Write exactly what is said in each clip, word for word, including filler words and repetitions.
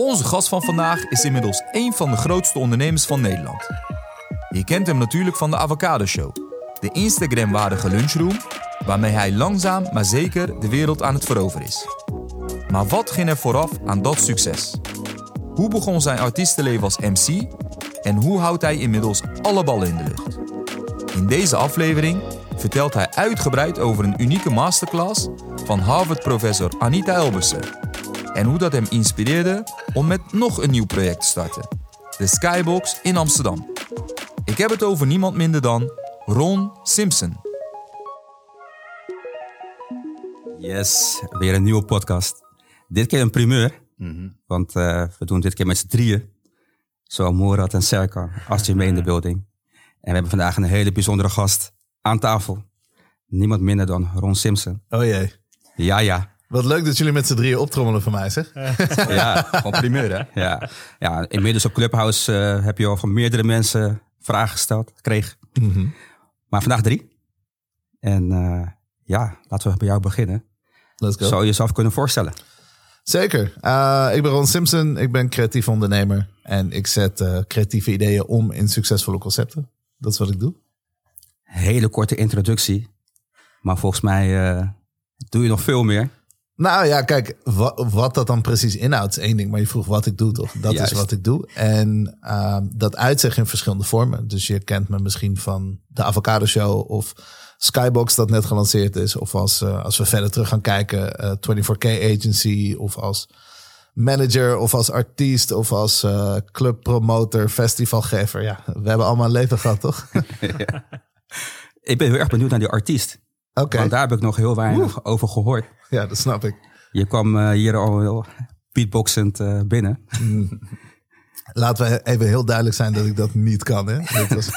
Onze gast van vandaag is inmiddels één van de grootste ondernemers van Nederland. Je kent hem natuurlijk van de Avocado Show, de Instagram-waardige lunchroom, waarmee hij langzaam maar zeker de wereld aan het veroveren is. Maar wat ging er vooraf aan dat succes? Hoe begon zijn artiestenleven als M C en hoe houdt hij inmiddels alle ballen in de lucht? In deze aflevering vertelt hij uitgebreid over een unieke masterclass van Harvard-professor Anita Elbersen en hoe dat hem inspireerde om met nog een nieuw project te starten, de Skybox in Amsterdam. Ik heb het over niemand minder dan Ron Simpson. Yes, weer een nieuwe podcast. Dit keer een primeur, mm-hmm. want uh, we doen dit keer met z'n drieën. Zo Morat en Serkan, Astrid mee in de building. En we hebben vandaag een hele bijzondere gast aan tafel. Niemand minder dan Ron Simpson. Oh jee. Ja, ja. Wat leuk dat jullie met z'n drieën optrommelen voor mij, zeg. Ja, gewoon primeur, hè? Ja, ja, inmiddels op Clubhouse uh, heb je al van meerdere mensen vragen gesteld, kreeg. Mm-hmm. Maar vandaag drie. En uh, ja, laten we bij jou beginnen. Let's go. Zou je jezelf kunnen voorstellen? Zeker. Uh, ik ben Ron Simpson, ik ben creatief ondernemer. En ik zet uh, creatieve ideeën om in succesvolle concepten. Dat is wat ik doe. Hele korte introductie. Maar volgens mij uh, doe je nog veel meer. Nou ja, kijk, wat, wat dat dan precies inhoudt is één ding. Maar je vroeg wat ik doe, toch? Dat Juist. Is wat ik doe. En uh, dat uitzicht in verschillende vormen. Dus je kent me misschien van de Avocado Show of Skybox dat net gelanceerd is. Of als, uh, als we verder terug gaan kijken, uh, twenty-four K Agency. Of als manager of als artiest of als uh, clubpromoter, festivalgever. Ja, we hebben allemaal een leven gehad, toch? Ja. Ik ben heel erg benieuwd naar die artiest. Okay. Want daar heb ik nog heel weinig Oeh. over gehoord. Ja, dat snap ik. Je kwam uh, hier al heel beatboxend uh, binnen. Mm. Laten we even heel duidelijk zijn dat ik dat niet kan. Hè? Dat was...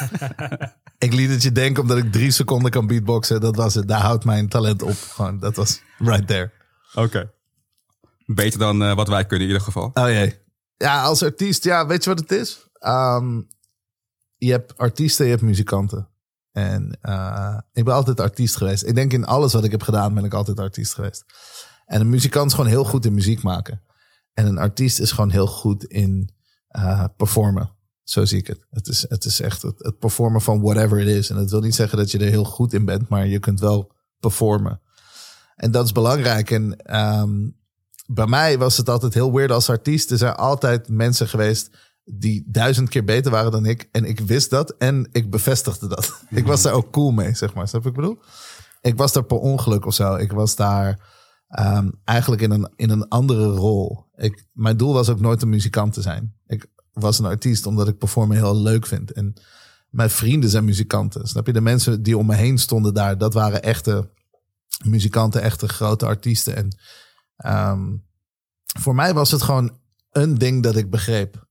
ik liet het je denken omdat ik drie seconden kan beatboxen. Dat was het. Daar houdt mijn talent op. Gewoon, dat was right there. Oké. Okay. Beter dan uh, wat wij kunnen in ieder geval. Oh jee. Ja, als artiest. Ja, weet je wat het is? Um, je hebt artiesten, je hebt muzikanten. En uh, ik ben altijd artiest geweest. Ik denk in alles wat ik heb gedaan ben ik altijd artiest geweest. En een muzikant is gewoon heel goed in muziek maken. En een artiest is gewoon heel goed in uh, performen. Zo zie ik het. Het is, het is echt het, het performen van whatever it is. En dat wil niet zeggen dat je er heel goed in bent, maar je kunt wel performen. En dat is belangrijk. En um, bij mij was het altijd heel weird als artiest. Er zijn altijd mensen geweest die duizend keer beter waren dan ik. En ik wist dat en ik bevestigde dat. Mm-hmm. Ik was daar ook cool mee, zeg maar. Snap wat ik bedoel? Ik was daar per ongeluk of zo. Ik was daar um, eigenlijk in een, in een andere rol. Ik, mijn doel was ook nooit een muzikant te zijn. Ik was een artiest omdat ik performen heel leuk vind. En mijn vrienden zijn muzikanten. Snap je? De mensen die om me heen stonden daar, dat waren echte muzikanten, echte grote artiesten. En um, voor mij was het gewoon een ding dat ik begreep.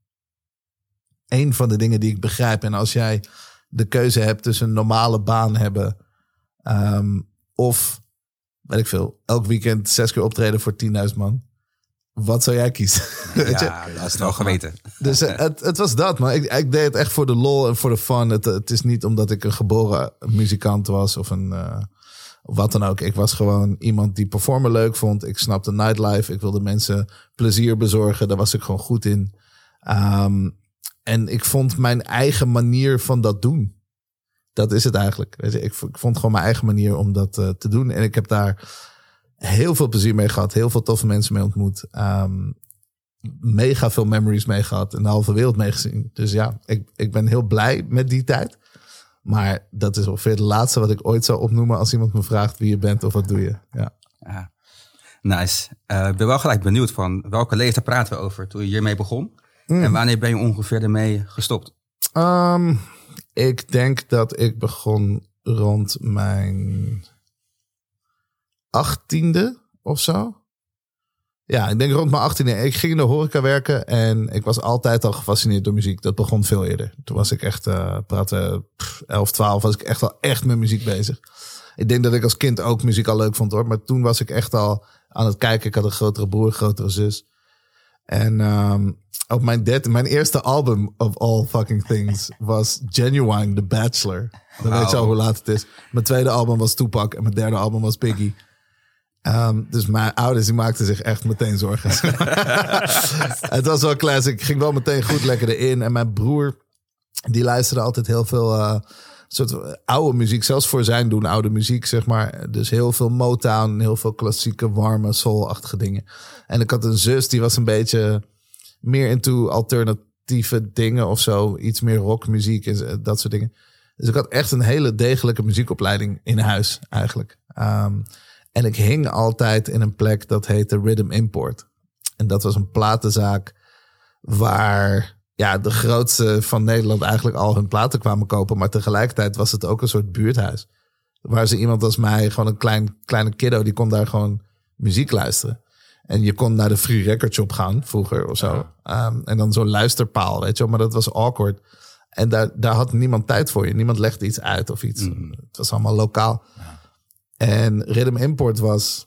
Een van de dingen die ik begrijp. En als jij de keuze hebt tussen een normale baan hebben um, of, weet ik veel, elk weekend zes keer optreden voor tienduizend man. Wat zou jij kiezen? Weet ja, je? Dat is wel geweten. Dus uh, het, het was dat, maar ik, ik deed het echt voor de lol en voor de fun. Het, het is niet omdat ik een geboren muzikant was of een uh, wat dan ook. Ik was gewoon iemand die performen leuk vond. Ik snapte nightlife. Ik wilde mensen plezier bezorgen. Daar was ik gewoon goed in. Um, En ik vond mijn eigen manier van dat doen. Dat is het eigenlijk. Weet je, ik, ik vond gewoon mijn eigen manier om dat uh, te doen. En ik heb daar heel veel plezier mee gehad. Heel veel toffe mensen mee ontmoet. Um, mega veel memories mee gehad. En de halve wereld mee gezien. Dus ja, ik, ik ben heel blij met die tijd. Maar dat is ongeveer het laatste wat ik ooit zou opnoemen als iemand me vraagt wie je bent of wat doe je. Ja. Ja. Nice. Uh, ik ben wel gelijk benieuwd van welke leeftijd praten we over toen je hiermee begon. Mm. En wanneer ben je ongeveer ermee gestopt? Um, ik denk dat ik begon rond mijn achttiende of zo. Ja, ik denk rond mijn achttiende. Ik ging in de horeca werken en ik was altijd al gefascineerd door muziek. Dat begon veel eerder. Toen was ik echt, uh, praten elf, twaalf, was ik echt al echt met muziek bezig. Ik denk dat ik als kind ook muziek al leuk vond hoor. Maar toen was ik echt al aan het kijken. Ik had een grotere broer, een grotere zus. En um, op mijn derde, mijn eerste album of all fucking things was Genuine, The Bachelor. Dan wow. weet je al hoe laat het is. Mijn tweede album was Tupac en mijn derde album was Biggie. Um, dus mijn ouders die maakten zich echt meteen zorgen. Het was wel classic. Ik ging wel meteen goed lekker erin. En mijn broer, die luisterde altijd heel veel uh, soort oude muziek. Zelfs voor zijn doen oude muziek, zeg maar. Dus heel veel Motown, heel veel klassieke, warme, soul-achtige dingen. En ik had een zus, die was een beetje meer into alternatieve dingen of zo. Iets meer rockmuziek en dat soort dingen. Dus ik had echt een hele degelijke muziekopleiding in huis eigenlijk. Um, en ik hing altijd in een plek dat heette Rhythm Import. En dat was een platenzaak waar ja, de grootste van Nederland eigenlijk al hun platen kwamen kopen. Maar tegelijkertijd was het ook een soort buurthuis. Waar ze iemand als mij, gewoon een klein, kleine kiddo, die kon daar gewoon muziek luisteren. En je kon naar de Free Record Shop gaan vroeger of zo. Um, en dan zo'n luisterpaal, weet je wel. Maar dat was awkward. En daar, daar had niemand tijd voor je. Niemand legde iets uit of iets. Mm. Het was allemaal lokaal. Ja. En Rhythm Import was,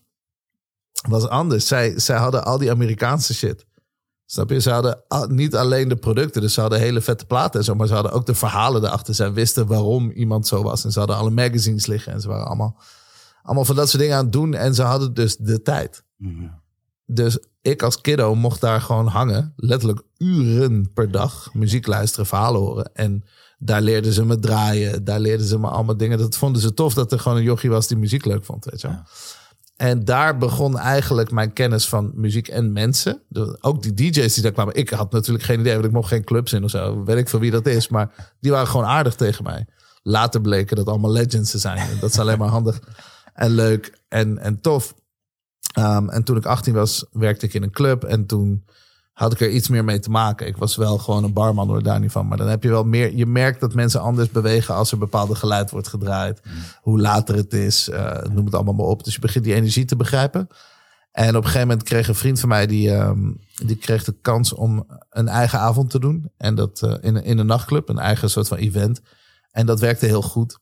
was anders. Zij, zij hadden al die Amerikaanse shit. Snap je? Ze hadden al, niet alleen de producten. Dus ze hadden hele vette platen en zo. Maar ze hadden ook de verhalen erachter. Zij wisten waarom iemand zo was. En ze hadden alle magazines liggen. En ze waren allemaal, allemaal van dat soort dingen aan het doen. En ze hadden dus de tijd. Mm. Dus ik als kiddo mocht daar gewoon hangen. Letterlijk uren per dag muziek luisteren, verhalen horen. En daar leerden ze me draaien. Daar leerden ze me allemaal dingen. Dat vonden ze tof dat er gewoon een jochie was die muziek leuk vond. Weet je wel. Ja. En daar begon eigenlijk mijn kennis van muziek en mensen. Ook die D J's die daar kwamen. Ik had natuurlijk geen idee, want ik mocht geen clubs in of zo. Weet ik van wie dat is. Maar die waren gewoon aardig tegen mij. Later bleken dat allemaal legends te zijn. En dat is alleen maar handig en leuk en, en tof. Um, en toen ik achttien was, werkte ik in een club. En toen had ik er iets meer mee te maken. Ik was wel gewoon een barman, hoor, daar niet van. Maar dan heb je wel meer. Je merkt dat mensen anders bewegen als er bepaalde geluid wordt gedraaid. Mm. Hoe later het is. Uh, noem het allemaal maar op. Dus je begint die energie te begrijpen. En op een gegeven moment kreeg een vriend van mij. Die, um, die kreeg de kans om een eigen avond te doen. En dat uh, in, in een nachtclub. Een eigen soort van event. En dat werkte heel goed.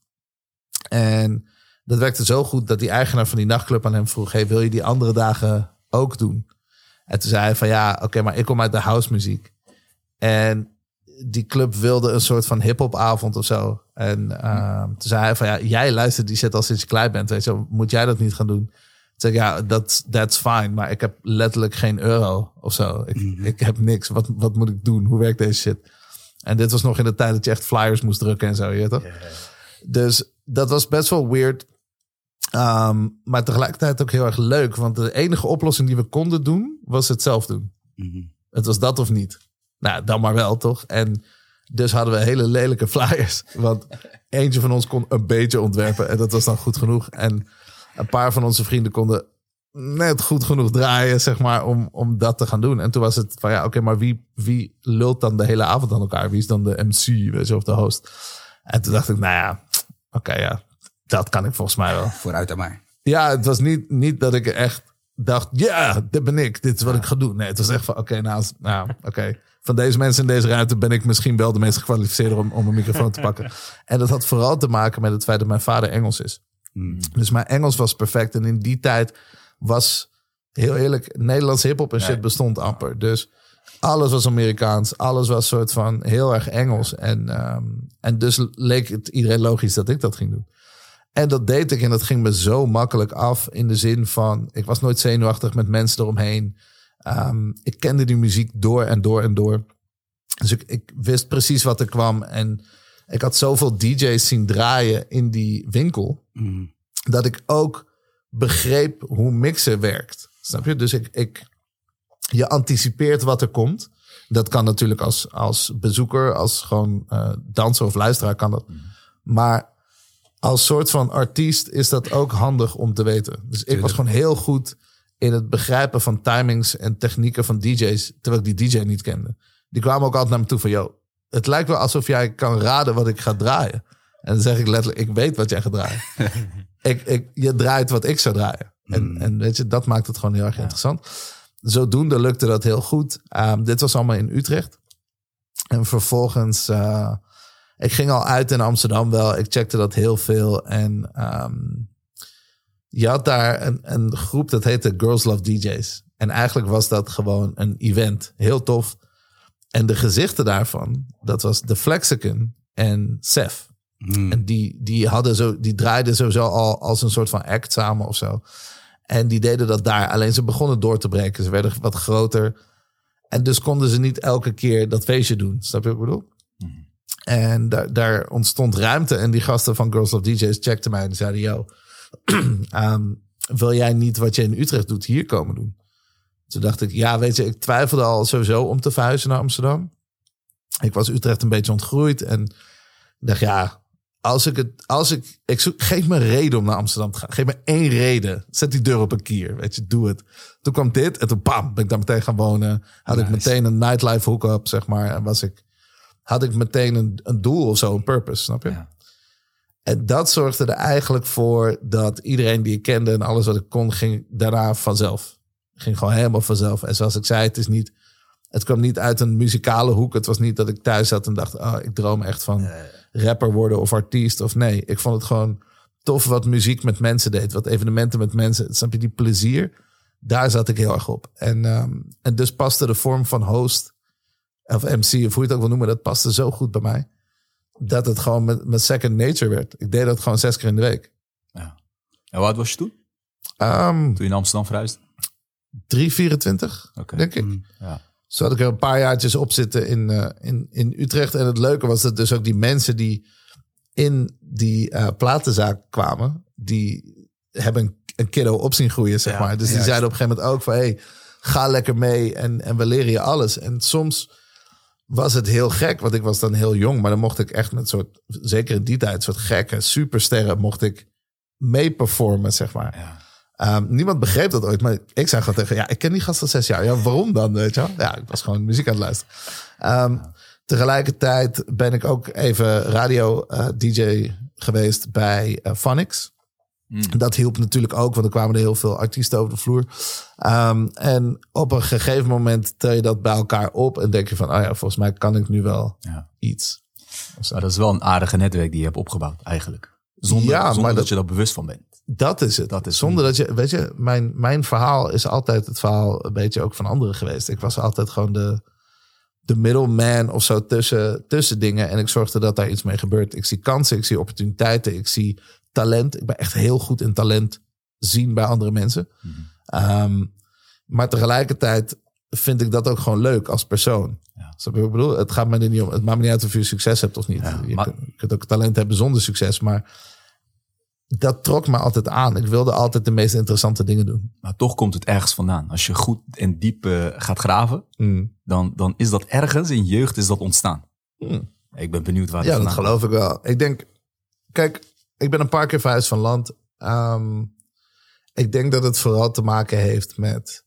En dat werkte zo goed dat die eigenaar van die nachtclub aan hem vroeg: hey, wil je die andere dagen ook doen? En toen zei hij van ja, oké, okay, maar ik kom uit de housemuziek. En die club wilde een soort van hiphopavond of zo. En uh, toen zei hij van ja, jij luistert die shit al sinds je klein bent. Weet je, moet jij dat niet gaan doen? Toen zei ik ja, dat that's fine. Maar ik heb letterlijk geen euro of zo. Ik, mm-hmm. ik heb niks. Wat, wat moet ik doen? Hoe werkt deze shit? En dit was nog in de tijd dat je echt flyers moest drukken en zo. Je weet toch? Yeah. Dus dat was best wel weird. Um, maar tegelijkertijd ook heel erg leuk. Want de enige oplossing die we konden doen, was het zelf doen. Mm-hmm. Het was dat of niet. Nou, dan maar wel, toch? En dus hadden we hele lelijke flyers. Want eentje van ons kon een beetje ontwerpen. En dat was dan goed genoeg. En een paar van onze vrienden konden net goed genoeg draaien, zeg maar, om, om dat te gaan doen. En toen was het van ja, oké, okay, maar wie, wie lult dan de hele avond aan elkaar? Wie is dan de M C, weet je, of de host? En toen dacht ik, nou ja, oké, okay, ja. Dat kan ik volgens mij wel. Vooruit dan maar. Ja, het was niet, niet dat ik echt dacht, ja, yeah, dit ben ik. Dit is wat ja. ik ga doen. Nee, het was echt van, oké, okay, nou, nou oké. Okay. Van deze mensen in deze ruimte ben ik misschien wel de meest gekwalificeerde om, om een microfoon te pakken. En dat had vooral te maken met het feit dat mijn vader Engels is. Mm. Dus mijn Engels was perfect. En in die tijd was, heel eerlijk, Nederlands hiphop en shit bestond amper. Dus alles was Amerikaans. Alles was soort van heel erg Engels. En, um, en dus leek het iedereen logisch dat ik dat ging doen. En dat deed ik en dat ging me zo makkelijk af in de zin van, ik was nooit zenuwachtig met mensen eromheen. Um, ik kende die muziek door en door en door. Dus ik, ik wist precies wat er kwam. En ik had zoveel D J's zien draaien in die winkel, mm. dat ik ook begreep hoe mixen werkt. Snap je? Dus ik, ik, je anticipeert wat er komt. Dat kan natuurlijk als, als bezoeker, als gewoon uh, danser of luisteraar kan dat. Mm. Maar als soort van artiest is dat ook handig om te weten. Dus ik was gewoon heel goed in het begrijpen van timings en technieken van D J's, terwijl ik die D J niet kende. Die kwamen ook altijd naar me toe van, yo, het lijkt wel alsof jij kan raden wat ik ga draaien. En dan zeg ik letterlijk, ik weet wat jij gaat draaien. ik, ik, je draait wat ik zou draaien. En, mm. en weet je, dat maakt het gewoon heel erg ja. interessant. Zodoende lukte dat heel goed. Um, dit was allemaal in Utrecht. En vervolgens, uh, ik ging al uit in Amsterdam wel. Ik checkte dat heel veel. En um, je had daar een, een groep dat heette Girls Love D J's. En eigenlijk was dat gewoon een event. Heel tof. En de gezichten daarvan, dat was The Flexicon en Sef. Mm. En die, die, hadden zo, die draaiden sowieso al als een soort van act samen of zo. En die deden dat daar. Alleen ze begonnen door te breken. Ze werden wat groter. En dus konden ze niet elke keer dat feestje doen. Snap je wat ik bedoel? Mm-hmm. En daar, daar ontstond ruimte. En die gasten van Girls Love D J's checkten mij en die zeiden... Yo, um, wil jij niet wat je in Utrecht doet hier komen doen? Toen dacht ik, ja, weet je, ik twijfelde al sowieso om te verhuizen naar Amsterdam. Ik was Utrecht een beetje ontgroeid. En ik dacht, ja, als ik het, als ik, ik zoek, geef me een reden om naar Amsterdam te gaan. Geef me één reden. Zet die deur op een kier, weet je, doe het. Toen kwam dit en toen bam, ben ik daar meteen gaan wonen. Had nice. ik meteen een nightlife hook-up, zeg maar. En was ik, had ik meteen een, een doel of zo, een purpose, snap je? Ja. En dat zorgde er eigenlijk voor dat iedereen die ik kende en alles wat ik kon, ging daarna vanzelf. Ging gewoon helemaal vanzelf. En zoals ik zei, het is niet, het kwam niet uit een muzikale hoek. Het was niet dat ik thuis zat en dacht, oh, ik droom echt van rapper worden of artiest. Of nee, ik vond het gewoon tof wat muziek met mensen deed. Wat evenementen met mensen. Snap je, die plezier? Daar zat ik heel erg op. En, um, en dus paste de vorm van host of M C, of hoe je het ook wil noemen, dat paste zo goed bij mij. Dat het gewoon met, met second nature werd. Ik deed dat gewoon zes keer in de week. Ja. En hoe oud was je toen? Um, toen je in Amsterdam verhuisde? drie vierentwintig, okay. denk ik. Mm, ja. Zo had ik er een paar jaartjes op zitten in, uh, in, in Utrecht. En het leuke was dat dus ook die mensen die in die uh, platenzaak kwamen, die hebben een, een kiddo op zien groeien, zeg ja, maar. Dus die juist. zeiden op een gegeven moment ook van, hey, ga lekker mee en, en we leren je alles. En soms was het heel gek, want ik was dan heel jong, maar dan mocht ik echt met soort, zeker in die tijd, soort gekke supersterren mocht ik mee performen, zeg maar. Ja. Um, niemand begreep dat ooit, maar ik zei gewoon tegen, ja, ik ken die gast al zes jaar. Ja, waarom dan? Weet je wel? Ja, ik was gewoon muziek aan het luisteren. Um, ja. Tegelijkertijd ben ik ook even radio uh, D J geweest bij uh, Phonics. Mm. Dat hielp natuurlijk ook, want er kwamen er heel veel artiesten over de vloer. Um, en op een gegeven moment tel je dat bij elkaar op en denk je van, oh ja, volgens mij kan ik nu wel ja. iets. Maar dat is wel een aardige netwerk die je hebt opgebouwd eigenlijk. Zonder, ja, zonder dat, dat je er bewust van bent. Dat is het. Dat is Zonder dat je, weet je, mijn, mijn verhaal is altijd het verhaal een beetje ook van anderen geweest. Ik was altijd gewoon de, de middleman of zo tussen, tussen dingen. En ik zorgde dat daar iets mee gebeurt. Ik zie kansen, ik zie opportuniteiten, ik zie talent. Ik ben echt heel goed in talent zien bij andere mensen. Mm-hmm. Um, maar tegelijkertijd vind ik dat ook gewoon leuk als persoon. Ja. Snap je wat ik bedoel? Het gaat me er niet om. Het maakt me niet uit of je succes hebt of niet. Ja, je, maar... kunt, je kunt ook talent hebben zonder succes, maar dat trok me altijd aan. Ik wilde altijd de meest interessante dingen doen. Maar toch komt het ergens vandaan. Als je goed en diep uh, gaat graven, mm. dan, dan is dat ergens in jeugd is dat ontstaan. Mm. Ik ben benieuwd waar het ja, vandaan dat geloof ik wel. Ik denk, kijk, ik ben een paar keer verhuisd van land. Um, ik denk dat het vooral te maken heeft met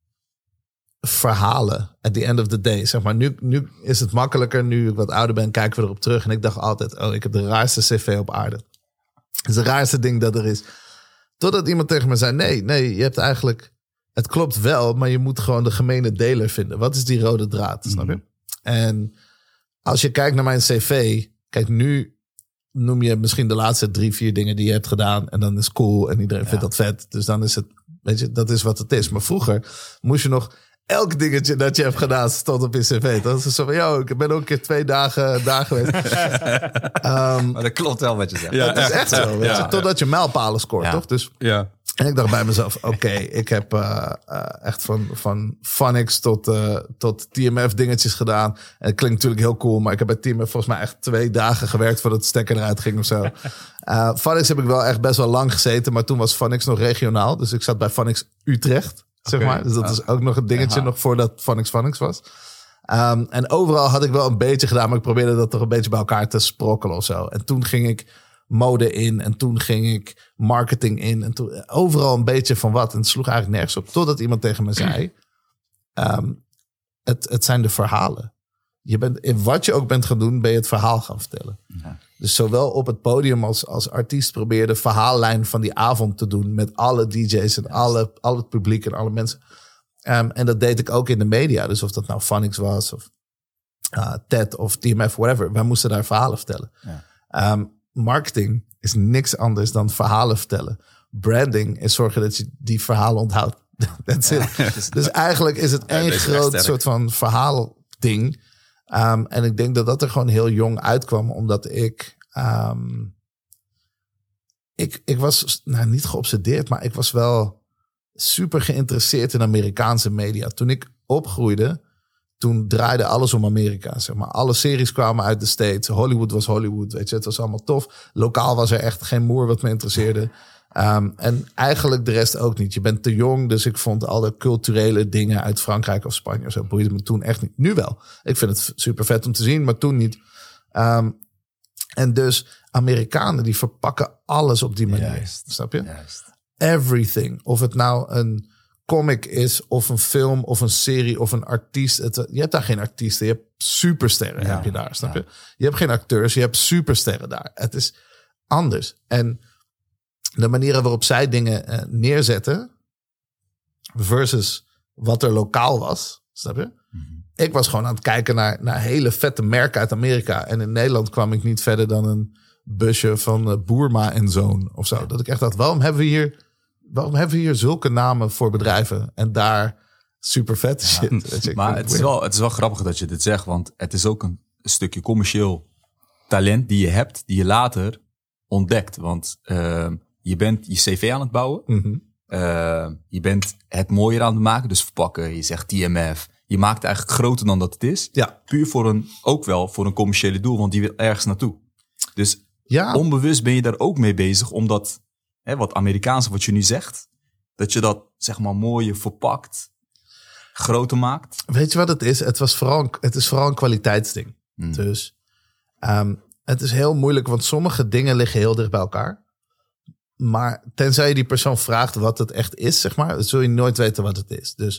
verhalen. At the end of the day. Zeg maar, nu, nu is het makkelijker. Nu ik wat ouder ben, kijken we erop terug. En ik dacht altijd, oh, ik heb de raarste cv op aarde. Dat is het raarste ding dat er is. Totdat iemand tegen me zei, nee, nee, je hebt eigenlijk, het klopt wel, maar je moet gewoon de gemene deler vinden. Wat is die rode draad, mm. snap je? En als je kijkt naar mijn cv, kijk, nu noem je misschien de laatste drie, vier dingen die je hebt gedaan en dan is cool en iedereen ja. vindt dat vet. Dus dan is het, weet je, dat is wat het is. Maar vroeger moest je nog elk dingetje dat je hebt gedaan stond op je cv. Dat is zo van, yo, ik ben ook een keer twee dagen daar geweest. um, maar dat klopt wel wat je zegt. Ja, dat is echt zo. Weet je, ja, totdat je mijlpalen scoort, ja. toch? Dus, ja. En ik dacht bij mezelf, oké, okay, ik heb uh, uh, echt van, van Phonics tot, uh, tot T M F dingetjes gedaan. En het klinkt natuurlijk heel cool, maar ik heb bij T M F volgens mij echt twee dagen gewerkt voordat het stekker eruit ging of zo. Uh, Phonics heb ik wel echt best wel lang gezeten, maar toen was Phonics nog regionaal. Dus ik zat bij Phonics Utrecht. Zeg maar. Dus dat is ook nog een dingetje, ja. nog voordat Phonics Phonics was. Um, en overal had ik wel een beetje gedaan, maar ik probeerde dat toch een beetje bij elkaar te sprokkelen of zo. En toen ging ik mode in en toen ging ik marketing in. En toen, overal een beetje van wat. En het sloeg eigenlijk nergens op. Totdat iemand tegen me zei, um, het, het zijn de verhalen. Je bent, in wat je ook bent gaan doen, ben je het verhaal gaan vertellen. Ja. Dus zowel op het podium als, als artiest probeer je de verhaallijn van die avond te doen met alle D J's en alle, al het publiek en alle mensen. Um, en dat deed ik ook in de media. Dus of dat nou Phonics was of uh, T E D of T M F, whatever. Wij moesten daar verhalen vertellen. Ja. Um, marketing is niks anders dan verhalen vertellen. Branding is zorgen dat je die verhalen onthoudt. That's it. Ja. Dus eigenlijk is het ja, één groot soort van verhaalding. Um, en ik denk dat dat er gewoon heel jong uitkwam, omdat ik, um, ik, ik was nou niet geobsedeerd, maar ik was wel super geïnteresseerd in Amerikaanse media. Toen ik opgroeide, toen draaide alles om Amerika. Zeg maar. Alle series kwamen uit de States. Hollywood was Hollywood, weet je. Het was allemaal tof. Lokaal was er echt geen moer wat me interesseerde. Um, en eigenlijk de rest ook niet. Je bent te jong, dus ik vond al de culturele dingen uit Frankrijk of Spanje of zo boeide me toen echt niet. Nu wel. Ik vind het super vet om te zien, maar toen niet. Um, en dus Amerikanen die verpakken alles op die manier. Juist. Snap je? Juist. Everything. Of het nou een comic is, of een film, of een serie, of een artiest. Het, je hebt daar geen artiesten. Je hebt supersterren, Ja, heb je daar. Snap ja. je? Je hebt geen acteurs, je hebt supersterren daar. Het is anders. En de manieren waarop zij dingen uh, neerzetten versus wat er lokaal was, snap je? Mm-hmm. Ik was gewoon aan het kijken naar, naar hele vette merken uit Amerika. En in Nederland kwam ik niet verder dan een busje van uh, Boerma en Zoon of zo. Dat ik echt dacht, waarom hebben we hier, waarom hebben we hier zulke namen voor bedrijven en daar super vette shit. Weet je, ik Maar vind het is, wel, het is wel grappig dat je dit zegt, want het is ook een stukje commercieel talent die je hebt, die je later ontdekt. Want uh, je bent je cv aan het bouwen. Mhm. Uh, je bent het mooier aan het maken, dus verpakken. Je zegt T M F. Je maakt het eigenlijk groter dan dat het is. Ja. Puur voor een, ook wel voor een commerciële doel, want die wil ergens naartoe. Dus Ja, onbewust ben je daar ook mee bezig, omdat, hè, wat Amerikaans, wat je nu zegt, dat je dat, zeg maar, mooier verpakt, groter maakt. weet je wat het is? Het, was vooral, het is vooral een kwaliteitsding. Hmm. Dus um, het is heel moeilijk, want sommige dingen liggen heel dicht bij elkaar. Maar tenzij je die persoon vraagt wat het echt is, zeg maar, zul je nooit weten wat het is. Dus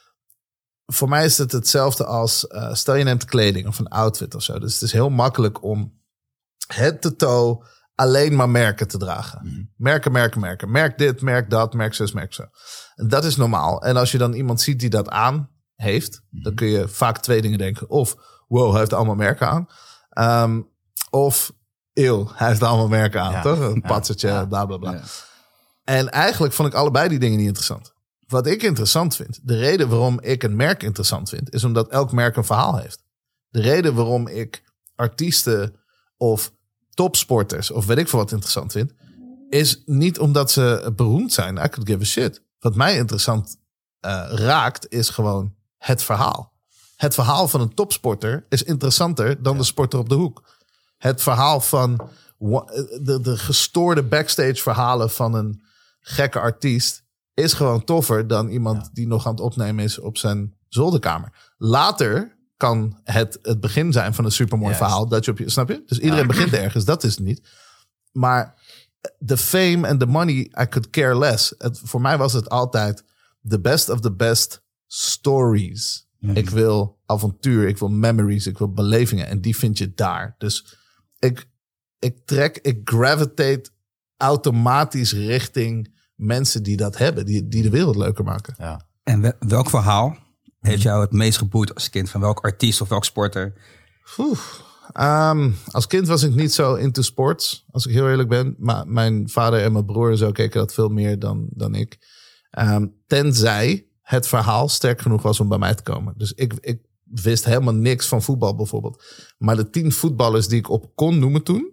voor mij is het hetzelfde als, uh, stel je neemt kleding of een outfit of zo. Dus het is heel makkelijk om head to toe alleen maar merken te dragen. Mm. Merken, merken, merken. Merk dit, merk dat, merk zus, merk zo. En dat is normaal. En als je dan iemand ziet die dat aan heeft, Mm. dan kun je vaak twee dingen denken. Of, wow, hij heeft allemaal merken aan. Um, of, eeuw, hij heeft allemaal merken aan, Ja. toch? Een Ja. patsertje, Ja. bla, bla, bla. Ja. En eigenlijk vond ik allebei die dingen niet interessant. Wat ik interessant vind, de reden waarom ik een merk interessant vind, is omdat elk merk een verhaal heeft. De reden waarom ik artiesten of topsporters of weet ik veel wat interessant vind, is niet omdat ze beroemd zijn. I could give a shit. Wat mij interessant uh, raakt, is gewoon het verhaal. Het verhaal van een topsporter is interessanter dan de sporter op de hoek. Het verhaal van de, de gestoorde backstage verhalen van een gekke artiest is gewoon toffer dan iemand Ja. die nog aan het opnemen is op zijn zolderkamer. Later kan het het begin zijn van een supermooi Juist. verhaal. Dat je op je, snap je? Dus iedereen begint ergens, dat is het niet. Maar de fame en de money, I could care less. Het, voor mij was het altijd the best of the best stories. Mhm. Ik wil avontuur, ik wil memories, ik wil belevingen. En die vind je daar. Dus ik, ik trek, ik gravitate automatisch richting mensen die dat hebben. Die, die de wereld leuker maken. Ja. En we- welk verhaal heeft jou het meest geboeid als kind? Van welk artiest of welk sporter? Oeh. Um, als kind was ik niet zo into sports, als ik heel eerlijk ben. Maar mijn vader en mijn broer en zo keken dat veel meer dan, dan ik. Um, tenzij het verhaal sterk genoeg was om bij mij te komen. Dus ik, ik wist helemaal niks van voetbal bijvoorbeeld. Maar de tien voetballers die ik op kon noemen toen,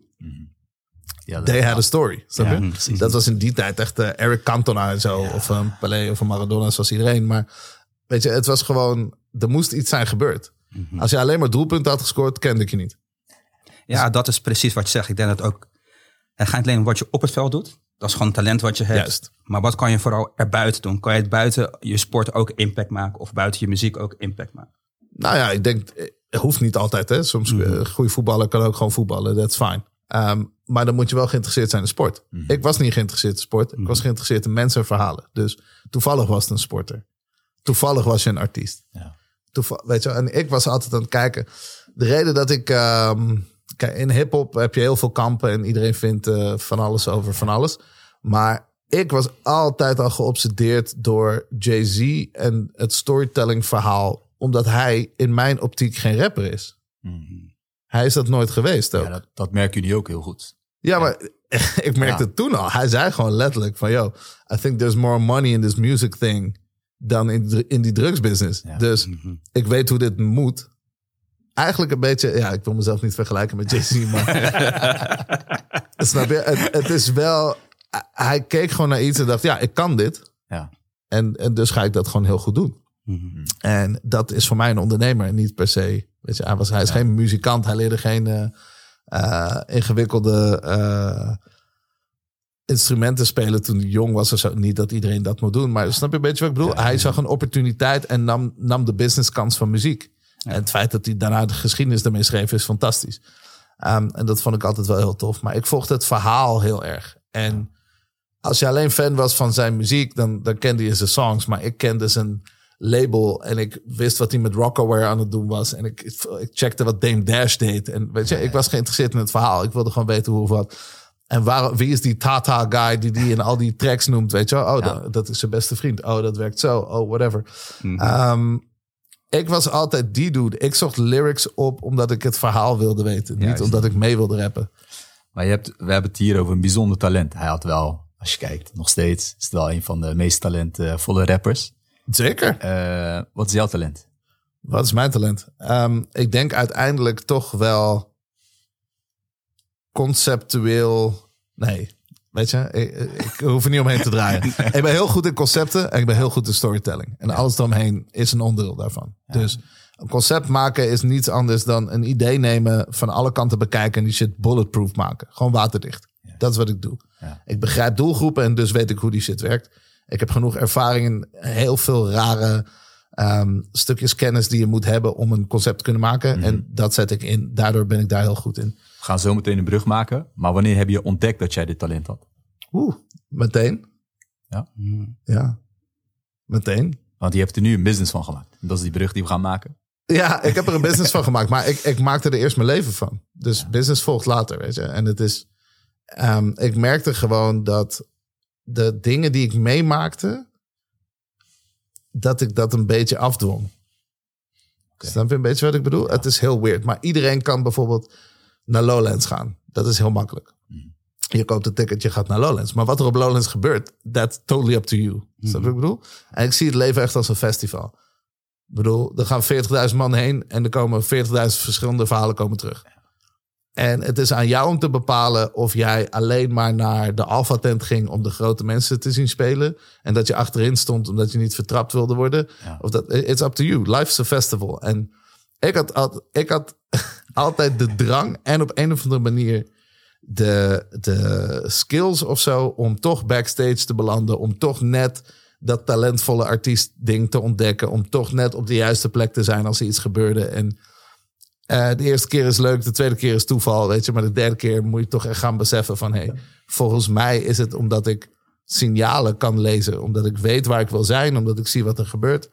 Ja, dat- they had a story. Snap Ja, je? precies. Dat was in die tijd echt uh, Eric Cantona en zo. Ja. Of een Pelé of een Maradona zoals iedereen. Maar weet je, het was gewoon, er moest iets zijn gebeurd. Als je alleen maar doelpunten had gescoord, kende ik je niet. Ja, dat is precies wat je zegt. Ik denk dat ook, het gaat niet alleen om wat je op het veld doet. Dat is gewoon een talent wat je hebt. Juist. Maar wat kan je vooral erbuiten doen? Kan je het buiten je sport ook impact maken? Of buiten je muziek ook impact maken? Nou ja, ik denk, het hoeft niet altijd. Hè. Soms mm-hmm. een goede voetballer kan ook gewoon voetballen. That's fine. Um, maar dan moet je wel geïnteresseerd zijn in sport. Mm-hmm. Ik was niet geïnteresseerd in sport. Ik was geïnteresseerd in mensen en verhalen. Dus toevallig was het een sporter. Toevallig was je een artiest. Ja. Toeval, weet je, en ik was altijd aan het kijken. De reden dat ik... Um, kijk, in hiphop heb je heel veel kampen. En iedereen vindt uh, van alles over van alles. Maar ik was altijd al geobsedeerd door Jay-Z en het storytelling verhaal. Omdat hij in mijn optiek geen rapper is. Mm-hmm. Hij is dat nooit geweest ook. Ja, dat, dat merken jullie ook heel goed. Ja, maar ik merkte Ja. het toen al. Hij zei gewoon letterlijk van... yo, I think there's more money in this music thing... dan in, in die drugsbusiness. Ja. Dus Mm-hmm. ik weet hoe dit moet. Eigenlijk een beetje... Ja, ik wil mezelf niet vergelijken met Jay-Z, maar... snap je? Het, het is wel... Hij keek gewoon naar iets en dacht... ja, ik kan dit. Ja. En, en dus ga ik dat gewoon heel goed doen. Mm-hmm. En dat is voor mij een ondernemer en niet per se... Weet je, hij, was, hij is ja. geen muzikant. Hij leerde geen uh, uh, ingewikkelde uh, instrumenten spelen toen hij jong was. Of zo. Niet dat iedereen dat moet doen. Maar snap je een beetje wat ik bedoel? Ja, hij zag een opportuniteit en nam, nam de businesskans van muziek. Ja. En het feit dat hij daarna de geschiedenis ermee schreef is fantastisch. Um, en dat vond ik altijd wel heel tof. Maar ik volgde het verhaal heel erg. En als je alleen fan was van zijn muziek, dan, dan kende je zijn songs. Maar ik kende zijn label en ik wist wat hij met Rockaware aan het doen was. En ik, ik checkte wat Dame Dash deed. En weet je, ik was geïnteresseerd in het verhaal. Ik wilde gewoon weten hoe of wat. En waar, wie is die Tata guy die die in al die tracks noemt, weet je wel? Oh, ja. dat, dat is zijn beste vriend. Oh, dat werkt zo. Oh, whatever. Mm-hmm. Um, ik was altijd die dude. Ik zocht lyrics op omdat ik het verhaal wilde weten. Niet ja, omdat ik mee wilde rappen. Maar je hebt, we hebben het hier over een bijzonder talent. Hij had wel, als je kijkt, nog steeds is het wel een van de meest talentvolle rappers. Zeker. Uh, wat is jouw talent? Wat is mijn talent? Um, ik denk uiteindelijk toch wel conceptueel. Nee, weet je, ik, ik hoef er niet omheen te draaien. Ik ben heel goed in concepten en ik ben heel goed in storytelling. En alles eromheen is een onderdeel daarvan. Ja. Dus een concept maken is niets anders dan een idee nemen, van alle kanten bekijken en die shit bulletproof maken. Gewoon waterdicht. Ja. Dat is wat ik doe. Ja. Ik begrijp doelgroepen en dus weet ik hoe die shit werkt. Ik heb genoeg ervaring in heel veel rare um, stukjes kennis die je moet hebben om een concept te kunnen maken. Mm-hmm. En dat zet ik in. Daardoor ben ik daar heel goed in. We gaan zo meteen een brug maken. Maar wanneer heb je ontdekt dat jij dit talent had? Oeh, meteen. Ja? Ja, meteen. Want je hebt er nu een business van gemaakt. Dat is die brug die we gaan maken. Ja, ik heb er een business van gemaakt. Maar ik, ik maakte er eerst mijn leven van. Dus ja. Business volgt later, weet je. En het is... Um, ik merkte gewoon dat de dingen die ik meemaakte, dat ik dat een beetje afdwong. Okay. Snap je een beetje wat ik bedoel? Ja. Het is heel weird. Maar iedereen kan bijvoorbeeld naar Lowlands gaan. Dat is heel makkelijk. Mm. Je koopt een ticket, je gaat naar Lowlands. Maar wat er op Lowlands gebeurt, that's totally up to you. Mm. Snap je wat ik bedoel? En ik zie het leven echt als een festival. Ik bedoel, er gaan veertigduizend man heen en er komen veertigduizend verschillende verhalen komen terug. En het is aan jou om te bepalen of jij alleen maar naar de Alpha tent ging om de grote mensen te zien spelen. En dat je achterin stond omdat je niet vertrapt wilde worden. Ja. Of dat, it's up to you. Life is a festival. En ik had, ik had altijd de drang en op een of andere manier de, de skills of zo om toch backstage te belanden. Om toch net dat talentvolle artiest ding te ontdekken. Om toch net op de juiste plek te zijn als er iets gebeurde. En Uh, de eerste keer is leuk, de tweede keer is toeval, weet je. Maar de derde keer moet je toch echt gaan beseffen van... hey, volgens mij is het omdat ik signalen kan lezen. Omdat ik weet waar ik wil zijn, omdat ik zie wat er gebeurt.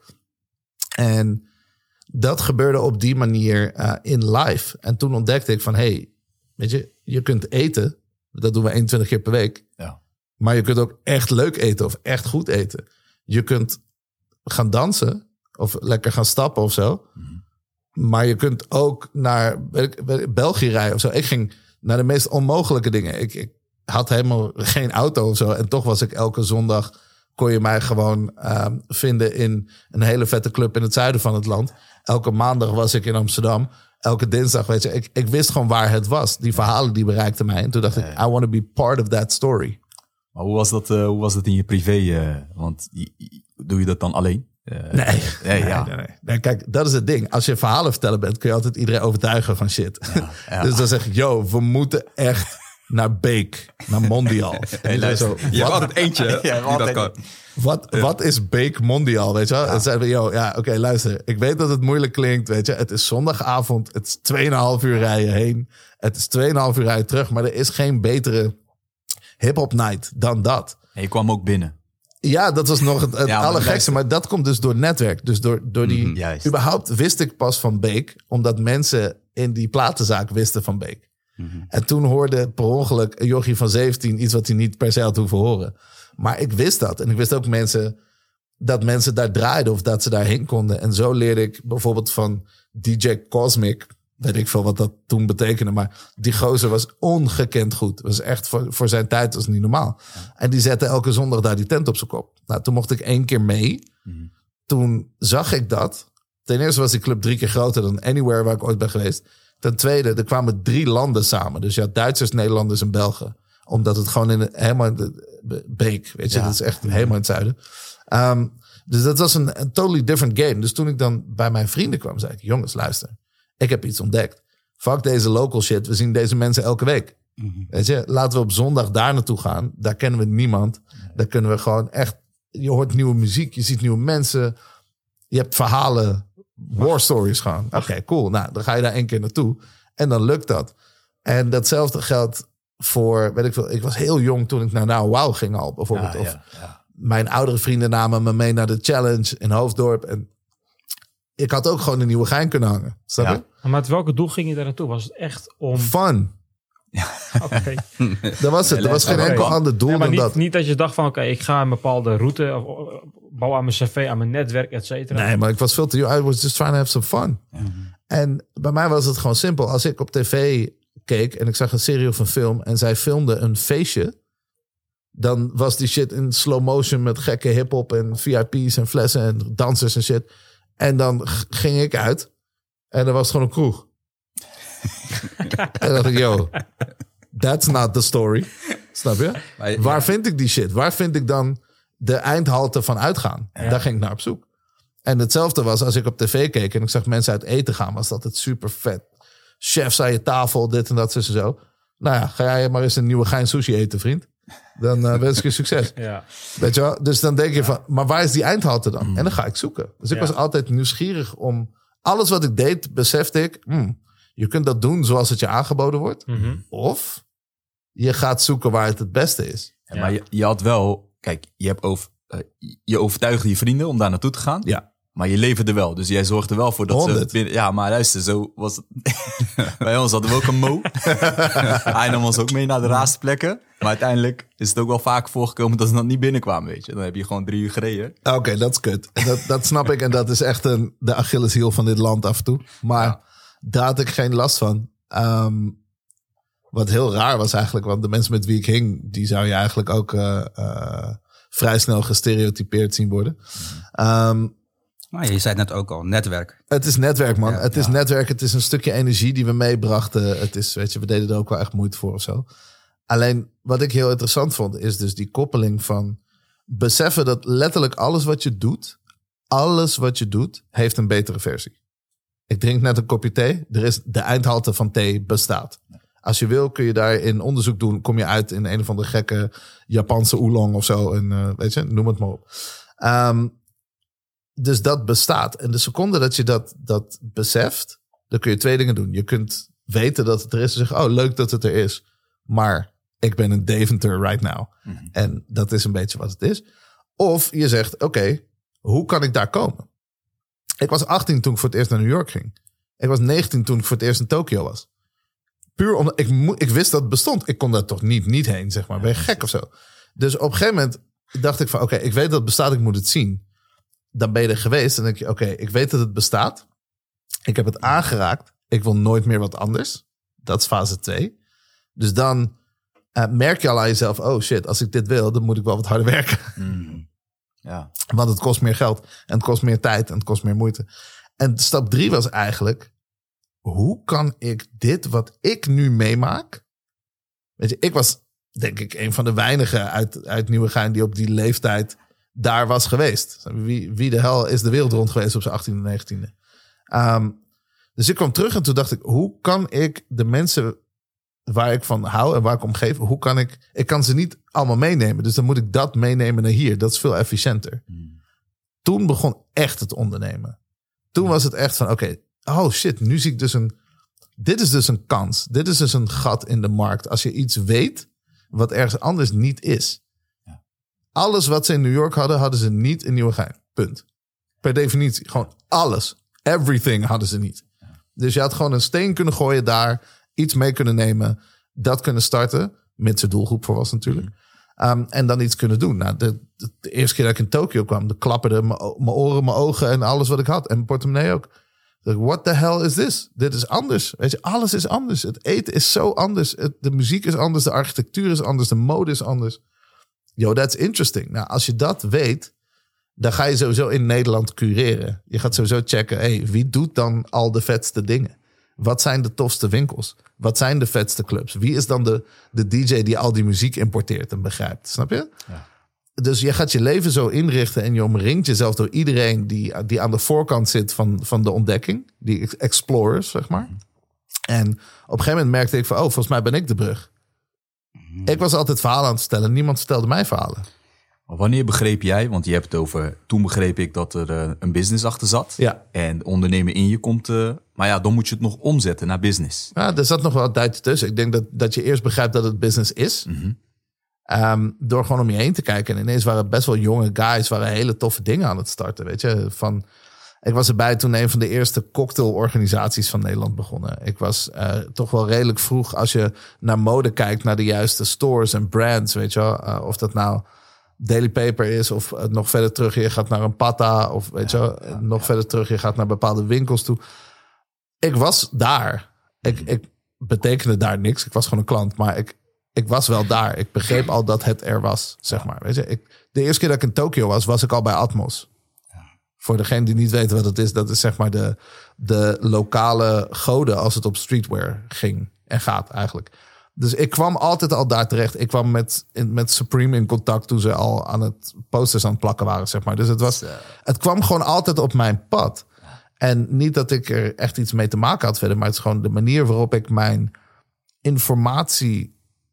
En dat gebeurde op die manier uh, in live. En toen ontdekte ik van... hey, weet je, je kunt eten. Dat doen we eenentwintig keer per week. Ja. Maar je kunt ook echt leuk eten of echt goed eten. Je kunt gaan dansen of lekker gaan stappen of zo... Mm-hmm. Maar je kunt ook naar België rijden of zo. Ik ging naar de meest onmogelijke dingen. Ik, ik had helemaal geen auto of zo. En toch was ik elke zondag... kon je mij gewoon uh, vinden in een hele vette club in het zuiden van het land. Elke maandag was ik in Amsterdam. Elke dinsdag, weet je. Ik, ik wist gewoon waar het was. Die verhalen die bereikten mij. En toen dacht ik, I want to be part of that story. Maar hoe was dat, uh, hoe was dat in je privé? Uh, want doe je dat dan alleen? Uh, nee. Nee, ja. nee, nee, nee. nee, kijk, dat is het ding. Als je verhalen vertellen bent, kun je altijd iedereen overtuigen van shit. Ja, ja. Dus dan zeg ik, yo, we moeten echt naar Bake, naar Mondial. Hey, luister, zo, je hebt altijd eentje ja, die dat kan. Wat, ja. wat is Bake Mondial, weet je wel? Ja. Dan zeggen we, yo, ja, oké, okay, luister. Ik weet dat het moeilijk klinkt, weet je. Het is zondagavond, het is tweeënhalf uur rijden heen. Het is tweeënhalf uur rijden terug. Maar er is geen betere hip-hop night dan dat. En je kwam ook binnen. Ja, dat was nog het, het ja, allergekste. Maar dat komt dus door het netwerk. Dus door, door die... Mm, überhaupt wist ik pas van Bake. Omdat mensen in die platenzaak wisten van Bake. Mm-hmm. En toen hoorde per ongeluk een jochie van zeventien... iets wat hij niet per se had hoeven horen. Maar ik wist dat. En ik wist ook mensen... dat mensen daar draaiden of dat ze daarheen konden. En zo leerde ik bijvoorbeeld van D J Cosmic... weet ik veel wat dat toen betekende. Maar die gozer was ongekend goed. Was echt voor, voor zijn tijd was niet normaal. Ja. En die zette elke zondag daar die tent op zijn kop. Nou, toen mocht ik één keer mee. Mm-hmm. Toen zag ik dat. Ten eerste was die club drie keer groter dan Anywhere waar ik ooit ben geweest. Ten tweede, er kwamen drie landen samen. Dus je had Duitsers, Nederlanders en Belgen. Omdat het gewoon in de, helemaal in de Beek, weet je. Ja. Dat is echt helemaal in het zuiden. Um, dus dat was een, een totally different game. Dus toen ik dan bij mijn vrienden kwam, zei ik... jongens, luister. Ik heb iets ontdekt. Fuck deze local shit. We zien deze mensen elke week. Mm-hmm. Weet je, laten we op zondag daar naartoe gaan. Daar kennen we niemand. Nee. Daar kunnen we gewoon echt... Je hoort nieuwe muziek, je ziet nieuwe mensen. Je hebt verhalen, war stories gaan. Oké, okay, cool. Nou, dan ga je daar één keer naartoe. En dan lukt dat. En datzelfde geldt voor... weet ik veel. Ik was heel jong toen ik naar Nou Wow ging al, bijvoorbeeld. Ja, of ja, ja. Mijn oudere vrienden namen me mee naar de Challenge in Hoofddorp. En ik had ook gewoon een nieuwe gein kunnen hangen. Snap je? Ja. Maar met welke doel ging je daar naartoe? Was het echt om... Fun. Ja. Okay. Dat was het. Er was geen enkel ander doel ja, maar dan niet, dat. Niet dat je dacht van, oké, okay, ik ga een bepaalde route, of, bouw aan mijn cv, aan mijn netwerk, et cetera. Nee, maar ik was veel te jong. I was just trying to have some fun. Mm-hmm. En bij mij was het gewoon simpel. Als ik op tv keek en ik zag een serie of een film en zij filmden een feestje, dan was die shit in slow motion met gekke hiphop en V I P's en flessen en dansers en shit. En dan g- ging ik uit en er was gewoon een kroeg. En dan dacht ik, yo, that's not the story. Snap je? Maar, ja. Waar vind ik die shit? Waar vind ik dan de eindhalte van uitgaan? Ja. Daar ging ik naar op zoek. En hetzelfde was als ik op tv keek en ik zag mensen uit eten gaan, was dat het super vet. Chefs aan je tafel, dit en dat, zo en zo. Nou ja, ga jij maar eens een nieuwe gein sushi eten, vriend. Dan uh, wens ik je succes. Ja. Weet je wel? Dus dan denk je van, maar waar is die eindhalte dan? Mm. En dan ga ik zoeken. Dus ik ja. was altijd nieuwsgierig om... Alles wat ik deed, besefte ik... Mm, je kunt dat doen zoals het je aangeboden wordt. Mm-hmm. Of je gaat zoeken waar het het beste is. Ja, maar je, je had wel... Kijk, je, hebt over, uh, je overtuigde je vrienden om daar naartoe te gaan. Ja. Maar je leverde wel. Dus jij zorgde wel voor dat honderd. Ze... Binnen, ja, maar luister, zo was het... Bij ons hadden we ook een Mo. Hij nam ons ook mee naar de raarste plekken. Maar uiteindelijk is het ook wel vaak voorgekomen dat ze dan niet binnenkwamen, weet je. Dan heb je gewoon drie uur gereden. Oké, okay, dat is kut. Dat, dat snap ik. En dat is echt een, de Achilleshiel van dit land af en toe. Maar ja. Daar had ik geen last van. Um, wat heel raar was eigenlijk. Want de mensen met wie ik hing, die zou je eigenlijk ook uh, uh, vrij snel gestereotypeerd zien worden. Um, Maar je zei het net ook al, netwerk. Het is netwerk, man. Ja, het is ja. netwerk. Het is een stukje energie die we meebrachten. Het is, weet je, we deden er ook wel echt moeite voor of zo. Alleen wat ik heel interessant vond, is dus die koppeling van beseffen dat letterlijk alles wat je doet, alles wat je doet, heeft een betere versie. Ik drink net een kopje thee. Er is de eindhalte van thee bestaat. Als je wil, kun je daarin onderzoek doen. Kom je uit in een of andere gekke Japanse oolong of zo. En, uh, weet je, noem het maar op. Um, dus dat bestaat. En de seconde dat je dat, dat beseft, dan kun je twee dingen doen. Je kunt weten dat het er is en zeggen, oh, leuk dat het er is. Maar ik ben in Deventer right now. Mm-hmm. En dat is een beetje wat het is. Of je zegt, oké, okay, hoe kan ik daar komen? Ik was achttien toen ik voor het eerst naar New York ging. Ik was negentien toen ik voor het eerst in Tokio was. Puur omdat ik, mo- ik wist dat het bestond. Ik kon daar toch niet, niet heen, zeg maar. Ben je gek of zo? Dus op een gegeven moment dacht ik van, oké, okay, ik weet dat het bestaat, ik moet het zien. Dan ben je er geweest en denk je, oké, okay, ik weet dat het bestaat. Ik heb het aangeraakt. Ik wil nooit meer wat anders. Dat is fase twee. Dus dan uh, merk je al aan jezelf, oh shit, als ik dit wil, dan moet ik wel wat harder werken. Mm. Ja. Want het kost meer geld en het kost meer tijd en het kost meer moeite. En stap drie was eigenlijk, hoe kan ik dit wat ik nu meemaak? Weet je, ik was denk ik een van de weinigen uit, uit Nieuwegein die op die leeftijd daar was geweest. Wie, wie de hel is de wereld rond geweest op zijn achttiende, negentiende? Um, dus ik kwam terug en toen dacht ik, hoe kan ik de mensen waar ik van hou en waar ik om geef, hoe kan ik... Ik kan ze niet allemaal meenemen, dus dan moet ik dat meenemen naar hier. Dat is veel efficiënter. Hmm. Toen begon echt het ondernemen. Toen hmm. was het echt van, oké, okay, oh shit, nu zie ik dus een... Dit is dus een kans. Dit is dus een gat in de markt. Als je iets weet wat ergens anders niet is. Ja. Alles wat ze in New York hadden, hadden ze niet in Nieuwegein. Punt. Per definitie. Gewoon alles. Everything hadden ze niet. Ja. Dus je had gewoon een steen kunnen gooien daar, iets mee kunnen nemen, dat kunnen starten, mits de doelgroep voor was natuurlijk. Mm. Um, en dan iets kunnen doen. Nou, de, de, de eerste keer dat ik in Tokio kwam, de klapperde mijn oren, mijn ogen en alles wat ik had. En mijn portemonnee ook. What the hell is this? Dit is anders. Weet je, alles is anders. Het eten is zo anders. Het, de muziek is anders. De architectuur is anders. De mode is anders. Yo, that's interesting. Nou, als je dat weet, dan ga je sowieso in Nederland cureren. Je gaat sowieso checken, hey, wie doet dan al de vetste dingen? Wat zijn de tofste winkels? Wat zijn de vetste clubs? Wie is dan de, de D J die al die muziek importeert en begrijpt? Snap je? Ja. Dus je gaat je leven zo inrichten en je omringt jezelf door iedereen die, die aan de voorkant zit van, van de ontdekking. Die explorers, zeg maar. En op een gegeven moment merkte ik van, oh, volgens mij ben ik de brug. Ik was altijd verhalen aan het vertellen. Niemand vertelde mij verhalen. Maar wanneer begreep jij, want je hebt het over... Toen begreep ik dat er uh, een business achter zat. Ja. En de ondernemer in je komt... Uh, maar ja, dan moet je het nog omzetten naar business. Ja, er zat nog wel een tijdje tussen. Ik denk dat, dat je eerst begrijpt dat het business is. Mm-hmm. Um, door gewoon om je heen te kijken. En ineens waren best wel jonge guys... waren hele toffe dingen aan het starten. Weet je, van... Ik was erbij toen een van de eerste cocktailorganisaties van Nederland begonnen. Ik was uh, toch wel redelijk vroeg als je naar mode kijkt... naar de juiste stores en brands, weet je wel. Uh, of dat nou Daily Paper is of uh, nog verder terug je gaat naar een Pata... of weet je wel, ja, nog ja. verder terug je gaat naar bepaalde winkels toe. Ik was daar. Ik, ik betekende daar niks. Ik was gewoon een klant, maar ik, ik was wel daar. Ik begreep al dat het er was, zeg maar. Weet je, ik, de eerste keer dat ik in Tokio was, was ik al bij Atmos. Voor degene die niet weten wat het is, dat is zeg maar de, de lokale goden als het op streetwear ging en gaat eigenlijk. Dus ik kwam altijd al daar terecht. Ik kwam met, in, met Supreme in contact toen ze al aan het posters aan het plakken waren, zeg maar. Dus het was, het kwam gewoon altijd op mijn pad. En niet dat ik er echt iets mee te maken had verder, maar het is gewoon de manier waarop ik mijn informatie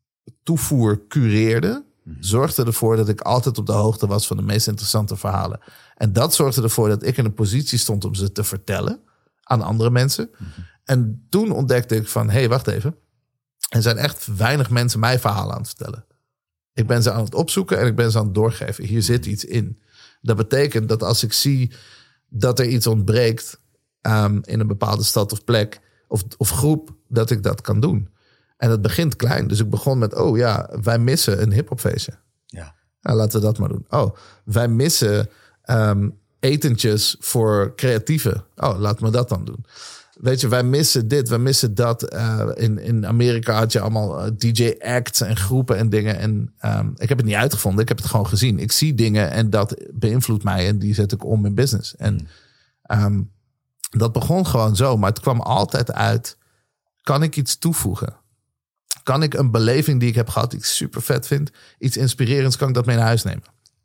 toevoer cureerde, zorgde ervoor dat ik altijd op de hoogte was van de meest interessante verhalen. En dat zorgde ervoor dat ik in een positie stond om ze te vertellen aan andere mensen. Mm-hmm. En toen ontdekte ik van, hé, hey, wacht even. Er zijn echt weinig mensen mij verhalen aan het vertellen. Ik ben ze aan het opzoeken en ik ben ze aan het doorgeven. Hier zit iets in. Dat betekent dat als ik zie dat er iets ontbreekt um, in een bepaalde stad of plek of, of groep, dat ik dat kan doen. En het begint klein. Dus ik begon met, oh ja, wij missen een hiphopfeestje. Ja. Nou, laten we dat maar doen. Oh, wij missen um, etentjes voor creatieven. Oh, laten we dat dan doen. Weet je, wij missen dit, wij missen dat. Uh, in, in Amerika had je allemaal uh, D J-acts en groepen en dingen. En um, ik heb het niet uitgevonden, ik heb het gewoon gezien. Ik zie dingen en dat beïnvloedt mij en die zet ik om in business. En um, dat begon gewoon zo, maar het kwam altijd uit, kan ik iets toevoegen? Kan ik een beleving die ik heb gehad, die ik super vet vind, iets inspirerends, kan ik dat mee naar huis nemen?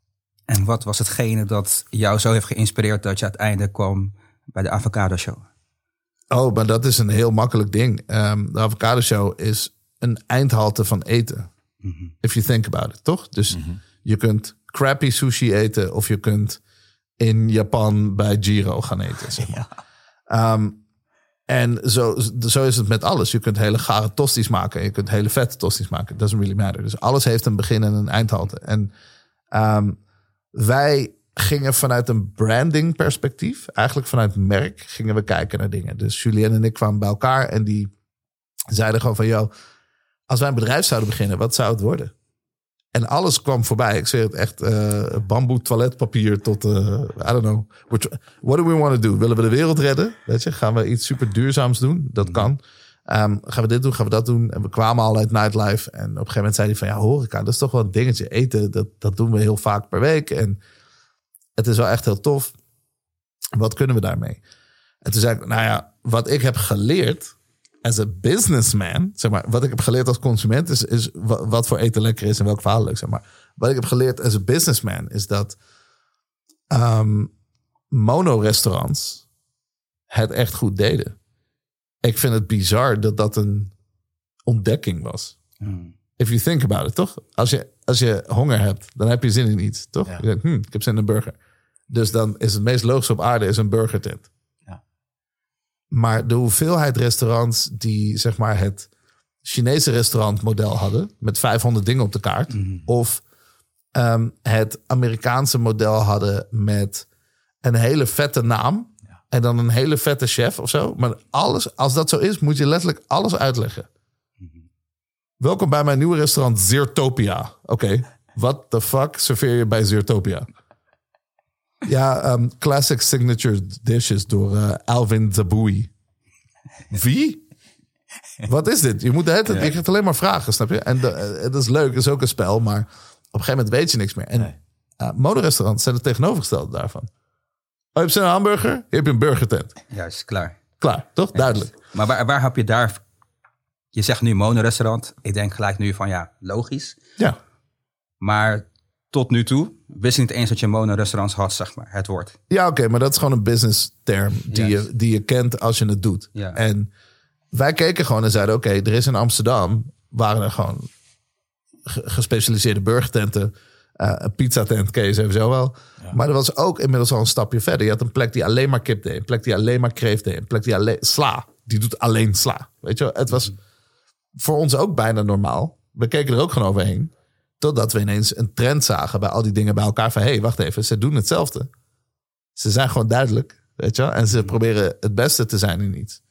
En wat was hetgene dat jou zo heeft geïnspireerd dat je uiteindelijk kwam bij de Avocado Show? Oh, maar dat is een heel makkelijk ding. Um, de Avocado Show is een eindhalte van eten. Mm-hmm. If you think about it, toch? Dus mm-hmm. je kunt crappy sushi eten of je kunt in Japan bij Jiro gaan eten. Zeg maar. Ja. Um, En zo, zo is het met alles. Je kunt hele gare tosties maken. En je kunt hele vette tosties maken. It doesn't really matter. Dus alles heeft een begin en een eindhalte. En um, wij gingen vanuit een branding perspectief, eigenlijk vanuit merk, gingen we kijken naar dingen. Dus Julien en ik kwamen bij elkaar en die zeiden gewoon van, joh, als wij een bedrijf zouden beginnen, wat zou het worden? En alles kwam voorbij. Ik zeg het echt, uh, bamboe toiletpapier tot, uh, I don't know. What do we want to do? Willen we de wereld redden? Weet je, gaan we iets super duurzaams doen? Dat kan. Um, gaan we dit doen? Gaan we dat doen? En we kwamen al uit nightlife. En op een gegeven moment zei hij van, ja, horeca, dat is toch wel een dingetje. Eten, dat, dat doen we heel vaak per week. En het is wel echt heel tof. Wat kunnen we daarmee? En toen zei ik, nou ja, wat ik heb geleerd as a businessman, zeg maar, wat ik heb geleerd als consument is, is wat voor eten lekker is en welk verhaal leuk, zeg maar. Wat ik heb geleerd as a businessman is dat um, mono-restaurants het echt goed deden. Ik vind het bizar dat dat een ontdekking was. Hmm. If you think about it, toch? Als je, als je honger hebt, dan heb je zin in iets, toch? Ja. Je denkt, hm, ik heb zin in een burger. Dus dan is het meest logische op aarde is een burgertent. Maar de hoeveelheid restaurants die zeg maar het Chinese restaurantmodel hadden, met vijfhonderd dingen op de kaart, mm-hmm. of um, het Amerikaanse model hadden met een hele vette naam ja. en dan een hele vette chef of zo. Maar alles, als dat zo is, moet je letterlijk alles uitleggen. Mm-hmm. Welkom bij mijn nieuwe restaurant Zeertopia. Oké, okay. What the fuck serveer je bij Zeertopia? Ja, um, classic signature dishes door uh, Alvin Zaboui. Wie? Wat is dit? Je moet de hele tijd, je krijgt alleen maar vragen, snap je? En dat is leuk, is ook een spel, maar op een gegeven moment weet je niks meer. En nee. uh, moderestaurants zijn het tegenovergestelde daarvan. Oh, je hebt een hamburger, je hebt een burgertent. Juist, klaar. Klaar, toch? Duidelijk. Maar waar, waar heb je daar... Je zegt nu mono-restaurant. Ik denk gelijk nu van ja, logisch. Ja. Maar tot nu toe wist ik niet eens dat je mono-restaurants had, zeg maar, het woord. Ja, oké, okay, maar dat is gewoon een business term die, Yes. je, die je kent als je het doet. Ja. En wij keken gewoon en zeiden, oké, okay, er is in Amsterdam, waren er gewoon ge- gespecialiseerde burgertenten. Uh, een pizzatent ken je sowieso wel. Ja. Maar er was ook inmiddels al een stapje verder. Je had een plek die alleen maar kip deed. Een plek die alleen maar kreeft deed. Een plek die alleen... Sla. Die doet alleen sla. Weet je wel? Het was voor ons ook bijna normaal. We keken er ook gewoon overheen. Totdat we ineens een trend zagen bij al die dingen bij elkaar. Van, hé, hey, wacht even. Ze doen hetzelfde. Ze zijn gewoon duidelijk. Weet je wel? En ze proberen het beste te zijn in iets.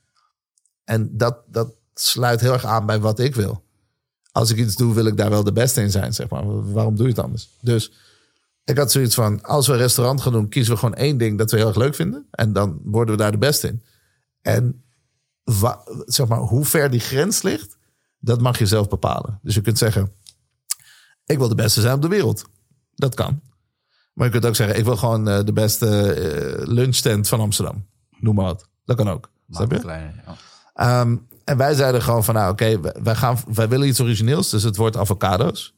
En dat, dat sluit heel erg aan bij wat ik wil. Als ik iets doe, wil ik daar wel de beste in zijn, zeg maar. Waarom doe je het anders? Dus ik had zoiets van, als we een restaurant gaan doen, kiezen we gewoon één ding dat we heel erg leuk vinden. En dan worden we daar de beste in. En wa, zeg maar, hoe ver die grens ligt, dat mag je zelf bepalen. Dus je kunt zeggen, ik wil de beste zijn op de wereld. Dat kan. Maar je kunt ook zeggen, ik wil gewoon uh, de beste uh, lunchtent van Amsterdam. Noem maar wat. Dat kan ook. Snap je? Kleine, ja. Um, en wij zeiden gewoon van, nou oké, okay, wij, gaan, wij willen iets origineels. Dus het wordt avocado's.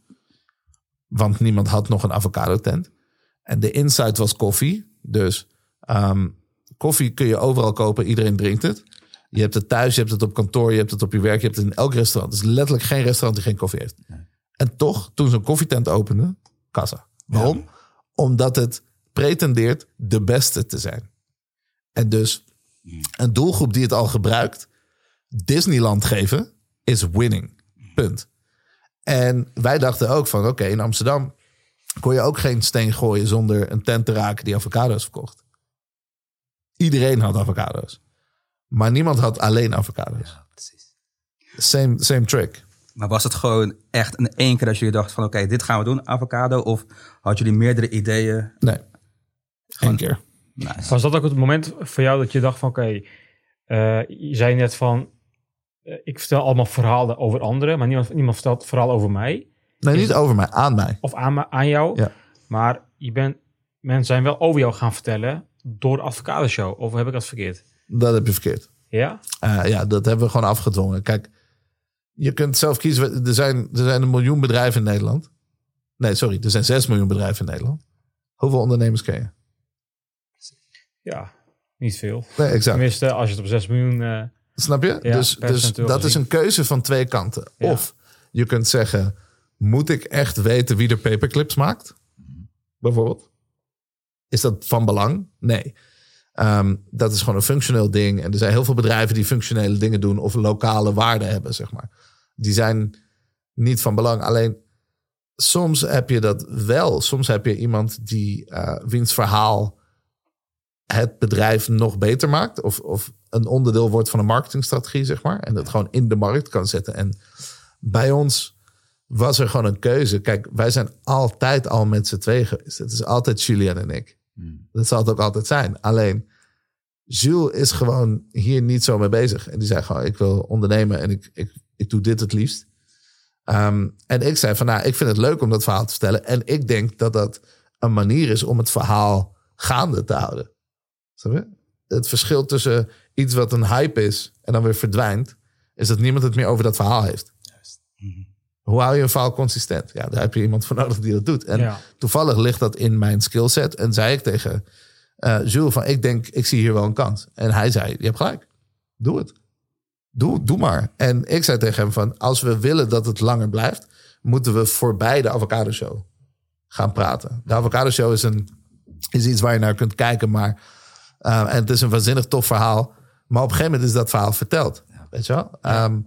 Want niemand had nog een avocado tent. En de insight was koffie. Dus um, koffie kun je overal kopen. Iedereen drinkt het. Je hebt het thuis, je hebt het op kantoor, je hebt het op je werk. Je hebt het in elk restaurant. Er is letterlijk geen restaurant die geen koffie heeft. Nee. En toch, toen zo'n koffietent opende, kassa. Waarom? Ja. Omdat het pretendeert de beste te zijn. En dus een doelgroep die het al gebruikt, Disneyland geven, is winning. Punt. En wij dachten ook van, oké, okay, in Amsterdam kon je ook geen steen gooien zonder een tent te raken die avocado's verkocht. Iedereen had avocado's. Maar niemand had alleen avocado's. Ja, precies. Same, same trick. Maar was het gewoon echt in één keer dat jullie dachten van, oké, okay, dit gaan we doen, avocado? Of hadden jullie meerdere ideeën? Nee, één keer. Nice. Was dat ook het moment voor jou dat je dacht van, oké, okay, uh, je zei net van, uh, ik vertel allemaal verhalen over anderen, maar niemand, niemand vertelt het verhaal over mij. Nee, niet over mij, aan mij. Of aan, aan jou. Ja. Maar je bent, mensen zijn wel over jou gaan vertellen door de Avocado Show. Of heb ik dat verkeerd? Dat heb je verkeerd. Ja? Uh, ja, dat hebben we gewoon afgedwongen. Kijk, je kunt zelf kiezen. Er zijn, er zijn een miljoen bedrijven in Nederland. Nee, sorry. Er zijn zes miljoen bedrijven in Nederland. Hoeveel ondernemers ken je? Ja, niet veel. Nee, exact. Tenminste, als je het op zes miljoen... Uh, Snap je? Ja, dus dus dat gezien. Is een keuze van twee kanten. Ja. Of je kunt zeggen, moet ik echt weten wie er paperclips maakt? Bijvoorbeeld. Is dat van belang? Nee. Um, dat is gewoon een functioneel ding. En er zijn heel veel bedrijven die functionele dingen doen of lokale waarde hebben, zeg maar. Die zijn niet van belang. Alleen soms heb je dat wel. Soms heb je iemand die uh, wiens verhaal het bedrijf nog beter maakt. Of, of een onderdeel wordt van een marketingstrategie, zeg maar. En dat gewoon in de markt kan zetten. En bij ons was er gewoon een keuze. Kijk, wij zijn altijd al met z'n tweeën geweest. Het is altijd Julian en ik. Hmm. Dat zal het ook altijd zijn. Alleen, Jules is gewoon hier niet zo mee bezig. En die zei gewoon, ik wil ondernemen en ik, ik, ik doe dit het liefst. Um, en ik zei van, nou, ik vind het leuk om dat verhaal te vertellen. En ik denk dat dat een manier is om het verhaal gaande te houden. Snap je? Het verschil tussen iets wat een hype is en dan weer verdwijnt, is dat niemand het meer over dat verhaal heeft. Juist. Mm-hmm. Hoe hou je een verhaal consistent? Ja, daar heb je iemand voor nodig die dat doet. En ja. Toevallig ligt dat in mijn skillset. En zei ik tegen uh, Jules van, ik denk, ik zie hier wel een kans. En hij zei, je hebt gelijk. Doe het. Doe, doe maar. En ik zei tegen hem van, als we willen dat het langer blijft, moeten we voorbij de Avocado Show gaan praten. De Avocado Show is, een, is iets waar je naar kunt kijken, maar uh, en het is een waanzinnig tof verhaal. Maar op een gegeven moment is dat verhaal verteld. Ja. Weet je wel? Ja. Um,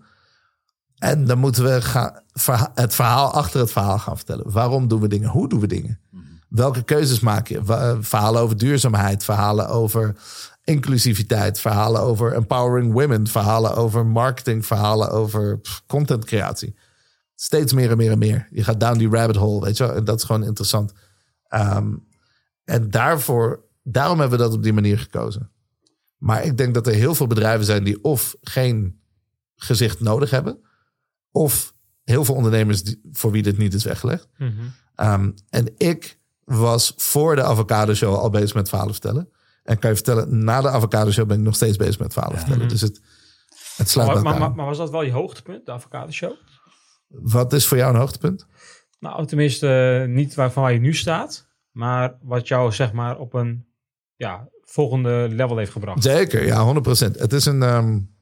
en dan moeten we gaan, het verhaal achter het verhaal gaan vertellen. Waarom doen we dingen? Hoe doen we dingen? Mm-hmm. Welke keuzes maak je? Verhalen over duurzaamheid, verhalen over inclusiviteit, verhalen over empowering women, verhalen over marketing, verhalen over contentcreatie. Steeds meer en meer en meer. Je gaat down die rabbit hole, weet je wel? En dat is gewoon interessant. Um, en daarvoor, daarom hebben we dat op die manier gekozen. Maar ik denk dat er heel veel bedrijven zijn die of geen gezicht nodig hebben, of heel veel ondernemers die, voor wie dit niet is weggelegd. Mm-hmm. Um, en ik was voor de Avocado Show al bezig met verhalen vertellen. En kan je vertellen, na de Avocado Show ben ik nog steeds bezig met verhalen vertellen. Mhm. Dus het, het sluit Maar, bij maar, elkaar. maar, maar was dat wel je hoogtepunt, de Avocado Show? Wat is voor jou een hoogtepunt? Nou, tenminste uh, niet waarvan waar je nu staat, maar wat jou zeg maar op een ja, volgende level heeft gebracht. Zeker, ja, honderd procent. Het is een... Um,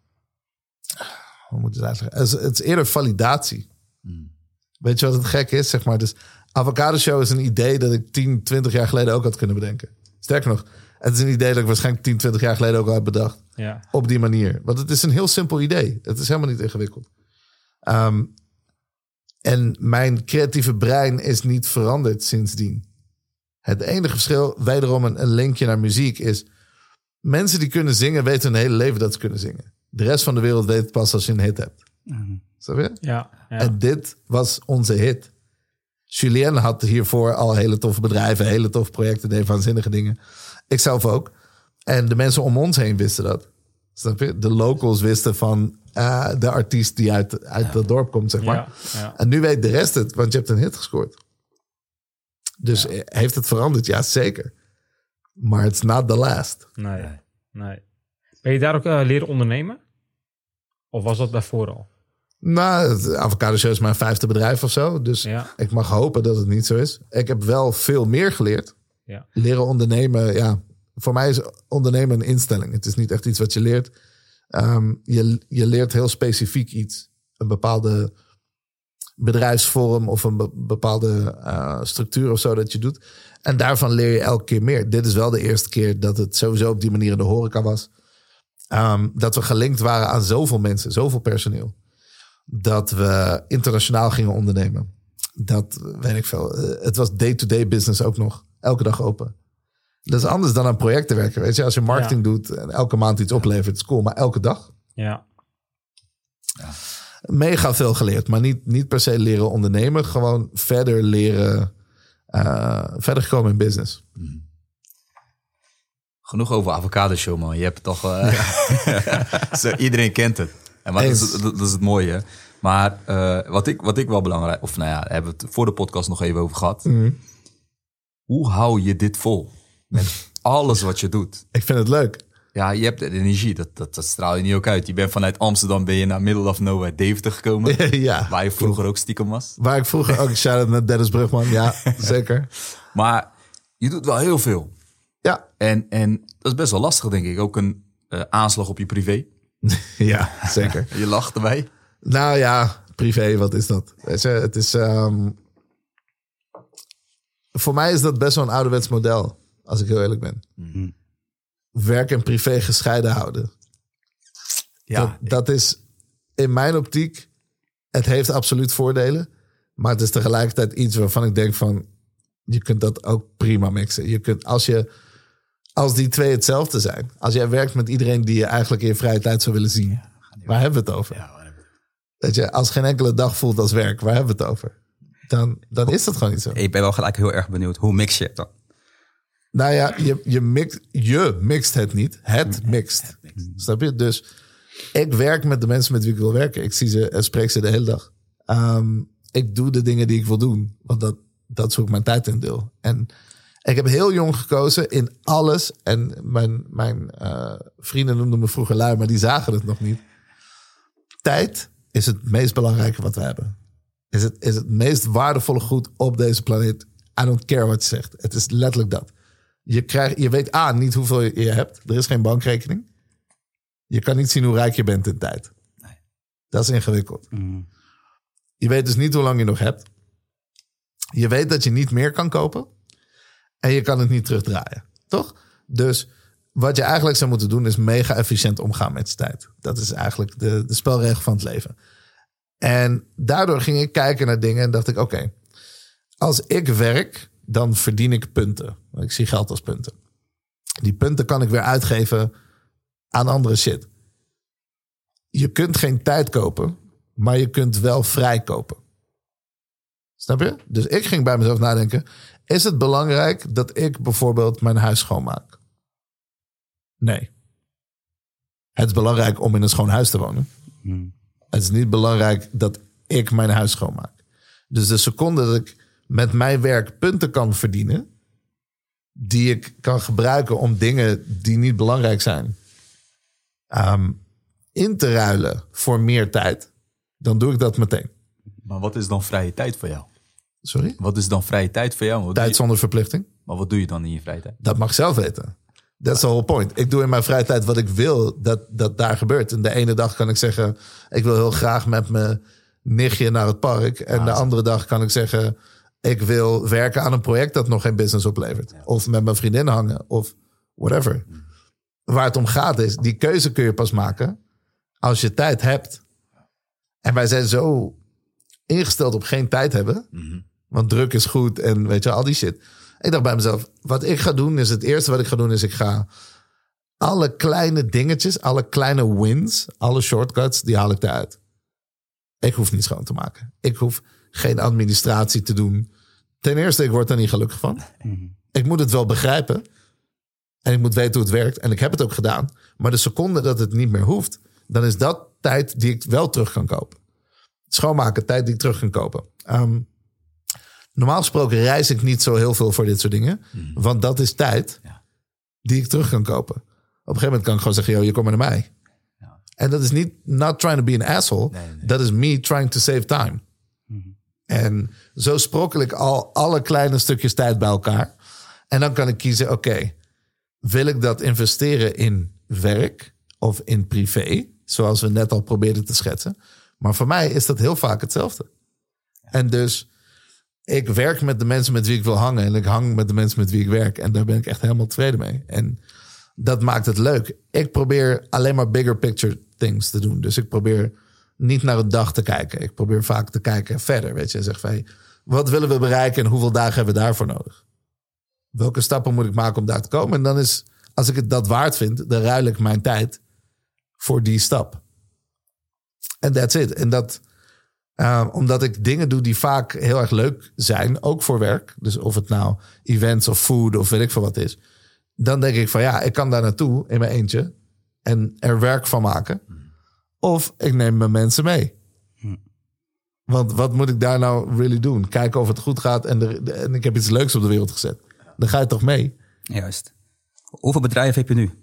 hoe moet ik het uitleggen? Het is, het is eerder validatie. Hmm. Weet je wat het gek is? Zeg maar, dus Avocado Show is een idee dat ik tien, twintig jaar geleden ook had kunnen bedenken. Sterker nog, het is een idee dat ik waarschijnlijk tien, twintig jaar geleden ook al heb bedacht. Ja. Op die manier. Want het is een heel simpel idee. Het is helemaal niet ingewikkeld. Um, en mijn creatieve brein is niet veranderd sindsdien. Het enige verschil, wederom een, een linkje naar muziek, is... mensen die kunnen zingen, weten hun hele leven dat ze kunnen zingen. De rest van de wereld weet het pas als je een hit hebt. Mm-hmm. Snap je? Ja, ja. En dit was onze hit. Julien had hiervoor al hele toffe bedrijven, hele toffe projecten, deed waanzinnige dingen. Ik zelf ook. En de mensen om ons heen wisten dat. Snap je? De locals wisten van uh, de artiest die uit, uit ja. dat dorp komt, zeg maar. Ja, ja. En nu weet de rest het, want je hebt een hit gescoord. Dus ja. heeft het veranderd? Ja, zeker. Maar it's not the last. Nee, nee. Ben je daar ook uh, leren ondernemen? Of was dat daarvoor al? Nou, het Avocado Show is mijn vijfde bedrijf of zo. Dus ja. ik mag hopen dat het niet zo is. Ik heb wel veel meer geleerd. Ja. Leren ondernemen, ja. Voor mij is ondernemen een instelling. Het is niet echt iets wat je leert. Um, je, je leert heel specifiek iets. Een bepaalde bedrijfsvorm of een be- bepaalde uh, structuur of zo dat je doet. En daarvan leer je elke keer meer. Dit is wel de eerste keer dat het sowieso op die manier in de horeca was. Um, dat we gelinkt waren aan zoveel mensen, zoveel personeel. Dat we internationaal gingen ondernemen. Dat, weet ik veel. Het was day-to-day business ook nog. Elke dag open. Dat is anders dan aan projecten werken. Weet je, als je marketing ja. doet en elke maand iets oplevert, is cool. Maar elke dag. Ja. ja. Mega veel geleerd. Maar niet, niet per se leren ondernemen. Gewoon verder leren. Uh, verder gekomen in business. Hmm. Genoeg over Avocado Show, man. Je hebt toch... Uh, ja. Zo, iedereen kent het. En maar dat, is, dat is het mooie. Maar uh, wat, ik, wat ik wel belangrijk... Of nou ja, daar hebben we het voor de podcast nog even over gehad. Mm. Hoe hou je dit vol? Met alles wat je doet. Ik vind het leuk. Ja, je hebt de energie. Dat, dat, dat straal je niet ook uit. Je bent vanuit Amsterdam ben je naar Middle of Nowhere Deventer gekomen. Ja. Waar je vroeger ook stiekem was. Waar ik vroeger ook... Shout-out naar Dennis Brugman. Ja, zeker. Maar je doet wel heel veel. Ja. En, en dat is best wel lastig, denk ik. Ook een uh, aanslag op je privé. Ja, zeker. Je lacht erbij. Nou ja, privé, wat is dat? Weet je, het is... Um... Voor mij is dat best wel een ouderwets model. Als ik heel eerlijk ben. Mm-hmm. Werk en privé gescheiden houden. Ja, dat, ik... dat is in mijn optiek... Het heeft absoluut voordelen. Maar het is tegelijkertijd iets waarvan ik denk van... Je kunt dat ook prima mixen. Je kunt, als, je, als die twee hetzelfde zijn. Als jij werkt met iedereen die je eigenlijk in je vrije tijd zou willen zien. Ja, waar hebben we het over? Ja, dat je als geen enkele dag voelt als werk. Waar hebben we het over? Dan, dan is dat gewoon niet zo. Ik ben wel gelijk heel erg benieuwd. Hoe mix je het dan? Nou ja, je, je, mix, je mixt het niet. Het mixt. Snap je? Dus ik werk met de mensen met wie ik wil werken. Ik zie ze en spreek ze de hele dag. Um, ik doe de dingen die ik wil doen. Want dat, dat is hoe ik mijn tijd indeel. En ik heb heel jong gekozen in alles. En mijn, mijn uh, vrienden noemden me vroeger lui, maar die zagen het nog niet. Tijd is het meest belangrijke wat we hebben. Is het, is het meest waardevolle goed op deze planeet. I don't care wat je zegt. Het is letterlijk dat. Je, krijgt, je weet A, niet hoeveel je hebt. Er is geen bankrekening. Je kan niet zien hoe rijk je bent in tijd. Nee. Dat is ingewikkeld. Mm. Je weet dus niet hoe lang je nog hebt. Je weet dat je niet meer kan kopen. En je kan het niet terugdraaien. Toch? Dus wat je eigenlijk zou moeten doen is mega efficiënt omgaan met je tijd. Dat is eigenlijk de, de spelregel van het leven. En daardoor ging ik kijken naar dingen en dacht ik, oké, okay, als ik werk, dan verdien ik punten. Ik zie geld als punten. Die punten kan ik weer uitgeven aan andere shit. Je kunt geen tijd kopen, maar je kunt wel vrij kopen. Snap je? Dus ik ging bij mezelf nadenken, is het belangrijk dat ik bijvoorbeeld mijn huis schoonmaak? Nee. Het is belangrijk om in een schoon huis te wonen. Hmm. Het is niet belangrijk dat ik mijn huis schoonmaak. Dus de seconde dat ik met mijn werk punten kan verdienen, die ik kan gebruiken om dingen die niet belangrijk zijn um, in te ruilen voor meer tijd, dan doe ik dat meteen. Maar wat is dan vrije tijd voor jou? Sorry? Wat is dan vrije tijd voor jou? Wat Tijd je... zonder verplichting. Maar wat doe je dan in je vrije tijd? Dat mag ik zelf weten. That's the whole point. Ik doe in mijn vrije tijd wat ik wil dat, dat daar gebeurt. En de ene dag kan ik zeggen, ik wil heel graag met mijn nichtje naar het park. En ah, de andere dag kan ik zeggen, ik wil werken aan een project dat nog geen business oplevert. Ja. Of met mijn vriendin hangen. Of whatever. Mm. Waar het om gaat is, die keuze kun je pas maken als je tijd hebt. En wij zijn zo ingesteld op geen tijd hebben. Mm-hmm. Want druk is goed en weet je, al die shit. Ik dacht bij mezelf, wat ik ga doen is het eerste wat ik ga doen is ik ga alle kleine dingetjes, alle kleine wins, alle shortcuts, die haal ik eruit. Ik hoef niet schoon te maken. Ik hoef geen administratie te doen. Ten eerste, ik word er niet gelukkig van. Mm-hmm. Ik moet het wel begrijpen. En ik moet weten hoe het werkt. En ik heb het ook gedaan. Maar de seconde dat het niet meer hoeft, dan is dat tijd die ik wel terug kan kopen. Schoonmaken, tijd die ik terug kan kopen. Um, normaal gesproken reis ik niet zo heel veel voor dit soort dingen. Mm-hmm. Want dat is tijd ja. die ik terug kan kopen. Op een gegeven moment kan ik gewoon zeggen, yo, je komt maar naar mij. Ja. En dat is niet not trying to be an asshole. Nee, nee. Dat is me trying to save time. Mm-hmm. En zo sprokkel ik al alle kleine stukjes tijd bij elkaar. En dan kan ik kiezen, oké, okay, wil ik dat investeren in werk of in privé? Zoals we net al probeerden te schetsen. Maar voor mij is dat heel vaak hetzelfde. Ja. En dus ik werk met de mensen met wie ik wil hangen. En ik hang met de mensen met wie ik werk. En daar ben ik echt helemaal tevreden mee. En dat maakt het leuk. Ik probeer alleen maar bigger picture things te doen. Dus ik probeer niet naar een dag te kijken. Ik probeer vaak te kijken verder. Weet je, zeg van, hey, wat willen we bereiken en hoeveel dagen hebben we daarvoor nodig? Welke stappen moet ik maken om daar te komen? En dan is, als ik het dat waard vind, dan ruil ik mijn tijd voor die stap. En that's it. En dat, uh, omdat ik dingen doe die vaak heel erg leuk zijn, ook voor werk. Dus of het nou events of food of weet ik veel wat is. Dan denk ik van ja, ik kan daar naartoe in mijn eentje en er werk van maken. Of ik neem mijn mensen mee. Want wat moet ik daar nou really doen? Kijken of het goed gaat en, er, en ik heb iets leuks op de wereld gezet. Dan ga je toch mee? Juist. Hoeveel bedrijven heb je nu?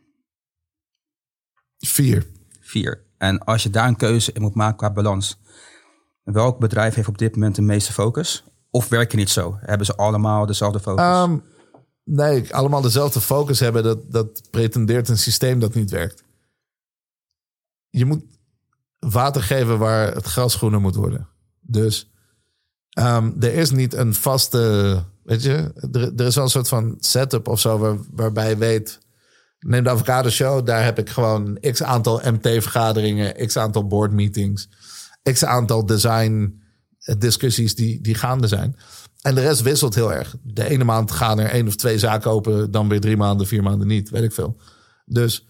Vier. Vier. En als je daar een keuze in moet maken qua balans. Welk bedrijf heeft op dit moment de meeste focus? Of werken niet zo? Hebben ze allemaal dezelfde focus? Um, nee, allemaal dezelfde focus hebben. Dat, dat pretendeert een systeem dat niet werkt. Je moet water geven waar het gras groener moet worden. Dus um, er is niet een vaste... Weet je, er, er is wel een soort van setup of zo... Waar, waarbij je weet... Neem de Avocado Show, daar heb ik gewoon... x aantal M T-vergaderingen... x aantal board meetings... x aantal design discussies die, die gaande zijn. En de rest wisselt heel erg. De ene maand gaan er één of twee zaken open... dan weer drie maanden, vier maanden niet. Weet ik veel. Dus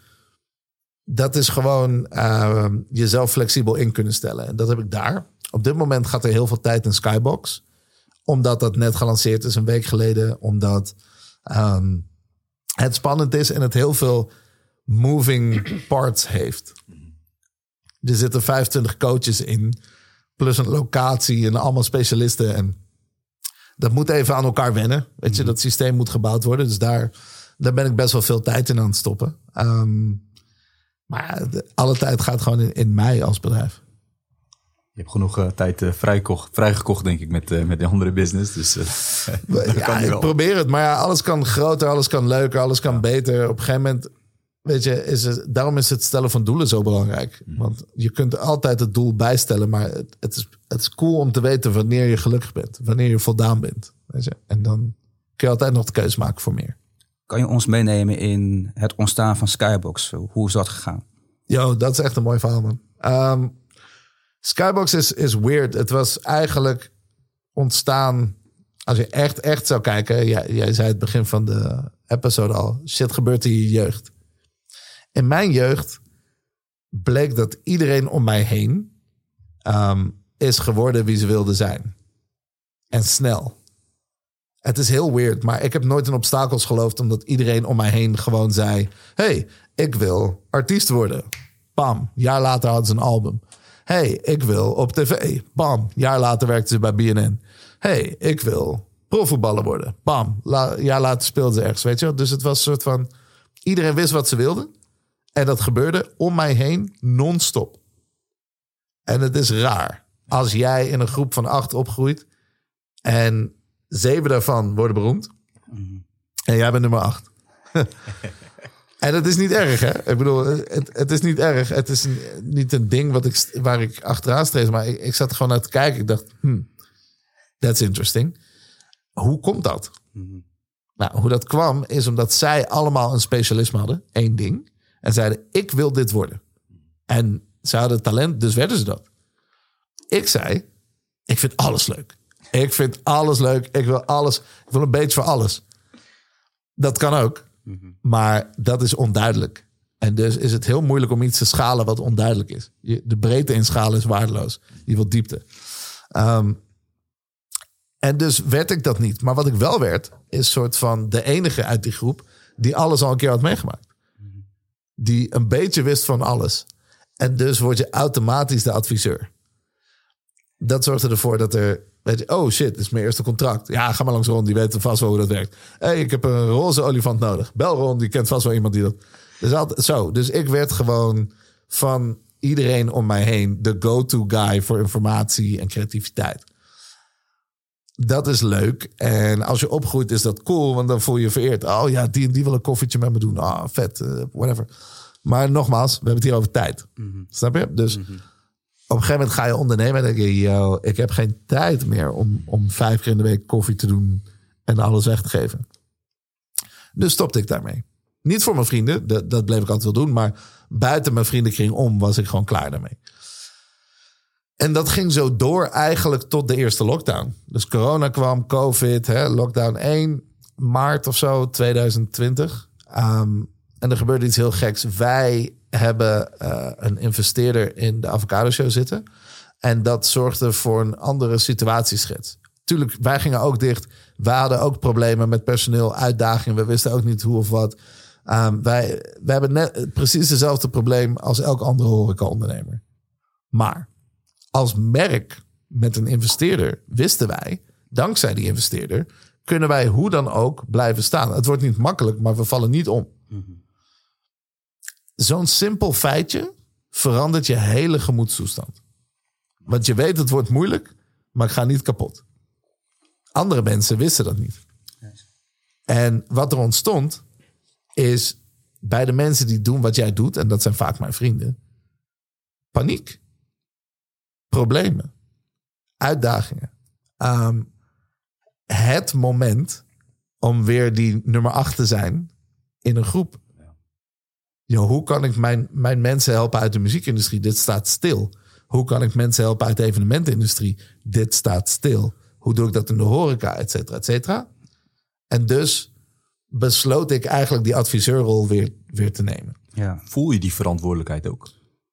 dat is gewoon uh, jezelf flexibel in kunnen stellen. En dat heb ik daar. Op dit moment gaat er heel veel tijd in Skybox... Omdat dat net gelanceerd is een week geleden. Omdat um, het spannend is en het heel veel moving parts heeft. Er zitten vijfentwintig coaches in. Plus een locatie en allemaal specialisten. En dat moet even aan elkaar wennen. Weet je, dat systeem moet gebouwd worden. Dus daar, daar ben ik best wel veel tijd in aan het stoppen. Um, maar de, alle tijd gaat gewoon in, in mij als bedrijf. Je hebt genoeg uh, tijd uh, vrijgekocht, vrijgekocht, denk ik, met, uh, met die andere business. Dus uh, ja, ik wel. probeer het. Maar ja, alles kan groter, alles kan leuker, alles kan ja. beter. Op een gegeven moment, weet je, is het, daarom is het stellen van doelen zo belangrijk. Mm. Want je kunt altijd het doel bijstellen, maar het, het, is, het is cool om te weten wanneer je gelukkig bent. Wanneer je voldaan bent. Weet je? En dan kun je altijd nog de keuze maken voor meer. Kan je ons meenemen in het ontstaan van Skybox? Hoe is dat gegaan? Yo, dat is echt een mooi verhaal, man. Um, Skybox is, is weird. Het was eigenlijk ontstaan... Als je echt, echt zou kijken... Jij, jij zei het begin van de episode al... Shit gebeurt in je jeugd. In mijn jeugd bleek dat iedereen om mij heen... Um, is geworden wie ze wilde zijn. En snel. Het is heel weird, maar ik heb nooit in obstakels geloofd... omdat iedereen om mij heen gewoon zei... hey, ik wil artiest worden. Bam, jaar later hadden ze een album... hey, ik wil op tv. Bam, jaar later werkte ze bij B N N. hey, ik wil profvoetballer worden. Bam, la, een jaar later speelden ze ergens, weet je wel. Dus het was een soort van... Iedereen wist wat ze wilden. En dat gebeurde om mij heen non-stop. En het is raar. Als jij in een groep van acht opgroeit... en zeven daarvan worden beroemd... Mm-hmm. en jij bent nummer acht. En het is niet erg, hè? Ik bedoel, het, het is niet erg. Het is een, niet een ding wat ik, waar ik achteraan streef. Maar ik, ik zat er gewoon naar te kijken. Ik dacht, hmm, that's interesting. Hoe komt dat? Mm-hmm. Nou, hoe dat kwam is omdat zij allemaal een specialisme hadden. Één ding. En zeiden, ik wil dit worden. En ze hadden talent, dus werden ze dat. Ik zei, ik vind alles leuk. Ik vind alles leuk. Ik wil alles. Ik wil een beetje voor alles. Dat kan ook. Mm-hmm. Maar dat is onduidelijk. En dus is het heel moeilijk om iets te schalen wat onduidelijk is. De breedte in schalen is waardeloos. Je wilt diepte. Um, en dus werd ik dat niet. Maar wat ik wel werd, is soort van de enige uit die groep die alles al een keer had meegemaakt. Mm-hmm. Die een beetje wist van alles. En dus word je automatisch de adviseur. Dat zorgde ervoor dat er... Weet je, oh shit, dit is mijn eerste contract. Ja, ga maar langs Ron, die weet vast wel hoe dat werkt. Hé, hey, ik heb een roze olifant nodig. Bel Ron, die kent vast wel iemand die dat... Dus, altijd, zo. Dus ik werd gewoon van iedereen om mij heen... de go-to guy voor informatie en creativiteit. Dat is leuk. En als je opgroeit is dat cool, want dan voel je je vereerd. Oh ja, die, die wil een koffietje met me doen. Ah, oh, vet, uh, whatever. Maar nogmaals, we hebben het hier over tijd. Mm-hmm. Snap je? Dus... Mm-hmm. Op een gegeven moment ga je ondernemen en denk je... Yo, ik heb geen tijd meer om, om vijf keer in de week koffie te doen... en alles weg te geven. Dus stopte ik daarmee. Niet voor mijn vrienden, dat, dat bleef ik altijd wel doen... maar buiten mijn vriendenkring om was ik gewoon klaar daarmee. En dat ging zo door eigenlijk tot de eerste lockdown. Dus corona kwam, COVID, hè, lockdown één... maart of zo, twintig twintig. Um, en er gebeurde iets heel geks. Wij... hebben uh, een investeerder in de Avocado Show zitten. En dat zorgde voor een andere situatieschets. Tuurlijk, wij gingen ook dicht. Wij hadden ook problemen met personeel, uitdagingen. We wisten ook niet hoe of wat. Um, wij, wij hebben net precies hetzelfde probleem als elk andere horeca-ondernemer. Maar als merk met een investeerder wisten wij, dankzij die investeerder, kunnen wij hoe dan ook blijven staan. Het wordt niet makkelijk, maar we vallen niet om. Mm-hmm. Zo'n simpel feitje verandert je hele gemoedstoestand. Want je weet het wordt moeilijk, maar ik ga niet kapot. Andere mensen wisten dat niet. En wat er ontstond is bij de mensen die doen wat jij doet, en dat zijn vaak mijn vrienden, paniek, problemen, uitdagingen. Um, het moment om weer die nummer acht te zijn in een groep. Yo, hoe kan ik mijn, mijn mensen helpen uit de muziekindustrie? Dit staat stil. Hoe kan ik mensen helpen uit de evenementenindustrie? Dit staat stil. Hoe doe ik dat in de horeca, et cetera, et cetera? En dus besloot ik eigenlijk die adviseurrol weer, weer te nemen. Ja. Voel je die verantwoordelijkheid ook?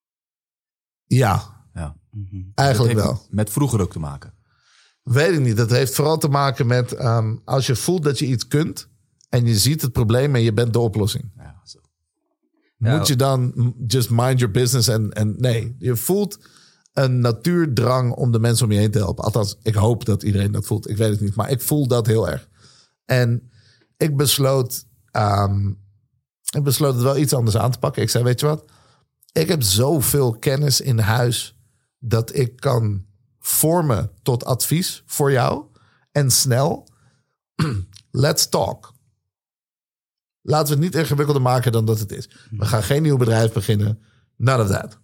Ja, ja. Mm-hmm. Eigenlijk wel. Met vroeger ook te maken? Weet ik niet. Dat heeft vooral te maken met um, als je voelt dat je iets kunt en je ziet het probleem en je bent de oplossing. Ja, zo. Ja. Moet je dan just mind your business en, en nee, je voelt een natuurdrang om de mensen om je heen te helpen. Althans, ik hoop dat iedereen dat voelt. Ik weet het niet, maar ik voel dat heel erg. En ik besloot, um, ik besloot het wel iets anders aan te pakken. Ik zei, weet je wat? Ik heb zoveel kennis in huis dat ik kan vormen tot advies voor jou. En snel, let's talk. Laten we het niet ingewikkelder maken dan dat het is. We gaan geen nieuw bedrijf beginnen. None of that.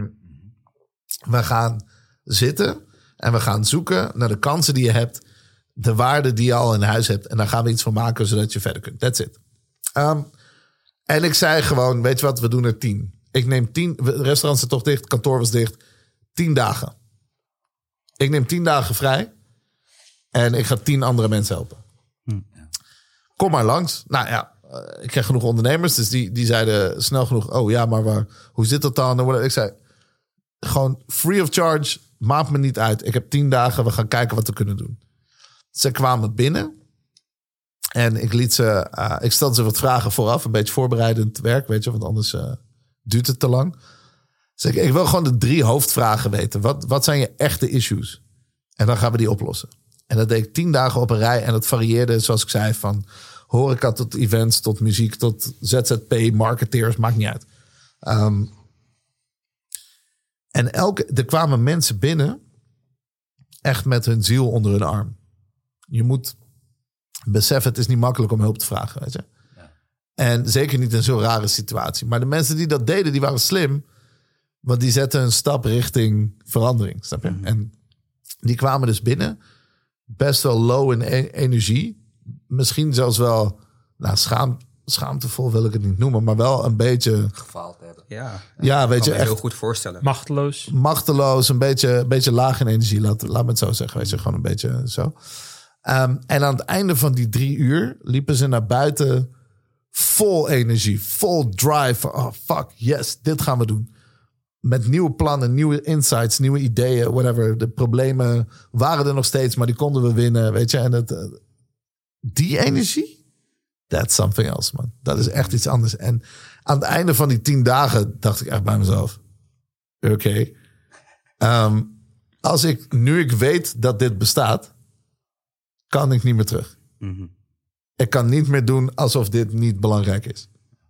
We gaan zitten en we gaan zoeken naar de kansen die je hebt. De waarde die je al in huis hebt. En daar gaan we iets van maken zodat je verder kunt. That's it. Um, en ik zei gewoon, weet je wat, we doen er tien. Ik neem tien, restaurant zit toch dicht, kantoor was dicht. Tien dagen. Ik neem tien dagen vrij. En ik ga tien andere mensen helpen. Hm. Kom maar langs. Nou ja, ik kreeg genoeg ondernemers. Dus die, die zeiden snel genoeg, oh ja, maar waar, hoe zit dat dan? Ik zei, gewoon free of charge, maakt me niet uit. Ik heb tien dagen, we gaan kijken wat we kunnen doen. Ze kwamen binnen. En ik liet ze, uh, ik stelde ze wat vragen vooraf. Een beetje voorbereidend werk, weet je. Want anders uh, duurt het te lang. Dus ik, ik wil gewoon de drie hoofdvragen weten. Wat, wat zijn je echte issues? En dan gaan we die oplossen. En dat deed ik tien dagen op een rij. En dat varieerde, zoals ik zei, van horeca tot events, tot muziek, tot Z Z P, marketeers, maakt niet uit. Um, en elke, er kwamen mensen binnen, echt met hun ziel onder hun arm. Je moet beseffen, het is niet makkelijk om hulp te vragen, weet je. Ja. En zeker niet in zo'n rare situatie. Maar de mensen die dat deden, die waren slim. Want die zetten een stap richting verandering, snap je? Mm-hmm. En die kwamen dus binnen, best wel low in e- energie. Misschien zelfs wel, nou, schaam, schaamtevol wil ik het niet noemen, maar wel een beetje gefaald hebben. Ja, ja, weet je, me echt heel goed voorstellen. Machteloos. Machteloos, een beetje, een beetje laag in energie. Laat, laat me het zo zeggen, weet je, gewoon een beetje zo. Um, en aan het einde van die drie uur liepen ze naar buiten vol energie, vol drive. Oh, fuck, yes, dit gaan we doen. Met nieuwe plannen, nieuwe insights, nieuwe ideeën, whatever. De problemen waren er nog steeds, maar die konden we winnen, weet je. En het, uh, die energie, that's something else, man. Dat is echt iets anders. En aan het einde van die tien dagen dacht ik echt bij mezelf, oké. Okay. Um, als ik, nu ik weet dat dit bestaat, kan ik niet meer terug. Mm-hmm. Ik kan niet meer doen alsof dit niet belangrijk is.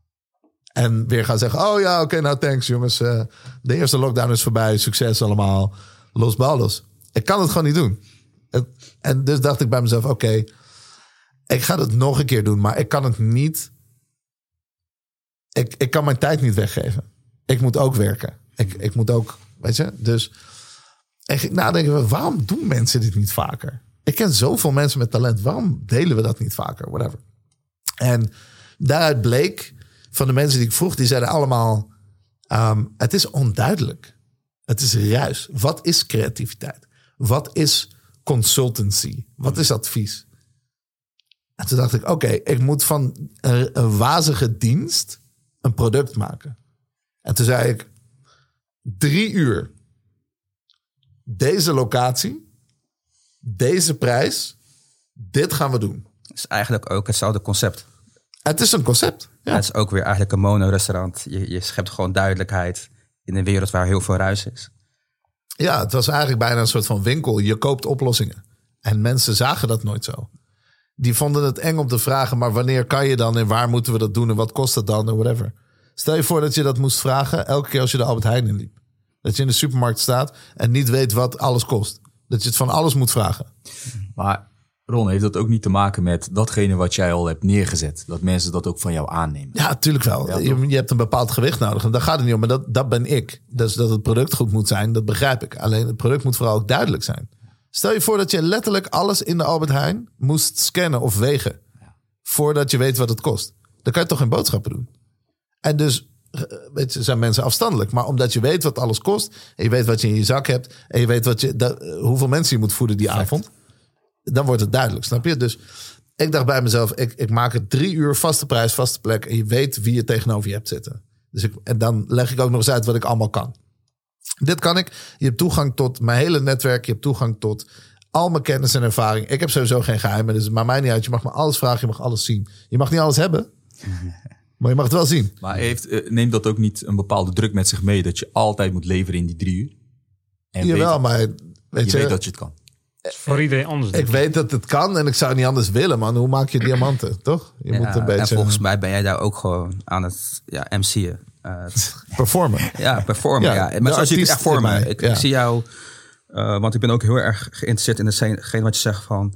En weer gaan zeggen, oh ja, oké, okay, nou thanks jongens. Uh, de eerste lockdown is voorbij, succes allemaal. Los ballos. Ik kan het gewoon niet doen. Het, en dus dacht ik bij mezelf, oké, okay, ik ga het nog een keer doen, maar ik kan het niet. Ik, ik kan mijn tijd niet weggeven. Ik moet ook werken. Ik, ik moet ook, weet je, dus ik ging nadenken, waarom doen mensen dit niet vaker? Ik ken zoveel mensen met talent. Waarom delen we dat niet vaker? Whatever. En daaruit bleek, van de mensen die ik vroeg, die zeiden allemaal, um, het is onduidelijk. Het is ruis. Wat is creativiteit? Wat is consultancy? Wat is advies? En toen dacht ik, oké, okay, ik moet van een, een wazige dienst een product maken. En toen zei ik, drie uur, deze locatie, deze prijs, dit gaan we doen. Het is eigenlijk ook hetzelfde concept. Het is een concept. Ja. Ja, het is ook weer eigenlijk een mono-restaurant. Je, je schept gewoon duidelijkheid in een wereld waar heel veel ruis is. Ja, het was eigenlijk bijna een soort van winkel. Je koopt oplossingen. En mensen zagen dat nooit zo. Die vonden het eng om te vragen, maar wanneer kan je dan en waar moeten we dat doen en wat kost dat dan en whatever. Stel je voor dat je dat moest vragen elke keer als je de Albert Heijn inliep. Dat je in de supermarkt staat en niet weet wat alles kost. Dat je het van alles moet vragen. Maar Ron, heeft dat ook niet te maken met datgene wat jij al hebt neergezet? Dat mensen dat ook van jou aannemen? Ja, natuurlijk wel. Ja, je, je hebt een bepaald gewicht nodig. En daar gaat het niet om. Maar dat, dat ben ik. Dus dat het product goed moet zijn, dat begrijp ik. Alleen het product moet vooral ook duidelijk zijn. Stel je voor dat je letterlijk alles in de Albert Heijn moest scannen of wegen. Voordat je weet wat het kost. Dan kan je toch geen boodschappen doen. En dus weet je, zijn mensen afstandelijk. Maar omdat je weet wat alles kost. En je weet wat je in je zak hebt. En je weet wat je, dat, hoeveel mensen je moet voeden die Perfect. avond. Dan wordt het duidelijk, snap je? Dus ik dacht bij mezelf, ik, ik maak het drie uur vaste prijs, vaste plek. En je weet wie je tegenover je hebt zitten. Dus ik, en dan leg ik ook nog eens uit wat ik allemaal kan. Dit kan ik. Je hebt toegang tot mijn hele netwerk. Je hebt toegang tot al mijn kennis en ervaring. Ik heb sowieso geen geheimen. Dus het maakt mij niet uit. Je mag me alles vragen. Je mag alles zien. Je mag niet alles hebben. Maar je mag het wel zien. Maar heeft, neemt dat ook niet een bepaalde druk met zich mee? Dat je altijd moet leveren in die drie uur? En Jawel, weet, maar weet je, je weet dat je het kan. Voor iedereen anders. Ik weet dat het kan en ik zou niet anders willen, man. Hoe maak je diamanten, toch? Je ja, moet een beetje... En volgens mij ben jij daar ook gewoon aan het ja, M C'en. Uh, performen. Ja, performen. Ja, ja. Maar zo zie ik het echt voor me. Ik, ja. ik zie jou, uh, want ik ben ook heel erg geïnteresseerd in hetgeen wat je zegt van...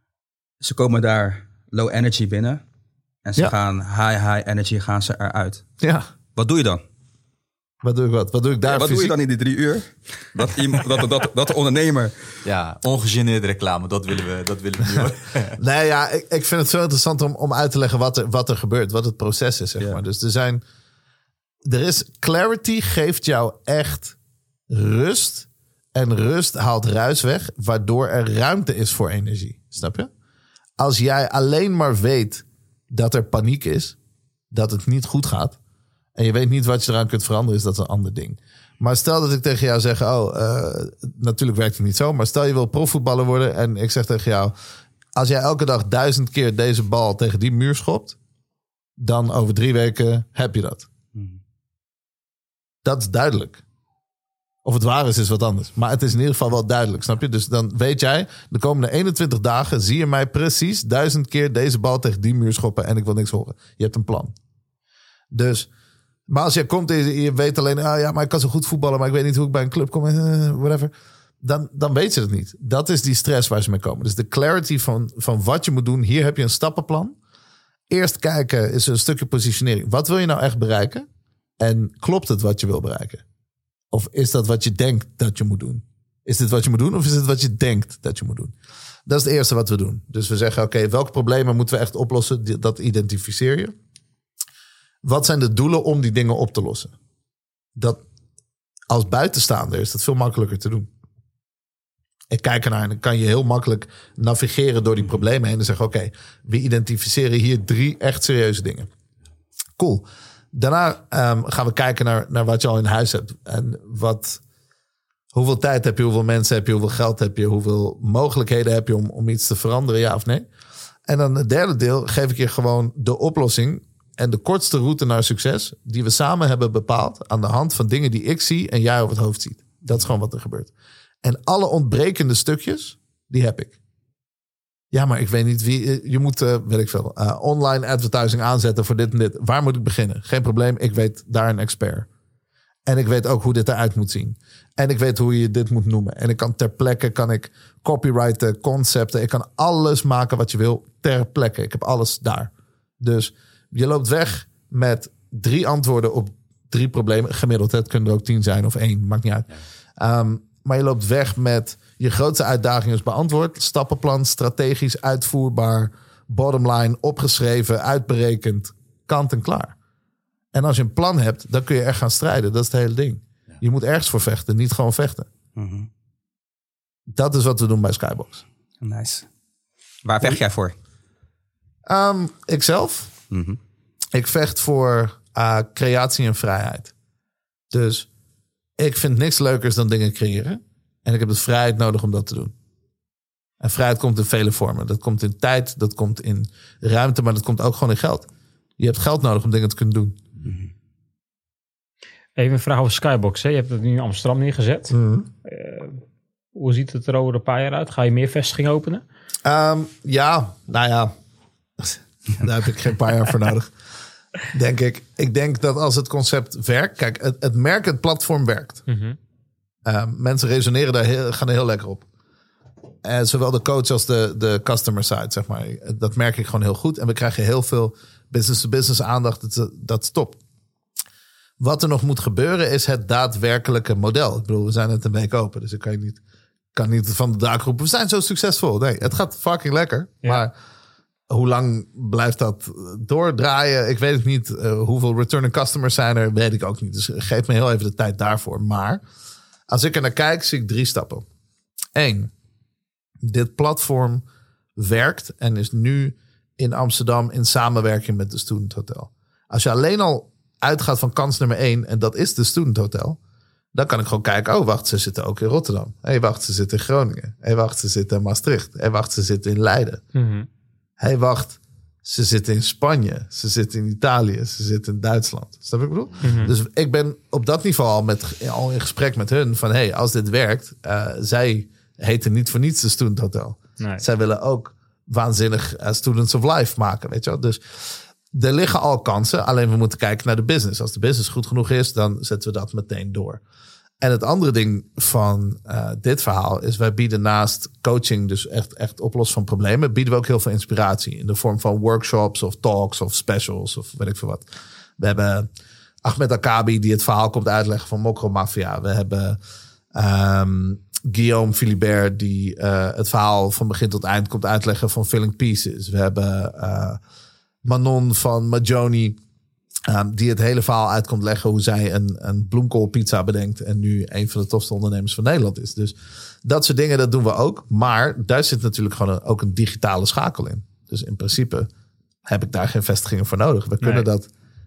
Ze komen daar low energy binnen en ze ja. gaan high, high energy gaan ze eruit. Ja. Wat doe je dan? Wat doe ik wat? Wat doe ik daar? Ja, wat fysiek? doe je dan in die drie uur? Dat, iemand, dat, dat, dat de ondernemer... Ja, ongegeneerde reclame, dat willen we, dat willen we niet hoor. Nee, ja, ik, ik vind het zo interessant om, om uit te leggen wat er, wat er gebeurt. Wat het proces is, zeg ja. maar. Dus er zijn... Er is... Clarity geeft jou echt rust. En rust haalt ruis weg, waardoor er ruimte is voor energie. Snap je? Als jij alleen maar weet dat er paniek is, dat het niet goed gaat, en je weet niet wat je eraan kunt veranderen, is dat een ander ding. Maar stel dat ik tegen jou zeg, oh, uh, natuurlijk werkt het niet zo, maar stel je wil profvoetballer worden en ik zeg tegen jou, als jij elke dag duizend keer deze bal tegen die muur schopt, dan over drie weken heb je dat. Hmm. Dat is duidelijk. Of het waar is, is wat anders. Maar het is in ieder geval wel duidelijk, snap je? Dus dan weet jij, de komende eenentwintig dagen zie je mij precies duizend keer deze bal tegen die muur schoppen en ik wil niks horen. Je hebt een plan. Dus, maar als je komt en je, je weet alleen, ah ja, maar ik kan zo goed voetballen, maar ik weet niet hoe ik bij een club kom, uh, whatever. Dan, dan weet je het niet. Dat is die stress waar ze mee komen. Dus de clarity van, van wat je moet doen. Hier heb je een stappenplan. Eerst kijken is een stukje positionering. Wat wil je nou echt bereiken? En klopt het wat je wil bereiken? Of is dat wat je denkt dat je moet doen? Is dit wat je moet doen of is het wat je denkt dat je moet doen? Dat is het eerste wat we doen. Dus we zeggen, oké, okay, welke problemen moeten we echt oplossen? Dat identificeer je. Wat zijn de doelen om die dingen op te lossen? Dat als buitenstaander is dat veel makkelijker te doen. Ik kijk ernaar en dan kan je heel makkelijk navigeren door die problemen heen en zeggen, oké, okay, we identificeren hier drie echt serieuze dingen. Cool. Daarna um, gaan we kijken naar, naar wat je al in huis hebt. En wat, hoeveel tijd heb je, hoeveel mensen heb je, hoeveel geld heb je, hoeveel mogelijkheden heb je om, om iets te veranderen, ja of nee. En dan het derde deel geef ik je gewoon de oplossing en de kortste route naar succes die we samen hebben bepaald aan de hand van dingen die ik zie en jij over het hoofd ziet. Dat is gewoon wat er gebeurt. En alle ontbrekende stukjes, die heb ik. Ja, maar ik weet niet wie. Je moet, uh, weet ik veel, uh, online advertising aanzetten voor dit en dit. Waar moet ik beginnen? Geen probleem, ik weet daar een expert. En ik weet ook hoe dit eruit moet zien. En ik weet hoe je dit moet noemen. En ik kan ter plekke, kan ik copyrighten, concepten. Ik kan alles maken wat je wil ter plekke. Ik heb alles daar. Dus je loopt weg met drie antwoorden op drie problemen. Gemiddeld, het kunnen er ook tien zijn of één, maakt niet uit. Um, maar je loopt weg met je grootste uitdaging is beantwoord. Stappenplan, strategisch, uitvoerbaar, bottomline, opgeschreven, uitberekend, kant en klaar. En als je een plan hebt, dan kun je echt gaan strijden. Dat is het hele ding. Ja. Je moet ergens voor vechten, niet gewoon vechten. Mm-hmm. Dat is wat we doen bij Skybox. Nice. Waar vecht jij voor? Um, ikzelf. Mm-hmm. Ik vecht voor uh, creatie en vrijheid. Dus ik vind niks leukers dan dingen creëren. En ik heb de vrijheid nodig om dat te doen. En vrijheid komt in vele vormen. Dat komt in tijd, dat komt in ruimte, maar dat komt ook gewoon in geld. Je hebt geld nodig om dingen te kunnen doen. Mm-hmm. Even een vraag over Skybox. Hè? Je hebt het nu in Amsterdam neergezet. Mm-hmm. Uh, hoe ziet het er over een paar jaar uit? Ga je meer vestigingen openen? Um, ja, nou ja. Daar heb ik geen paar jaar voor nodig. Denk ik. Ik denk dat als het concept werkt. Kijk, het, het merk, het platform werkt. Mm-hmm. Uh, mensen resoneren daar heel, gaan er heel lekker op. En zowel de coach als de, de customer side, zeg maar. Dat merk ik gewoon heel goed. En we krijgen heel veel business-to-business aandacht. Dat, dat is top. Wat er nog moet gebeuren is het daadwerkelijke model. Ik bedoel, we zijn net een week open. Dus ik kan niet, kan niet van de dak roepen. We zijn zo succesvol. Nee, het gaat fucking lekker. Ja. Maar hoe lang blijft dat doordraaien? Ik weet het niet. Uh, hoeveel returning customers zijn er? Weet ik ook niet. Dus geef me heel even de tijd daarvoor. Maar als ik er naar kijk, zie ik drie stappen. Eén. Dit platform werkt en is nu in Amsterdam in samenwerking met de Student Hotel. Als je alleen al uitgaat van kans nummer één, en dat is de Student Hotel, dan kan ik gewoon kijken, oh wacht, ze zitten ook in Rotterdam. Hé hey, wacht, ze zitten in Groningen. Hé hey, wacht, ze zitten in Maastricht. Hé hey, wacht, ze zitten in Leiden. Mm-hmm. Hé hey, wacht, ze zitten in Spanje. Ze zitten in Italië. Ze zitten in Duitsland. Snap je wat ik bedoel? Mm-hmm. Dus ik ben op dat niveau al, met, al in gesprek met hun van, hé, hey, als dit werkt, uh, zij heten niet voor niets de Student Hotel. Nee. Zij willen ook waanzinnig uh, Students of Life maken, weet je wel. Dus er liggen al kansen, alleen we moeten kijken naar de business. Als de business goed genoeg is, dan zetten we dat meteen door. En het andere ding van uh, dit verhaal is, wij bieden naast coaching, dus echt, echt oplossen van problemen, bieden we ook heel veel inspiratie in de vorm van workshops of talks of specials of weet ik veel wat. We hebben Ahmed Akabi die het verhaal komt uitleggen van Mokro Mafia. We hebben um, Guillaume Philibert die uh, het verhaal van begin tot eind komt uitleggen van Filling Pieces. We hebben uh, Manon van Majoni um, die het hele verhaal uit komt leggen hoe zij een, een bloemkoolpizza bedenkt en nu een van de tofste ondernemers van Nederland is. Dus dat soort dingen, dat doen we ook. Maar daar zit natuurlijk gewoon een, ook een digitale schakel in. Dus in principe heb ik daar geen vestigingen voor nodig. We kunnen nee. dat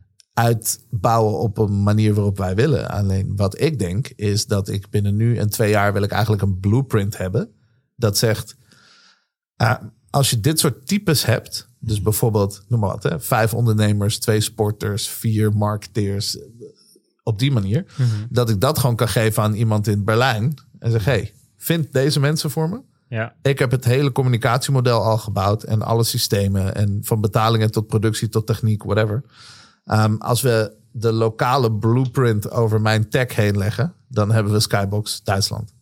uitbouwen op een manier waarop wij willen. Alleen wat ik denk is dat ik binnen nu en twee jaar wil ik eigenlijk een blueprint hebben. Dat zegt, uh, als je dit soort types hebt, dus bijvoorbeeld, noem maar wat, hè, vijf ondernemers, twee sporters, vier marketeers, op die manier. Mm-hmm. Dat ik dat gewoon kan geven aan iemand in Berlijn. En zeg, hey, vind deze mensen voor me. Ja. Ik heb het hele communicatiemodel al gebouwd. En alle systemen. En van betalingen tot productie tot techniek, whatever. Um, als we de lokale blueprint over mijn tech heen leggen. Dan hebben we Skybox Duitsland.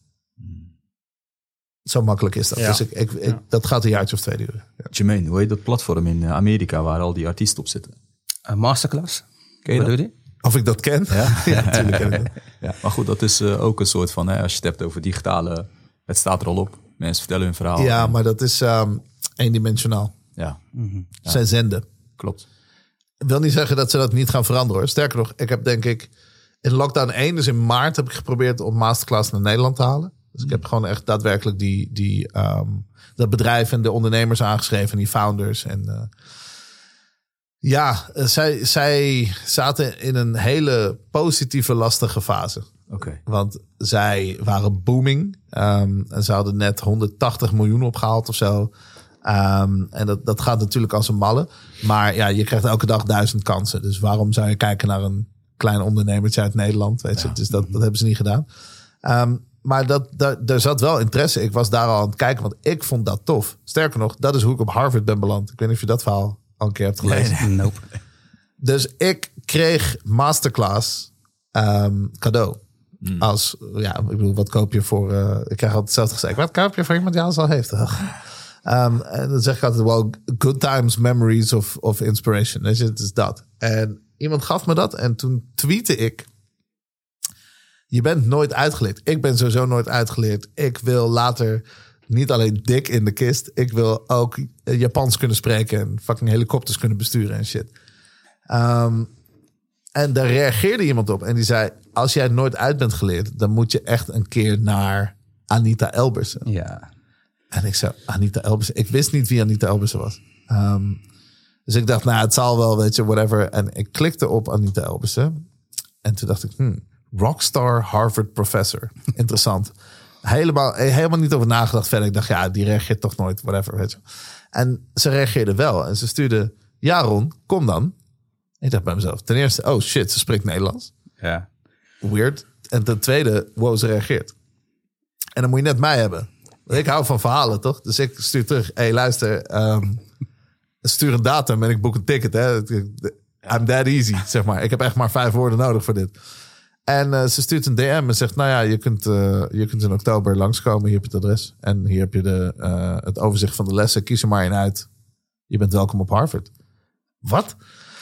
Zo makkelijk is dat. Ja. Dus ik, ik, ik, Ja. dat gaat een jaartje of twee duren. Ja. Jermaine, hoe heet dat platform in uh, Amerika waar al die artiesten op zitten? Een masterclass. Ken je Wat dat? doe je? Of ik dat ken? Ja, ja natuurlijk ken ik dat. Ja, maar goed, dat is uh, ook een soort van, hè, als je het hebt over digitale, het staat er al op. Mensen vertellen hun verhaal. Ja, maar dat is um, eendimensionaal. Ja, Zij zenden. klopt. Ik wil niet zeggen dat ze dat niet gaan veranderen hoor. Sterker nog, ik heb denk ik in lockdown één, dus in maart, heb ik geprobeerd om masterclass naar Nederland te halen. Dus ik heb gewoon echt daadwerkelijk die, die, um, dat bedrijf en de ondernemers aangeschreven, die founders. En uh, ja, zij, zij zaten in een hele positieve, lastige fase. Oké. Okay. Want zij waren booming. Um, en ze hadden net honderdtachtig miljoen opgehaald of zo. Um, en dat, dat gaat natuurlijk als een malle. Maar ja, je krijgt elke dag duizend kansen. Dus waarom zou je kijken naar een klein ondernemertje uit Nederland? Weet je? Ja. Dus dat, dat hebben ze niet gedaan. Um, maar dat, dat, er zat wel interesse. Ik was daar al aan het kijken, want ik vond dat tof. Sterker nog, dat is hoe ik op Harvard ben beland. Ik weet niet of je dat verhaal al een keer hebt gelezen. Nee, nee. Nope. Dus ik kreeg masterclass um, cadeau. Mm. Als, ja, ik bedoel, wat koop je voor... Uh, ik krijg altijd hetzelfde gezegd. Wat koop je voor iemand die alles al heeft? um, en dan zeg ik altijd, well, good times, memories of, of inspiration. Dus het is dat. En iemand gaf me dat en toen tweette ik... Je bent nooit uitgeleerd. Ik ben sowieso nooit uitgeleerd. Ik wil later niet alleen dik in de kist. Ik wil ook Japans kunnen spreken en fucking helikopters kunnen besturen en shit. Um, en daar reageerde iemand op en die zei... Als jij nooit uit bent geleerd, dan moet je echt een keer naar Anita Elbersen. Ja. En ik zei, Anita Elbersen. Ik wist niet wie Anita Elbersen was. Um, dus ik dacht, nou, het zal wel, weet je, whatever. En ik klikte op Anita Elbersen. En toen dacht ik, hmm, rockstar Harvard professor. Interessant. Helemaal, helemaal niet over nagedacht verder. Ik dacht, ja, die reageert toch nooit, whatever, weet je. En ze reageerde wel. En ze stuurde, ja Ron, kom dan. Ik dacht bij mezelf, ten eerste, oh shit, ze spreekt Nederlands. Ja. Weird. En ten tweede, wow, ze reageert. En dan moet je net mij hebben. Want ik hou van verhalen, toch? Dus ik stuur terug. Hé, hey, luister. Um, stuur een datum en ik boek een ticket. Hè. I'm that easy, zeg maar. Ik heb echt maar vijf woorden nodig voor dit. En uh, ze stuurt een D M en zegt... Nou ja, je kunt, uh, je kunt in oktober langskomen. Hier heb je het adres. En hier heb je de, uh, het overzicht van de lessen. Kies er maar één uit. Je bent welkom op Harvard. Wat?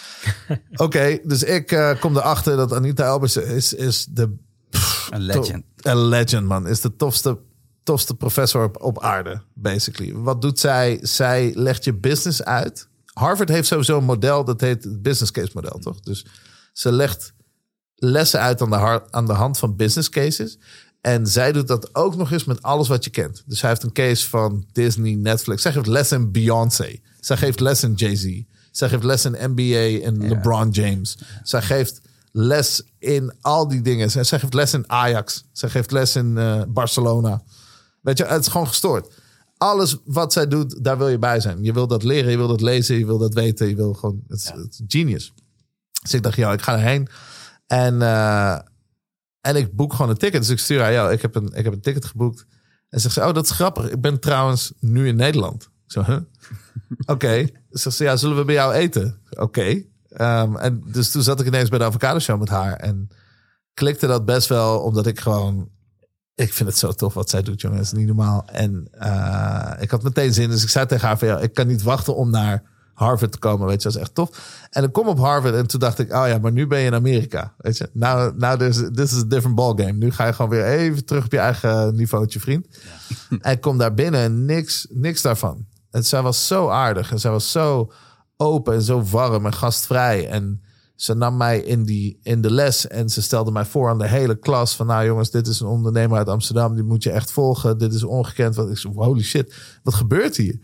Oké, okay, dus ik uh, kom erachter dat Anita Elbersen is, is de... Een legend. Een legend, man. Is de tofste, tofste professor op, op aarde, basically. Wat doet zij? Zij legt je business uit. Harvard heeft sowieso een model, dat heet het business case model, toch? Dus ze legt lessen uit aan de, hard, aan de hand van business cases. En zij doet dat ook nog eens met alles wat je kent. Dus zij heeft een case van Disney, Netflix. Zij geeft les in Beyoncé. Zij geeft les in Jay-Z. Zij geeft les in N B A en ja. LeBron James. Ja. Zij geeft les in al die dingen. Zij geeft les in Ajax. Zij geeft les in uh, Barcelona. Weet je, het is gewoon gestoord. Alles wat zij doet, daar wil je bij zijn. Je wil dat leren, je wil dat lezen, je wil dat weten. Je wil gewoon, het is, ja. het is genius. Dus ik dacht, ja, ik ga erheen. En, uh, en ik boek gewoon een ticket. Dus ik stuur haar, ja, ik heb een, ik heb een ticket geboekt. En zegt ze, oh, dat is grappig. Ik ben trouwens nu in Nederland. Ik zo, huh? Oké. Okay. Zegt ze, ja, zullen we bij jou eten? Oké. Okay. Um, en dus toen zat ik ineens bij de Avocado Show met haar. En klikte dat best wel, omdat ik gewoon... Ik vind het zo tof wat zij doet, jongen. Dat is niet normaal. En uh, ik had meteen zin. Dus ik zei tegen haar van, ja, ik kan niet wachten om naar Harvard te komen. Weet je, dat is echt tof. En ik kom op Harvard en toen dacht ik, oh ja, maar nu ben je in Amerika. Weet je, nou, nou this is a different ballgame. Nu ga je gewoon weer even terug op je eigen niveautje, vriend. Ja. En ik kom daar binnen en niks, niks daarvan. En zij was zo aardig en zij was zo open en zo warm en gastvrij. En ze nam mij in, die, in de les en ze stelde mij voor aan de hele klas. Van nou jongens, dit is een ondernemer uit Amsterdam. Die moet je echt volgen. Dit is ongekend. Wat ik zei, holy shit, wat gebeurt hier?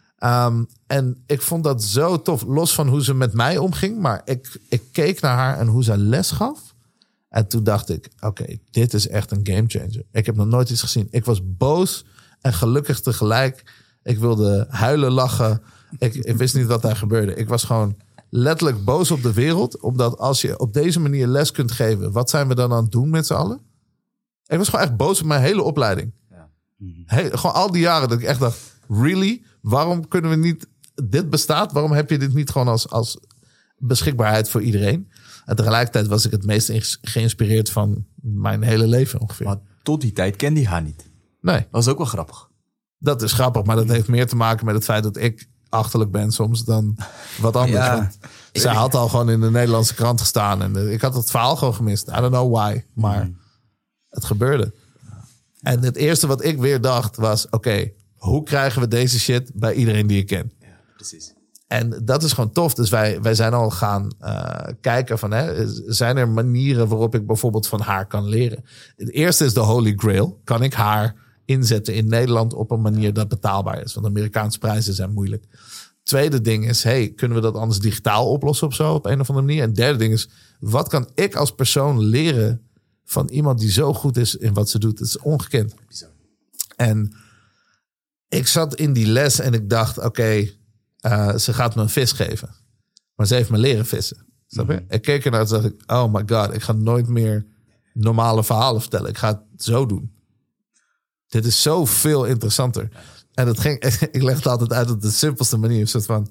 Um, en ik vond dat zo tof. Los van hoe ze met mij omging. Maar ik, ik keek naar haar en hoe zij les gaf. En toen dacht ik, oké, okay, dit is echt een gamechanger. Ik heb nog nooit iets gezien. Ik was boos en gelukkig tegelijk. Ik wilde huilen, lachen. Ik, ik wist niet wat daar gebeurde. Ik was gewoon letterlijk boos op de wereld. Omdat als je op deze manier les kunt geven, wat zijn we dan aan het doen met z'n allen? Ik was gewoon echt boos op mijn hele opleiding. Ja. He, gewoon al die jaren dat ik echt dacht, really? Waarom kunnen we niet, dit bestaat, waarom heb je dit niet gewoon als, als beschikbaarheid voor iedereen? En tegelijkertijd was ik het meest geïnspireerd van mijn hele leven ongeveer. Maar tot die tijd kende hij haar niet. Nee. Dat was ook wel grappig. Dat is grappig, maar dat heeft meer te maken met het feit dat ik achterlijk ben soms dan wat anders. Ja. Want zij had al gewoon in de Nederlandse krant gestaan. En ik had het verhaal gewoon gemist. I don't know why, maar mm. het gebeurde. En het eerste wat ik weer dacht was, oké, okay, hoe krijgen we deze shit bij iedereen die ik ken? Ja, precies. En dat is gewoon tof. Dus wij, wij zijn al gaan uh, kijken van, hè, zijn er manieren waarop ik bijvoorbeeld van haar kan leren? Het eerste is de Holy Grail. Kan ik haar inzetten in Nederland op een manier dat betaalbaar is? Want Amerikaanse prijzen zijn moeilijk. Tweede ding is, hey, kunnen we dat anders digitaal oplossen of zo op een of andere manier? En derde ding is, wat kan ik als persoon leren van iemand die zo goed is in wat ze doet? Het is ongekend. En ik zat in die les en ik dacht, oké, okay, uh, ze gaat me een vis geven. Maar ze heeft me leren vissen. Snap je? Mm-hmm. Ik keek ernaar en dacht ik, oh my god, ik ga nooit meer normale verhalen vertellen. Ik ga het zo doen. Dit is zoveel interessanter. En dat ging, ik leg het altijd uit op de simpelste manier. Soort van,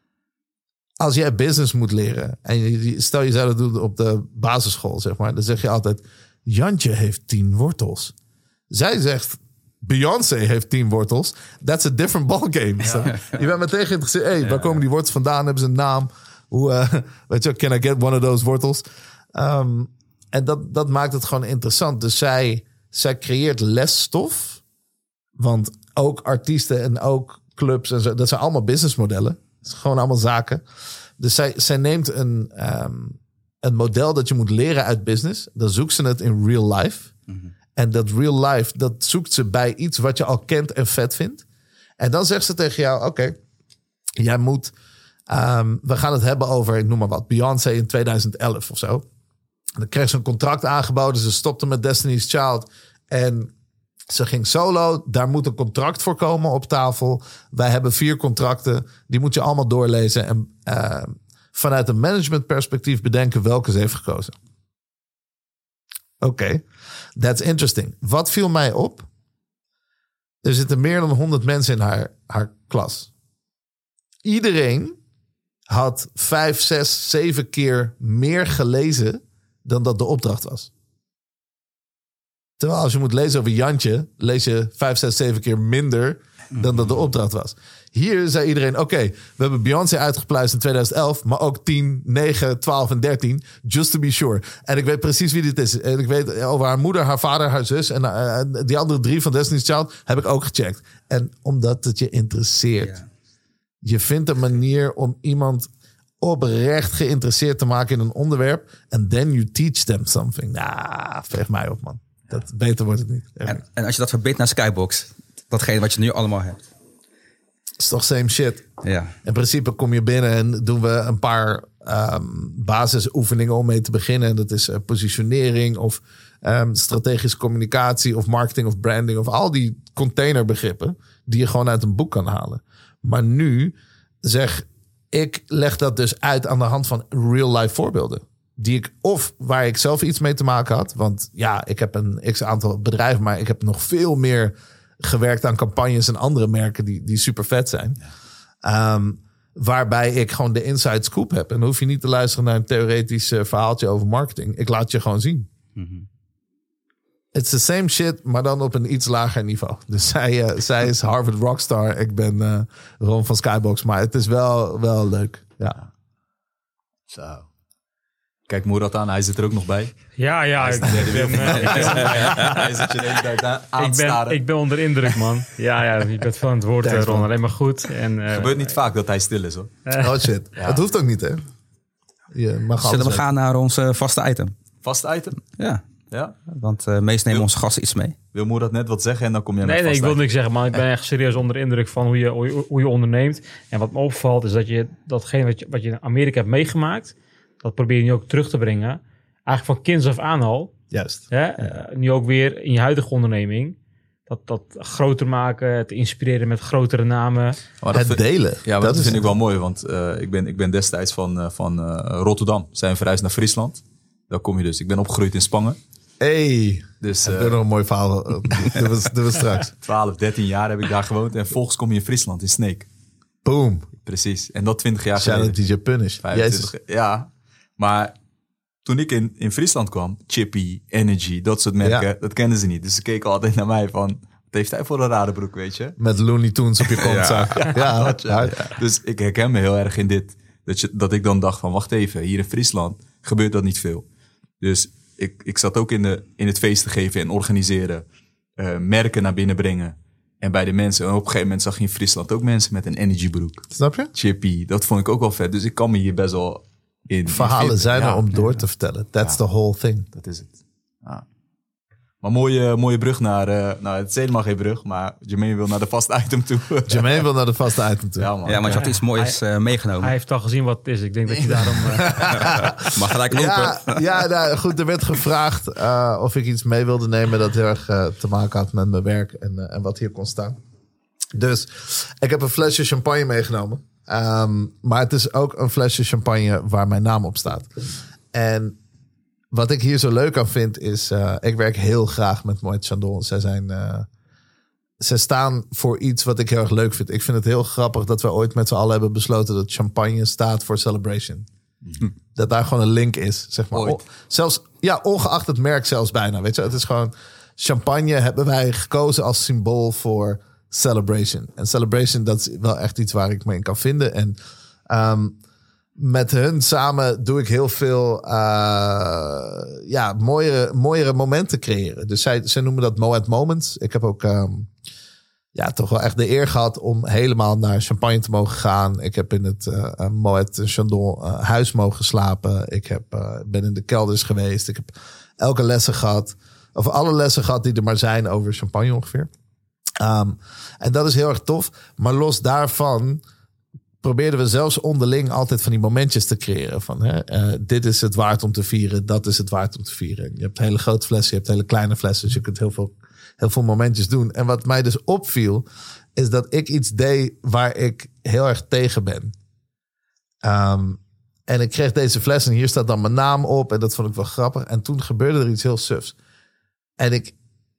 als jij business moet leren en je, stel je zou dat doen op de basisschool, zeg maar, dan zeg je altijd, Jantje heeft tien wortels. Zij zegt, Beyoncé heeft tien wortels. That's a different ballgame. Ja. So, je bent meteen geïnteresseerd. Hey, ja, waar komen die wortels vandaan? Hebben ze een naam? Hoe, uh, weet je, can I get one of those wortels? Um, en dat, dat maakt het gewoon interessant. Dus zij, zij creëert lesstof. Want ook artiesten en ook clubs en zo, dat zijn allemaal businessmodellen. Het is gewoon allemaal zaken. Dus zij, zij neemt een, um, een model dat je moet leren uit business. Dan zoekt ze het in real life. Mm-hmm. En dat real life, dat zoekt ze bij iets wat je al kent en vet vindt. En dan zegt ze tegen jou, oké, okay, jij moet, um, we gaan het hebben over, ik noem maar wat, Beyoncé in tweeduizend elf of zo. En dan kreeg ze een contract aangeboden. Ze stopte met Destiny's Child. En ze ging solo. Daar moet een contract voor komen op tafel. Wij hebben vier contracten. Die moet je allemaal doorlezen. En uh, vanuit een managementperspectief bedenken welke ze heeft gekozen. Oké, okay. That's interesting. Wat viel mij op? Er zitten meer dan honderd mensen in haar, haar klas. Iedereen had vijf, zes, zeven keer meer gelezen dan dat de opdracht was. Terwijl als je moet lezen over Jantje, lees je vijf, zes, zeven keer minder dan dat de opdracht was. Hier zei iedereen, oké, okay, we hebben Beyoncé uitgepluist in tweeduizend elf, maar ook tien, negen, twaalf en dertien, just to be sure. En ik weet precies wie dit is. En ik weet over haar moeder, haar vader, haar zus en uh, die andere drie van Destiny's Child heb ik ook gecheckt. En omdat het je interesseert. Ja. Je vindt een manier om iemand oprecht geïnteresseerd te maken in een onderwerp. And then you teach them something. Nou, veeg mij op, man. Dat, beter wordt het niet. En, en als je dat verbindt naar Skybox, datgene wat je nu allemaal hebt. Is toch same shit. Ja. In principe kom je binnen en doen we een paar um, basisoefeningen om mee te beginnen. En dat is uh, positionering of um, strategische communicatie of marketing of branding of al die containerbegrippen die je gewoon uit een boek kan halen. Maar nu zeg ik leg dat dus uit aan de hand van real life voorbeelden. Die ik, of waar ik zelf iets mee te maken had. Want ja, ik heb een x aantal bedrijven, maar ik heb nog veel meer gewerkt aan campagnes en andere merken die, die super vet zijn. Ja. Um, waarbij ik gewoon de inside scoop heb. En dan hoef je niet te luisteren naar een theoretisch uh, verhaaltje over marketing. Ik laat je gewoon zien. Mm-hmm. It's the same shit, maar dan op een iets lager niveau. Dus zij, uh, zij is Harvard Rockstar. Ik ben uh, Ron van Skybox. Maar het is wel, wel leuk. Ja. Zo. Kijk Moerat aan, hij zit er ook nog bij. Ja, ja. Ik ben, hij zit je de hele tijd aan ik ben, ik ben onder indruk, man. Ja, ja, je bent van het woord, Thanks, Ron. Alleen maar goed. En, uh, het gebeurt niet vaak dat hij stil is, hoor. Oh shit. Ja. Het hoeft ook niet, hè? Je mag Zullen we gaan naar ons uh, vaste item? Vaste item? Ja. Ja? Want uh, meest nemen onze gasten iets mee. Wil Moerat net wat zeggen en dan kom jij nee, met Nee, nee, ik wil niks zeggen, maar ik ben echt serieus onder de indruk van hoe je, hoe je, hoe je onderneemt. En wat me opvalt is dat je datgene wat je, wat je in Amerika hebt meegemaakt, dat probeer je nu ook terug te brengen. Eigenlijk van kinds af aan al. Juist. Hè? Uh, nu ook weer in je huidige onderneming. dat, dat groter maken, het inspireren met grotere namen. Maar dat Het vind- delen. Ja, maar dat dat, is vind ik wel mooi, want uh, ik, ben, ik ben destijds van, uh, van uh, Rotterdam. Zijn verhuisd naar Friesland. Daar kom je dus. Ik ben opgegroeid in Spangen. Hey, Dus ik uh, heb nog een mooi verhaal. Dat was, dat was straks. twaalf, dertien jaar heb ik daar gewoond. En vervolgens kom je in Friesland, in Sneek. Boom. Precies. En dat twintig jaar Shout out geleden. D J Punish. vijfentwintig, Jezus. ja, maar toen ik in, in Friesland kwam, Chippy, Energy, dat soort merken, Ja. dat kenden ze niet. Dus ze keken altijd naar mij van, wat heeft hij voor een rare broek, weet je? Met Looney Tunes op je kontzak. Ja, ja, Dat, ja, ja. Dus ik herken me heel erg in dit. Dat, je, dat ik dan dacht van, wacht even, hier in Friesland gebeurt dat niet veel. Dus ik, ik zat ook in, de, in het feest te geven en organiseren, uh, merken naar binnen brengen. En bij de mensen, en op een gegeven moment zag je in Friesland ook mensen met een Energy broek. Snap je? Chippy, dat vond ik ook wel vet. Dus ik kan me hier best wel in... Verhalen in zijn er ja, om door ja, te vertellen. That's Ja. the whole thing. Dat is het. Ja. Maar mooie, mooie brug naar... Uh, nou, het is helemaal geen brug, maar Jermaine wil naar de vaste item toe. Jermaine wil naar de vaste item toe. Ja, man. Ja, maar je had iets moois uh, meegenomen. Hij heeft al gezien wat het is. Ik denk dat je daarom... Uh... Mag gelijk open. Ja, ja nou, goed, er werd gevraagd uh, of ik iets mee wilde nemen dat heel erg uh, te maken had met mijn werk en, uh, en wat hier kon staan. Dus ik heb een flesje champagne meegenomen. Um, maar het is ook een flesje champagne waar mijn naam op staat. En wat ik hier zo leuk aan vind is... Uh, ik werk heel graag met Moet Chandon. Zij zijn... Uh, ze staan voor iets wat ik heel erg leuk vind. Ik vind het heel grappig dat we ooit met z'n allen hebben besloten... dat champagne staat voor celebration. Hm. Dat daar gewoon een link is, zeg maar. Ooit. O, zelfs, ja, ongeacht het merk zelfs bijna. Weet je, het is gewoon... Champagne hebben wij gekozen als symbool voor celebration. En celebration, dat is wel echt iets waar ik me in kan vinden. En um, met hun samen doe ik heel veel uh, ja, mooiere, mooiere momenten creëren. Dus zij, zij noemen dat Moet Moments. Ik heb ook um, ja, toch wel echt de eer gehad om helemaal naar Champagne te mogen gaan. Ik heb in het uh, Moet Chandon uh, huis mogen slapen. Ik heb, uh, ben in de kelders geweest. Ik heb elke lessen gehad. Of alle lessen gehad die er maar zijn over champagne ongeveer. Um, en dat is heel erg tof. Maar los daarvan probeerden we zelfs onderling altijd van die momentjes te creëren. Van, hè, uh, dit is het waard om te vieren. Dat is het waard om te vieren. Je hebt hele grote flessen, je hebt hele kleine flessen. Dus je kunt heel veel, heel veel momentjes doen. En wat mij dus opviel, is dat ik iets deed waar ik heel erg tegen ben. Um, en ik kreeg deze fles en hier staat dan mijn naam op. En dat vond ik wel grappig. En toen gebeurde er iets heel sufs. En ik...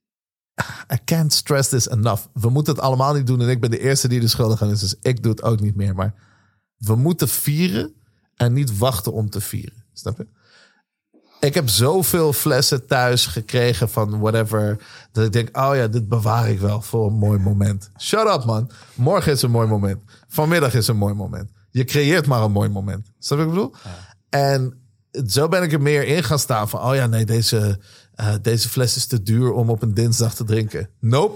I can't stress this enough. We moeten het allemaal niet doen. En ik ben de eerste die er schuldig aan is. Dus ik doe het ook niet meer. Maar we moeten vieren en niet wachten om te vieren. Snap je? Ik heb zoveel flessen thuis gekregen van whatever. Dat ik denk, oh ja, dit bewaar ik wel voor een mooi moment. Shut up, man. Morgen is een mooi moment. Vanmiddag is een mooi moment. Je creëert maar een mooi moment. Snap je wat ik bedoel? Ja. En zo ben ik er meer in gaan staan van, oh ja, nee, deze... Uh, deze fles is te duur om op een dinsdag te drinken. Nope.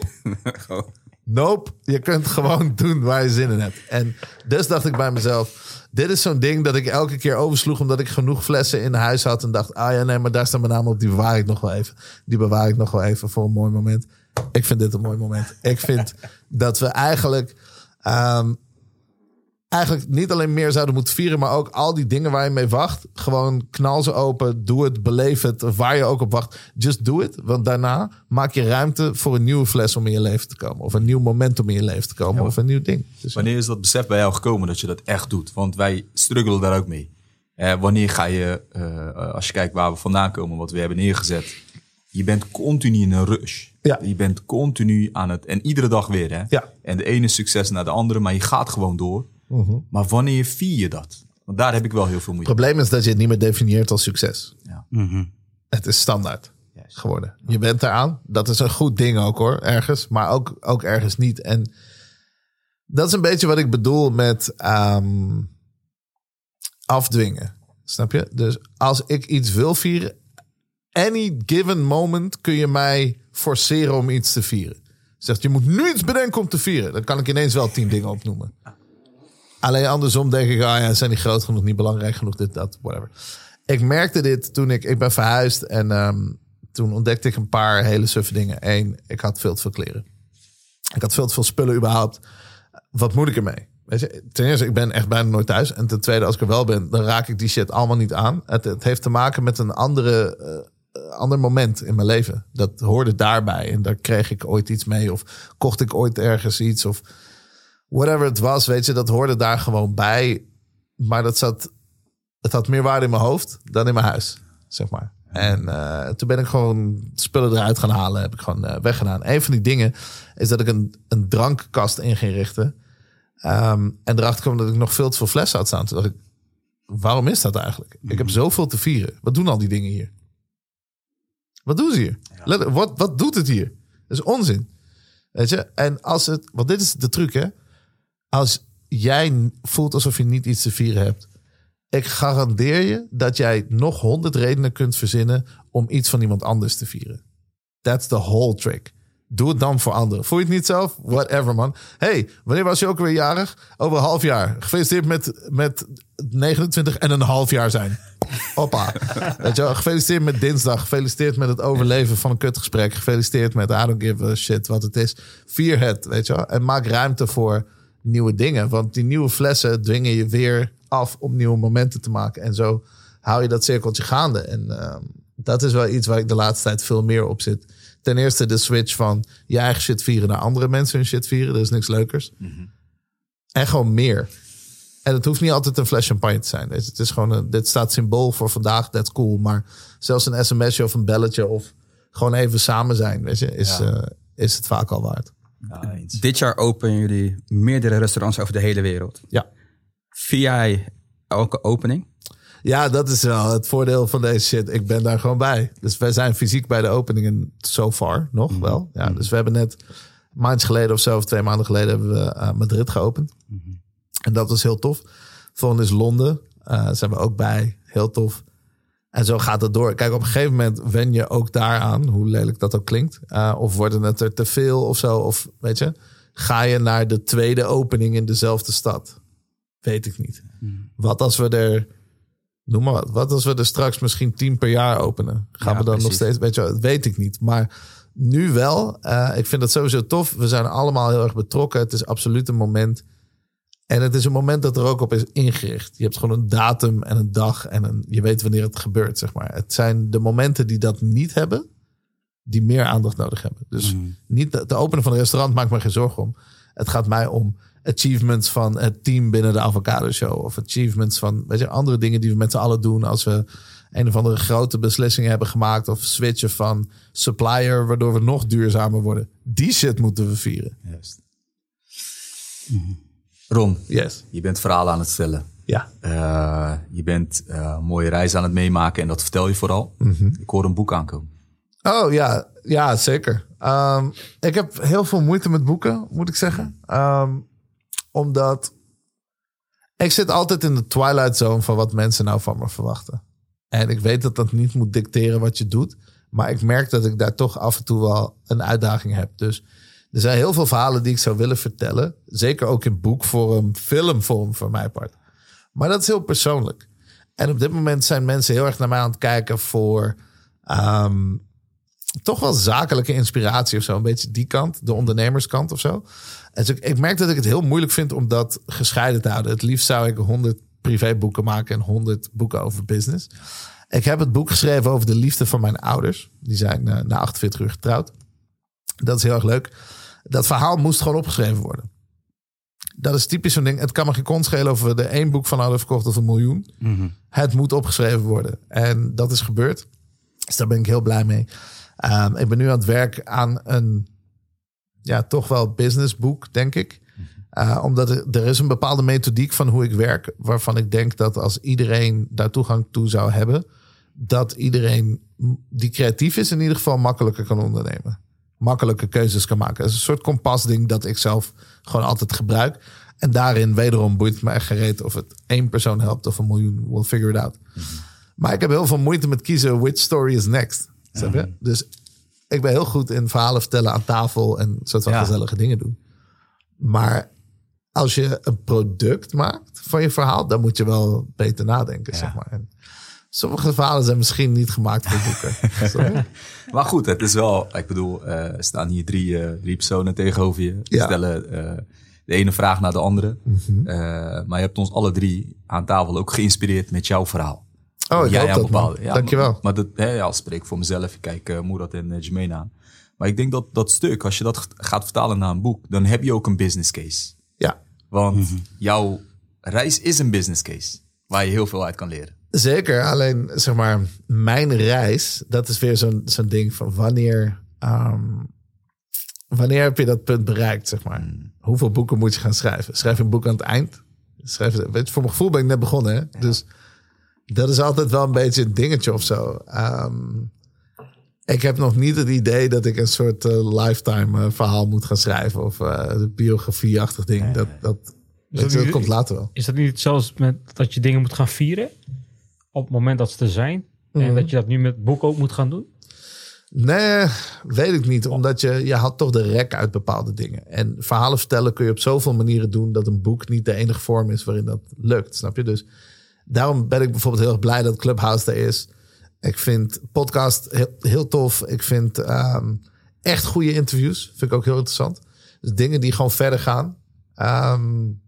Nope. Je kunt gewoon doen waar je zin in hebt. En dus dacht ik bij mezelf... Dit is zo'n ding dat ik elke keer oversloeg... omdat ik genoeg flessen in huis had... en dacht, ah ja, nee, maar daar staat mijn naam op. Die bewaar ik nog wel even. Die bewaar ik nog wel even voor een mooi moment. Ik vind dit een mooi moment. Ik vind dat we eigenlijk... Um, eigenlijk niet alleen meer zouden moeten vieren... maar ook al die dingen waar je mee wacht... gewoon knal ze open, doe het, beleef het... of waar je ook op wacht, just do it. Want daarna maak je ruimte voor een nieuwe fles... om in je leven te komen. Of een nieuw moment om in je leven te komen. Ja, of een nieuw ding. Dus wanneer is dat besef bij jou gekomen dat je dat echt doet? Want wij struggelen daar ook mee. Eh, wanneer ga je, uh, als je kijkt waar we vandaan komen... wat we hebben neergezet... je bent continu in een rush. Ja. Je bent continu aan het... en iedere dag weer, hè? Ja. En de ene succes naar de andere... maar je gaat gewoon door... Uh-huh. Maar wanneer vier je dat? Want daar heb ik wel heel veel moeite. Het probleem is dat je het niet meer definieert als succes. Ja. Uh-huh. Het is standaard yes. geworden. Je bent eraan. Dat is een goed ding ook hoor, ergens. Maar ook, ook ergens niet. En dat is een beetje wat ik bedoel met um, afdwingen. Snap je? Dus als ik iets wil vieren... any given moment kun je mij forceren om iets te vieren. Zegt, je moet nu iets bedenken om te vieren. Dan kan ik ineens wel tien dingen opnoemen. Alleen andersom denk ik, ah ja, zijn die groot genoeg, niet belangrijk genoeg, dit, dat, whatever. Ik merkte dit toen ik, ik ben verhuisd en um, toen ontdekte ik een paar hele suffe dingen. Eén, ik had veel te veel kleren. Ik had veel te veel spullen überhaupt. Wat moet ik ermee? Weet je, ten eerste, ik ben echt bijna nooit thuis. En ten tweede, als ik er wel ben, dan raak ik die shit allemaal niet aan. Het, het heeft te maken met een andere ander moment in mijn leven. Dat hoorde daarbij. En daar kreeg ik ooit iets mee. Of kocht ik ooit ergens iets. Of whatever het was, weet je. Dat hoorde daar gewoon bij. Maar dat zat... Het had meer waarde in mijn hoofd dan in mijn huis, zeg maar. En uh, toen ben ik gewoon spullen eruit gaan halen. Heb ik gewoon uh, weggedaan. Een van die dingen is dat ik een, een drankkast in ging richten. Um, en erachter kwam dat ik nog veel te veel flessen had staan. Toen dacht ik, waarom is dat eigenlijk? Mm-hmm. Ik heb zoveel te vieren. Wat doen al die dingen hier? Wat doen ze hier? Ja. Wat, wat doet het hier? Dat is onzin. Weet je? En als het... Want dit is de truc, hè? Als jij voelt alsof je niet iets te vieren hebt... Ik garandeer je dat jij nog honderd redenen kunt verzinnen om iets van iemand anders te vieren. That's the whole trick. Doe het dan voor anderen. Voel je het niet zelf? Whatever, man. Hey, wanneer was je ook weer jarig? Over een half jaar. Gefeliciteerd met, met negenentwintig en een half jaar zijn. Hoppa. Weet je wel? Gefeliciteerd met dinsdag. Gefeliciteerd met het overleven van een kutgesprek. Gefeliciteerd met I don't give a shit wat het is. Vier het, weet je wel. En maak ruimte voor nieuwe dingen. Want die nieuwe flessen dwingen je weer af om nieuwe momenten te maken. En zo hou je dat cirkeltje gaande. En uh, dat is wel iets waar ik de laatste tijd veel meer op zit. Ten eerste de switch van je eigen shit vieren naar andere mensen hun shit vieren. Dat is niks leukers. Mm-hmm. En gewoon meer. En het hoeft niet altijd een fles champagne te zijn. Het is gewoon een, dit staat symbool voor vandaag, that's cool. Maar zelfs een sms'je of een belletje of gewoon even samen zijn, weet je, is, ja. uh, is het vaak al waard. Ja, dit jaar openen jullie meerdere restaurants over de hele wereld. Ja. Vier jij elke opening? Ja, dat is wel het voordeel van deze shit. Ik ben daar gewoon bij. Dus wij zijn fysiek bij de openingen so far nog mm-hmm. wel. Ja, dus we hebben net een maandje geleden of zo, of twee maanden geleden, hebben we uh, Madrid geopend. Mm-hmm. En dat was heel tof. Volgende is Londen. Uh, daar zijn we ook bij. Heel tof. En zo gaat het door. Kijk, op een gegeven moment wen je ook daaraan, hoe lelijk dat ook klinkt. Uh, of worden het er te veel of zo. Of weet je, ga je naar de tweede opening in dezelfde stad? Weet ik niet. Mm. Wat als we er, noem maar wat, wat als we er straks misschien tien per jaar openen? Gaan ja, we dan precies. nog steeds, weet je, dat weet ik niet. Maar nu wel. Uh, ik vind dat sowieso tof. We zijn allemaal heel erg betrokken. Het is absoluut een moment. En het is een moment dat er ook op is ingericht. Je hebt gewoon een datum en een dag en een, je weet wanneer het gebeurt, zeg maar. Het zijn de momenten die dat niet hebben, die meer aandacht nodig hebben. Dus mm. niet de, de openen van een restaurant maakt me geen zorgen om. Het gaat mij om achievements van het team binnen de Avocado Show. Of achievements van, weet je, andere dingen die we met z'n allen doen als we een of andere grote beslissingen hebben gemaakt. Of switchen van supplier, waardoor we nog duurzamer worden. Die shit moeten we vieren. Juist. Mm. Ron, yes. Je bent verhalen aan het stellen. Ja. Uh, je bent uh, een mooie reis aan het meemaken en dat vertel je vooral. Mm-hmm. Ik hoor een boek aankomen. Oh ja, ja zeker. Um, ik heb heel veel moeite met boeken, moet ik zeggen. Um, omdat ik zit altijd in de twilight zone van wat mensen nou van me verwachten. En ik weet dat dat niet moet dicteren wat je doet. Maar ik merk dat ik daar toch af en toe wel een uitdaging heb. Dus er zijn heel veel verhalen die ik zou willen vertellen. Zeker ook in boekvorm, filmvorm voor mijn part. Maar dat is heel persoonlijk. En op dit moment zijn mensen heel erg naar mij aan het kijken voor Um, toch wel zakelijke inspiratie of zo. Een beetje die kant, de ondernemerskant of zo. En dus ik, ik merk dat ik het heel moeilijk vind om dat gescheiden te houden. Het liefst zou ik honderd privéboeken maken en honderd boeken over business. Ik heb het boek geschreven over de liefde van mijn ouders. Die zijn uh, na achtenveertig uur getrouwd. Dat is heel erg leuk. Dat verhaal moest gewoon opgeschreven worden. Dat is typisch zo'n ding. Het kan me geen kont schelen of we er één boek van hadden verkocht of een miljoen. Mm-hmm. Het moet opgeschreven worden. En dat is gebeurd. Dus daar ben ik heel blij mee. Um, ik ben nu aan het werk aan een ja, toch wel businessboek, denk ik. Uh, omdat er, er is een bepaalde methodiek van hoe ik werk, waarvan ik denk dat als iedereen daar toegang toe zou hebben, dat iedereen die creatief is in ieder geval makkelijker kan ondernemen. Makkelijke keuzes kan maken. Het is een soort kompasding dat ik zelf gewoon altijd gebruik. En daarin wederom boeit het me echt gereed of het één persoon helpt of een miljoen. We'll figure it out. Mm-hmm. Maar ik heb heel veel moeite met kiezen which story is next. Snap je? Mm-hmm. Dus ik ben heel goed in verhalen vertellen aan tafel en soort van ja. gezellige dingen doen. Maar als je een product maakt van je verhaal, dan moet je wel beter nadenken, ja. zeg maar. En sommige verhalen zijn misschien niet gemaakt voor boeken. Maar goed, het is wel, ik bedoel, uh, er staan hier drie, uh, drie personen tegenover je. Die ja. stellen uh, de ene vraag naar de andere. Mm-hmm. Uh, maar je hebt ons alle drie aan tafel ook geïnspireerd met jouw verhaal. Oh, ik ja, hoop ja, dat, bepaalde, man. ja, Dankjewel. Maar, maar dat, hè, ja, als spreek voor mezelf. Ik kijk uh, Moerad en uh, Jermaine aan. Maar ik denk dat dat stuk, als je dat gaat vertalen naar een boek, dan heb je ook een business case. Ja. Want mm-hmm. jouw reis is een business case waar je heel veel uit kan leren. Zeker, alleen zeg maar, mijn reis, dat is weer zo'n zo'n ding van wanneer, um, wanneer heb je dat punt bereikt, zeg maar. Mm. Hoeveel boeken moet je gaan schrijven? Schrijf een boek aan het eind. Schrijf, weet je, voor mijn gevoel ben ik net begonnen, hè? Ja. Dus dat is altijd wel een beetje een dingetje of zo. Um, ik heb nog niet het idee dat ik een soort uh, lifetime uh, verhaal moet gaan schrijven of uh, biografie-achtig ding. Nee, dat, dat, is dat, dat, dat komt later wel. Is dat niet zelfs met dat je dingen moet gaan vieren op het moment dat ze er zijn? Mm-hmm. En dat je dat nu met boeken ook moet gaan doen? Nee, weet ik niet. Omdat je, je haalt toch de rek uit bepaalde dingen. En verhalen vertellen kun je op zoveel manieren doen dat een boek niet de enige vorm is waarin dat lukt. Snap je? Dus daarom ben ik bijvoorbeeld heel erg blij dat Clubhouse er is. Ik vind podcast heel, heel tof. Ik vind um, echt goede interviews. Vind ik ook heel interessant. Dus dingen die gewoon verder gaan. Um,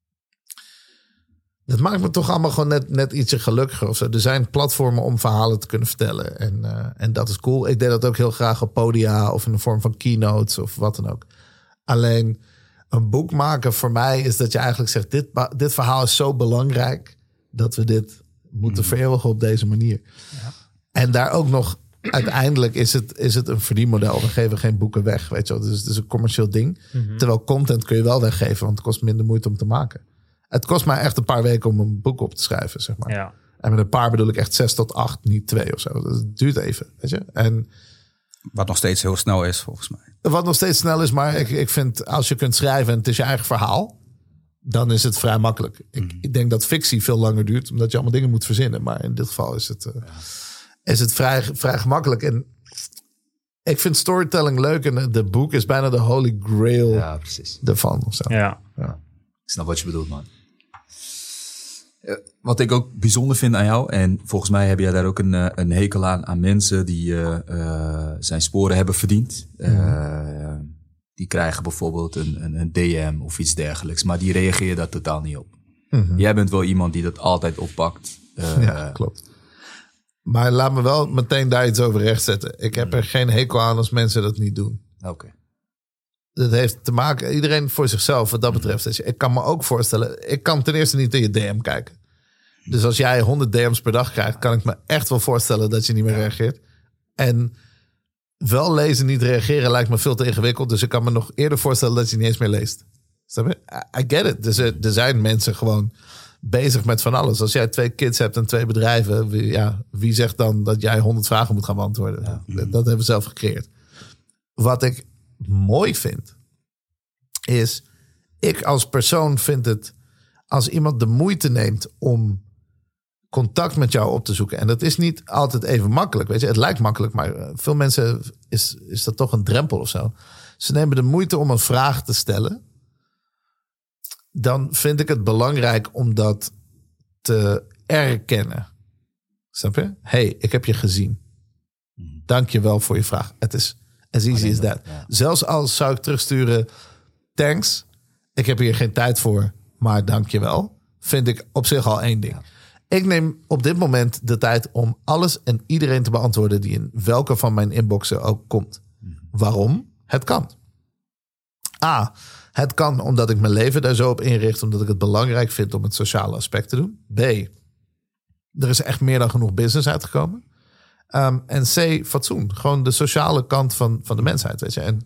dat maakt me toch allemaal gewoon net, net ietsje gelukkiger of zo. Er zijn platformen om verhalen te kunnen vertellen. En, uh, en dat is cool. Ik deed dat ook heel graag op podia of in de vorm van keynotes of wat dan ook. Alleen een boek maken voor mij is dat je eigenlijk zegt, dit, dit verhaal is zo belangrijk dat we dit moeten mm. vereeuwigen op deze manier. Ja. En daar ook nog, uiteindelijk is het, is het een verdienmodel. We geven geen boeken weg, weet je wel. Dus het is een commercieel ding. Mm-hmm. Terwijl content kun je wel weggeven, want het kost minder moeite om te maken. Het kost mij echt een paar weken om een boek op te schrijven, zeg maar. Ja. En met een paar bedoel ik echt zes tot acht, niet twee of zo. Dus het duurt even, weet je. En wat nog steeds heel snel is, volgens mij. Wat nog steeds snel is, maar ik, ik vind als je kunt schrijven en het is je eigen verhaal, dan is het vrij makkelijk. Ik, mm. ik denk dat fictie veel langer duurt, omdat je allemaal dingen moet verzinnen. Maar in dit geval is het, uh, ja. is het vrij, vrij gemakkelijk. En ik vind storytelling leuk en de boek is bijna de holy grail ja, precies. ervan. Of zo. Ja. Ja. Ik snap wat je bedoelt, man. Uh, wat ik ook bijzonder vind aan jou, en volgens mij heb jij daar ook een, uh, een hekel aan, aan mensen die uh, uh, zijn sporen hebben verdiend. Uh, mm. Die krijgen bijvoorbeeld een, een, een D M of iets dergelijks, maar die reageren daar totaal niet op. Mm-hmm. Jij bent wel iemand die dat altijd oppakt. Uh, ja, klopt. Maar laat me wel meteen daar iets over rechtzetten. Ik heb mm. er geen hekel aan als mensen dat niet doen. Oké. Okay. Dat heeft te maken, iedereen voor zichzelf wat dat betreft. Dus ik kan me ook voorstellen, ik kan ten eerste niet in je D M kijken. Dus als jij honderd D M's per dag krijgt, kan ik me echt wel voorstellen dat je niet meer reageert. En wel lezen, niet reageren lijkt me veel te ingewikkeld. Dus ik kan me nog eerder voorstellen dat je niet eens meer leest. Snap je? I get it. Dus er, er zijn mensen gewoon bezig met van alles. Als jij twee kids hebt en twee bedrijven, wie, ja, wie zegt dan dat jij honderd vragen moet gaan beantwoorden? Ja. Dat, dat hebben we zelf gecreëerd. Wat ik mooi vind, is ik als persoon vind het, als iemand de moeite neemt om contact met jou op te zoeken. En dat is niet altijd even makkelijk. Weet je, het lijkt makkelijk, maar veel mensen is, is dat toch een drempel of zo. Ze nemen de moeite om een vraag te stellen. Dan vind ik het belangrijk om dat te erkennen. Snap je? Hey, ik heb je gezien. Dank je wel voor je vraag. Het is as easy as that. Ja. Zelfs als zou ik terugsturen, thanks, ik heb hier geen tijd voor, maar dank je wel. Vind ik op zich al één ding. Ja. Ik neem op dit moment de tijd om alles en iedereen te beantwoorden die in welke van mijn inboxen ook komt. Mm-hmm. Waarom? Het kan. A, het kan omdat ik mijn leven daar zo op inricht, omdat ik het belangrijk vind om het sociale aspect te doen. B, er is echt meer dan genoeg business uitgekomen. Um, en C, fatsoen. Gewoon de sociale kant van, van de mensheid. Weet je. En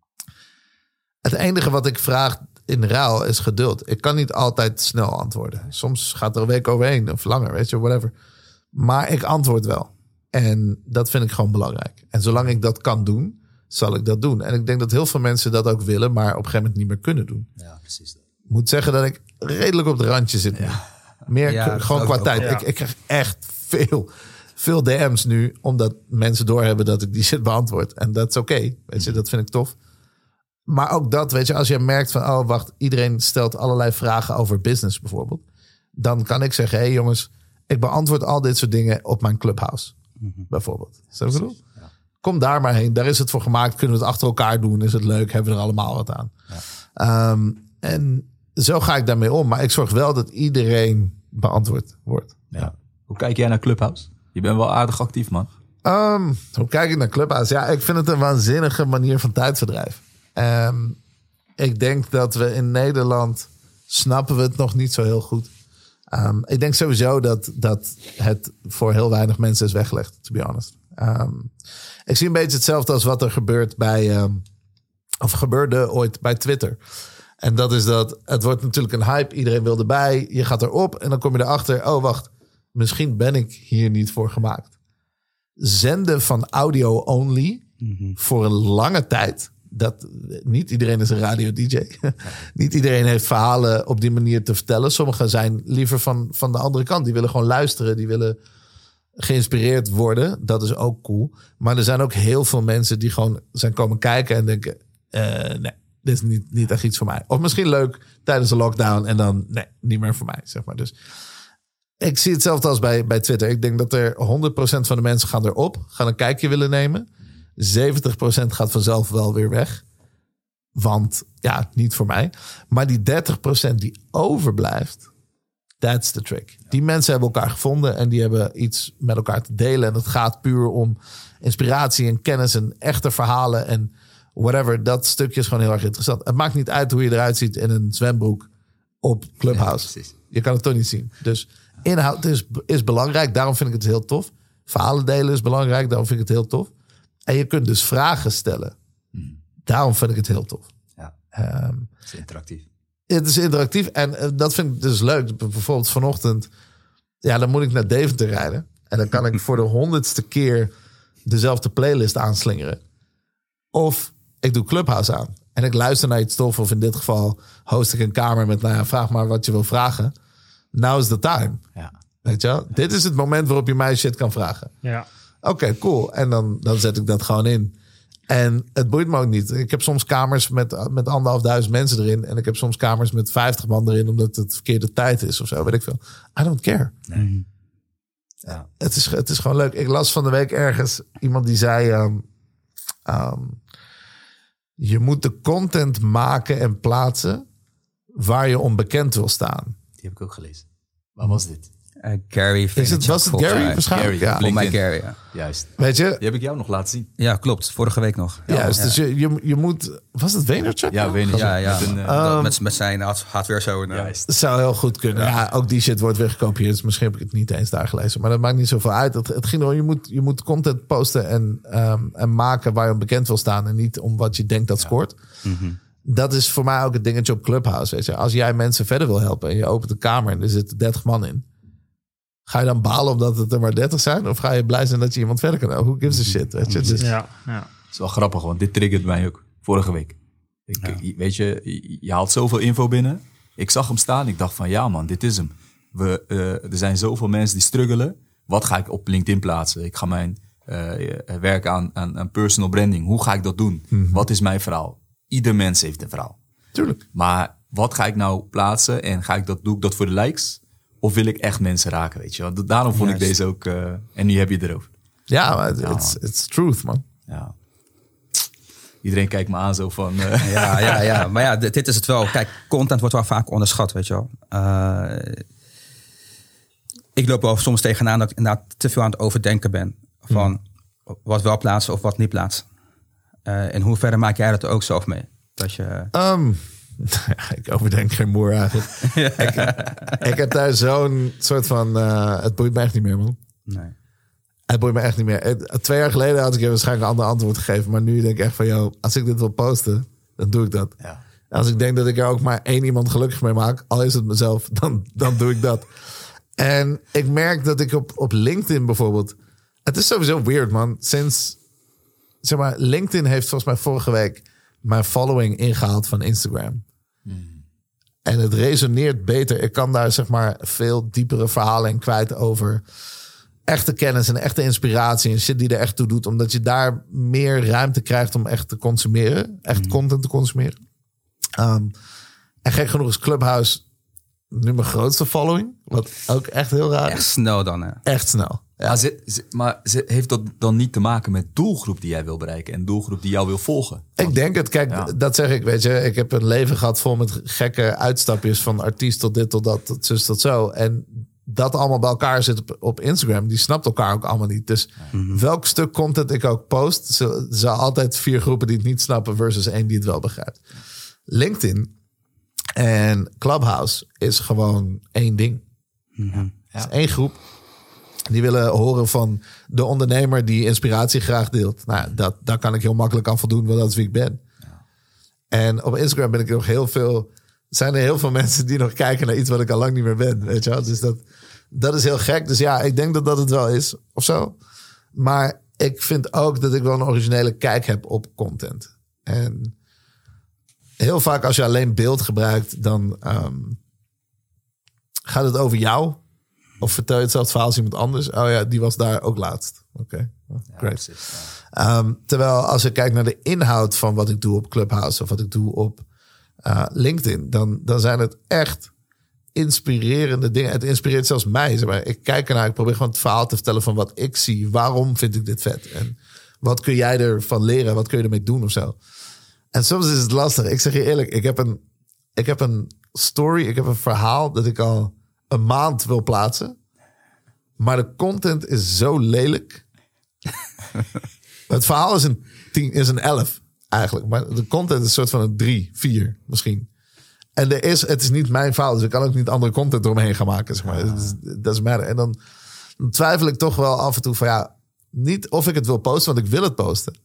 het enige wat ik vraag in ruil is geduld. Ik kan niet altijd snel antwoorden. Soms gaat er een week overheen of langer, weet je, whatever. Maar ik antwoord wel. En dat vind ik gewoon belangrijk. En zolang ik dat kan doen, zal ik dat doen. En ik denk dat heel veel mensen dat ook willen, maar op een gegeven moment niet meer kunnen doen. Ja, precies. Ik moet zeggen dat ik redelijk op de randje zit. Ja. Meer ja, gewoon qua tijd. Ja. Ik, ik krijg echt veel, veel D M's nu, omdat mensen doorhebben dat ik die shit beantwoord. En dat is oké. Okay, weet je, dat vind ik tof. Maar ook dat, weet je, als je merkt van, oh wacht, iedereen stelt allerlei vragen over business bijvoorbeeld. Dan kan ik zeggen, hé hey, jongens, ik beantwoord al dit soort dingen op mijn Clubhouse. Mm-hmm. Bijvoorbeeld. Is dat wat ik bedoel? Ja. Kom daar maar heen. Daar is het voor gemaakt. Kunnen we het achter elkaar doen? Is het leuk? Hebben we er allemaal wat aan? Ja. Um, en zo ga ik daarmee om. Maar ik zorg wel dat iedereen beantwoord wordt. Ja. Hoe kijk jij naar Clubhouse? Je bent wel aardig actief, man. Um, hoe kijk ik naar Clubhouse? Ja, ik vind het een waanzinnige manier van tijdverdrijf. Um, ik denk dat we in Nederland snappen we het nog niet zo heel goed. Um, ik denk sowieso dat, dat het voor heel weinig mensen is weggelegd, to be honest. Um, ik zie een beetje hetzelfde als wat er gebeurt bij, um, of gebeurde ooit bij Twitter. En dat is dat het wordt natuurlijk een hype. Iedereen wil erbij. Je gaat erop en dan kom je erachter. Oh, wacht. Misschien ben ik hier niet voor gemaakt. Zenden van audio only mm-hmm. voor een lange tijd. Dat, niet iedereen is een radio-D J. Niet iedereen heeft verhalen op die manier te vertellen. Sommigen zijn liever van, van de andere kant. Die willen gewoon luisteren. Die willen geïnspireerd worden. Dat is ook cool. Maar er zijn ook heel veel mensen die gewoon zijn komen kijken en denken... Uh, nee, dit is niet, niet echt iets voor mij. Of misschien leuk tijdens de lockdown en dan nee, niet meer voor mij, zeg maar. Dus ik zie hetzelfde als bij, bij Twitter. Ik denk dat er honderd procent van de mensen gaan erop, gaan een kijkje willen nemen. zeventig procent gaat vanzelf wel weer weg. Want ja, niet voor mij. Maar die dertig procent die overblijft, that's the trick. Die mensen hebben elkaar gevonden en die hebben iets met elkaar te delen. En het gaat puur om inspiratie en kennis en echte verhalen en whatever. Dat stukje is gewoon heel erg interessant. Het maakt niet uit hoe je eruit ziet in een zwembroek op Clubhouse. Ja, je kan het toch niet zien. Dus inhoud is, is belangrijk. Daarom vind ik het heel tof. Verhalen delen is belangrijk. Daarom vind ik het heel tof. En je kunt dus vragen stellen. Hmm. Daarom vind ik het heel tof. Ja, um, het is interactief. Het is interactief. En uh, dat vind ik dus leuk. Bijvoorbeeld vanochtend. Ja, dan moet ik naar Deventer rijden. En dan kan ik voor de honderdste keer dezelfde playlist aanslingeren. Of ik doe Clubhouse aan. En ik luister naar iets tof. Of in dit geval host ik een kamer met, nou ja, vraag maar wat je wil vragen. Now is the time. Ja. Weet je wel? Ja. Dit is het moment waarop je mij shit kan vragen. Ja. Oké, okay, cool. En dan, dan zet ik dat gewoon in. En het boeit me ook niet. Ik heb soms kamers met, met anderhalf duizend mensen erin. En ik heb soms kamers met vijftig man erin. Omdat het verkeerde tijd is of zo. Weet ik veel. I don't care. Nee. Ja. Het, is, het is gewoon leuk. Ik las van de week ergens iemand die zei... Um, um, je moet de content maken en plaatsen waar je onbekend wil staan. Die heb ik ook gelezen. Waar was dit? Uh, Gary is het, was het Gary mij. waarschijnlijk? Gary, ja. Voor mij Gary, ja. Juist. Weet je? Die heb ik jou nog laten zien. Ja, klopt. Vorige week nog. Ja, Juist. Ja. Dus je, je, je moet... Was het Vaynerchuk? Ja, Vaynerchuk. Ja, ja. Met, een, uh, um, met, met zijn hardware zo. En, uh, Juist. Het zou heel goed kunnen. Ja. ja, ook die shit wordt weer gekopieerd. Dus misschien heb ik het niet eens daar gelezen. Maar dat maakt niet zoveel uit. Het, het ging erom, je moet, je moet content posten en, um, en maken waar je bekend wil staan. En niet om wat je denkt dat scoort. Ja. Mm-hmm. Dat is voor mij ook het dingetje op Clubhouse. Weet je. Als jij mensen verder wil helpen en je opent een kamer en er zitten dertig man in. Ga je dan balen omdat het er maar dertig zijn? Of ga je blij zijn dat je iemand verder kan helpen? Who gives a shit? Weet je? Dus... Ja, ja. Het is wel grappig, want dit triggert mij ook. Vorige week. Ik, ja. Weet je, je haalt zoveel info binnen. Ik zag hem staan. Ik dacht van, ja man, dit is hem. We, uh, er zijn zoveel mensen die struggelen. Wat ga ik op LinkedIn plaatsen? Ik ga mijn uh, werken aan, aan, aan personal branding. Hoe ga ik dat doen? Mm-hmm. Wat is mijn verhaal? Ieder mens heeft een verhaal. Tuurlijk. Maar wat ga ik nou plaatsen? En ga ik dat, doe ik dat voor de likes? Of wil ik echt mensen raken, weet je? Want daarom vond Juist. ik deze ook... Uh, en nu heb je het erover. Ja, maar it's, ja, it's, it's truth, man. Ja. Iedereen kijkt me aan zo van... Uh... Ja, ja, ja. Maar ja, dit, dit is het wel. Kijk, content wordt wel vaak onderschat, weet je wel. Uh, ik loop wel soms tegenaan dat ik inderdaad te veel aan het overdenken ben. Van hmm. wat wel plaatsen of wat niet plaatsen. Uh, in hoeverre maak jij dat ook zelf mee? Dat je... Um. Ik overdenk geen moer eigenlijk. ik, ik heb daar zo'n soort van... Uh, het boeit me echt niet meer, man. Nee. Het boeit me echt niet meer. Twee jaar geleden had ik je waarschijnlijk een ander antwoord gegeven. Maar nu denk ik echt van, joh, als ik dit wil posten, dan doe ik dat. Ja. Als ik denk dat ik er ook maar één iemand gelukkig mee maak, al is het mezelf, dan, dan doe ik dat. En ik merk dat ik op, op LinkedIn bijvoorbeeld... Het is sowieso weird, man. Sinds, zeg maar, LinkedIn heeft volgens mij vorige week mijn following ingehaald van Instagram. Hmm. En het resoneert beter. Ik kan daar zeg maar veel diepere verhalen in kwijt over echte kennis en echte inspiratie en shit die er echt toe doet. Omdat je daar meer ruimte krijgt om echt te consumeren. Echt hmm. content te consumeren. Um, en gek genoeg is Clubhouse nu mijn grootste following. Wat ook echt heel raar is. Echt snel dan, hè? Echt snel. Ja. Maar, ze, ze, maar ze, heeft dat dan niet te maken met doelgroep die jij wil bereiken en doelgroep die jou wil volgen? Ik denk het. Kijk, ja. dat zeg ik, weet je. Ik heb een leven gehad vol met gekke uitstapjes van artiest tot dit tot dat, tot zus tot zo. En dat allemaal bij elkaar zit op, op Instagram. Die snapt elkaar ook allemaal niet. Dus mm-hmm. welk stuk content ik ook post... er zijn altijd vier groepen die het niet snappen... versus één die het wel begrijpt. LinkedIn en Clubhouse is gewoon één ding. Mm-hmm. Het is één groep. Die willen horen van de ondernemer die inspiratie graag deelt. Nou, dat, daar kan ik heel makkelijk aan voldoen, want dat is wie ik ben. Ja. En op Instagram ben ik nog heel veel... zijn er heel veel mensen die nog kijken naar iets wat ik al lang niet meer ben. Weet je wel? Dus dat, dat is heel gek. Dus ja, ik denk dat dat het wel is of zo. Maar ik vind ook dat ik wel een originele kijk heb op content. En heel vaak als je alleen beeld gebruikt, dan um, gaat het over jou. Of vertel je hetzelfde verhaal als iemand anders. Oh ja, die was daar ook laatst. Oké, okay. oh, great. Ja, precies, ja. um, terwijl als ik kijk naar de inhoud van wat ik doe op Clubhouse... of wat ik doe op uh, LinkedIn... Dan, dan zijn het echt inspirerende dingen. Het inspireert zelfs mij. Zeg maar. Ik kijk ernaar, ik probeer gewoon het verhaal te vertellen... van wat ik zie. Waarom vind ik dit vet? En wat kun jij ervan leren? Wat kun je ermee doen of zo? En soms is het lastig. Ik zeg je eerlijk, ik heb een, ik heb een story... ik heb een verhaal dat ik al... een maand wil plaatsen. Maar de content is zo lelijk. Het verhaal is een tien, is een elf eigenlijk. Maar de content is een soort van een drie, vier misschien. En er is, het is niet mijn verhaal. Dus ik kan ook niet andere content eromheen gaan maken. Zeg maar. Dat is matter. En dan, dan twijfel ik toch wel af en toe van ja... niet of ik het wil posten, want ik wil het posten.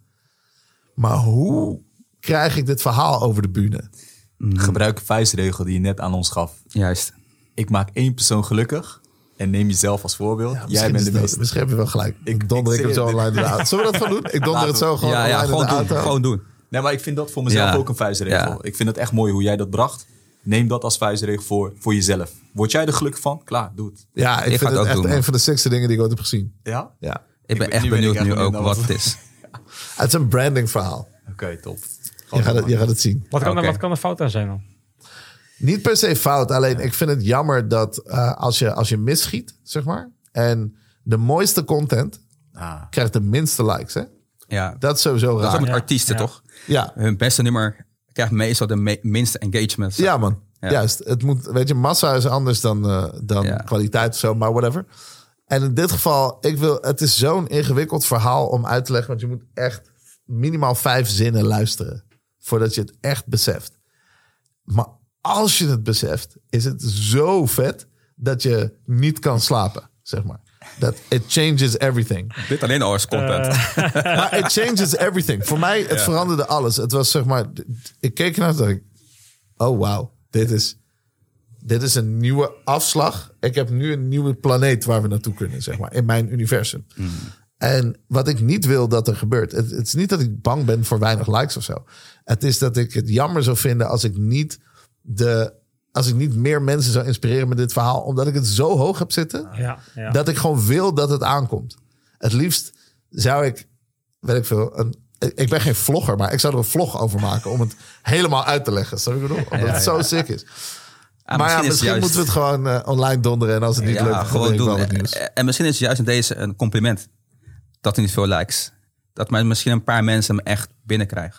Maar hoe krijg ik dit verhaal over de bühne? Gebruik de vuistregel die je net aan ons gaf. Juist. Ik maak één persoon gelukkig en neem jezelf als voorbeeld. Ja, jij bent de meeste. Misschien heb je wel gelijk. Ik donder ik, ik hem zo online in de auto. Zullen we dat gewoon doen? Ik donder het zo gewoon ja, ja, online gewoon in de doen, auto. Gewoon doen. Nee, maar ik vind dat voor mezelf ja. ook een vuistregel. Ja. Ik vind het echt mooi hoe jij dat bracht. Neem dat als vuistregel voor, voor jezelf. Word jij er gelukkig van? Klaar, doe het. Ja, ik, ik vind het echt doen, een van de sixste dingen die ik ooit heb gezien. Ja? Ja. Ik, ik ben echt benieuwd nu ook wat het is. ja. Het is een branding verhaal. Oké, okay, top. Je gaat, het, je gaat het zien. Wat kan, okay. er, wat kan er fout aan zijn dan? Niet per se fout. Alleen ik vind het jammer dat uh, als, je, als je misschiet, zeg maar. En de mooiste content ah. krijgt de minste likes. Hè? Ja. Dat is sowieso raar. Dat is ook met ja. artiesten, ja. toch? Ja. Hun beste nummer krijgt meestal de me- minste engagement. Ja, man. Ja. Juist. Het moet, weet je, massa is anders dan, uh, dan ja. kwaliteit of zo, maar whatever. En in dit geval, ik wil, het is zo'n ingewikkeld verhaal om uit te leggen. Want je moet echt minimaal vijf zinnen luisteren voordat je het echt beseft. Maar als je het beseft, is het zo vet dat je niet kan slapen, zeg maar. Dat it changes everything. Dit alleen al is content. Uh. Maar it changes everything. Voor mij, het ja. veranderde alles. Het was zeg maar, ik keek ernaar en dacht ik, oh wauw, dit is, dit is een nieuwe afslag. Ik heb nu een nieuwe planeet waar we naartoe kunnen, zeg maar, in mijn universum. Mm. En wat ik niet wil dat er gebeurt. Het, het is niet dat ik bang ben voor weinig likes of zo. Het is dat ik het jammer zou vinden als ik niet de, als ik niet meer mensen zou inspireren met dit verhaal, omdat ik het zo hoog heb zitten, ja, ja. dat ik gewoon wil dat het aankomt. Het liefst zou ik, weet ik veel, een, ik ben geen vlogger, maar ik zou er een vlog over maken om het helemaal uit te leggen. Snap je wat ik bedoel? Omdat ja, het zo ja. sick is. Ah, maar misschien, ja, misschien juist... moeten we het gewoon uh, online donderen en als het niet ja, lukt, gewoon doen. Het nieuws. En misschien is het juist in deze een compliment dat hij niet veel likes. Dat maar misschien een paar mensen hem echt binnenkrijgen.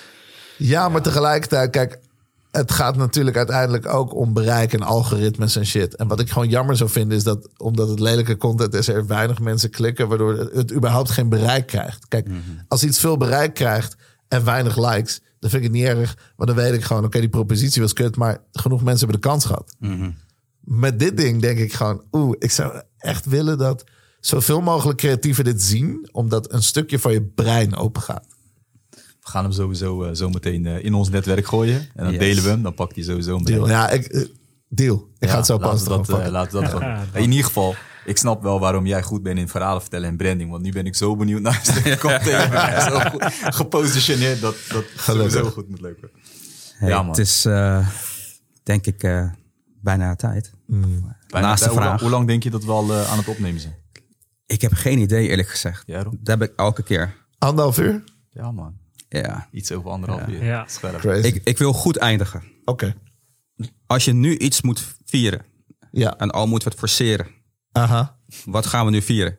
Ja, maar tegelijkertijd, kijk, het gaat natuurlijk uiteindelijk ook om bereik en algoritmes en shit. En wat ik gewoon jammer zou vinden is dat, omdat het lelijke content is, er weinig mensen klikken, waardoor het überhaupt geen bereik krijgt. Kijk, mm-hmm. als iets veel bereik krijgt en weinig likes, dan vind ik het niet erg. Maar dan weet ik gewoon, oké, okay, die propositie was kut, maar genoeg mensen hebben de kans gehad. Mm-hmm. Met dit ding denk ik gewoon, oeh, ik zou echt willen dat zoveel mogelijk creatieven dit zien, omdat een stukje van je brein open gaat. We gaan hem sowieso uh, zo meteen uh, in ons netwerk gooien. En dan yes. delen we hem. Dan pakt hij sowieso een deal. Ja, ik, uh, deal. Ik ja, ga het zo pas dat, uh, laten we dat gewoon. Ja, in ieder geval, ik snap wel waarom jij goed bent in verhalen vertellen en branding. Want nu ben ik zo benieuwd naar een stukje content. Zo goed gepositioneerd dat dat sowieso goed moet lukken. Hey, ja, man. Het is, uh, denk ik, uh, bijna tijd. Mm. Bijna Naast tijd. de vraag. Hoe lang, hoe lang denk je dat we al uh, aan het opnemen zijn? Ik heb geen idee, eerlijk gezegd. Ja, dat heb ik elke keer. Anderhalf uur? Ja, man. Ja. Iets over anderhalf ja. uur. Ja. Ik, ik wil goed eindigen. Oké. Okay. Als je nu iets moet vieren. Ja. En al moet wat forceren. Aha. Wat gaan we nu vieren?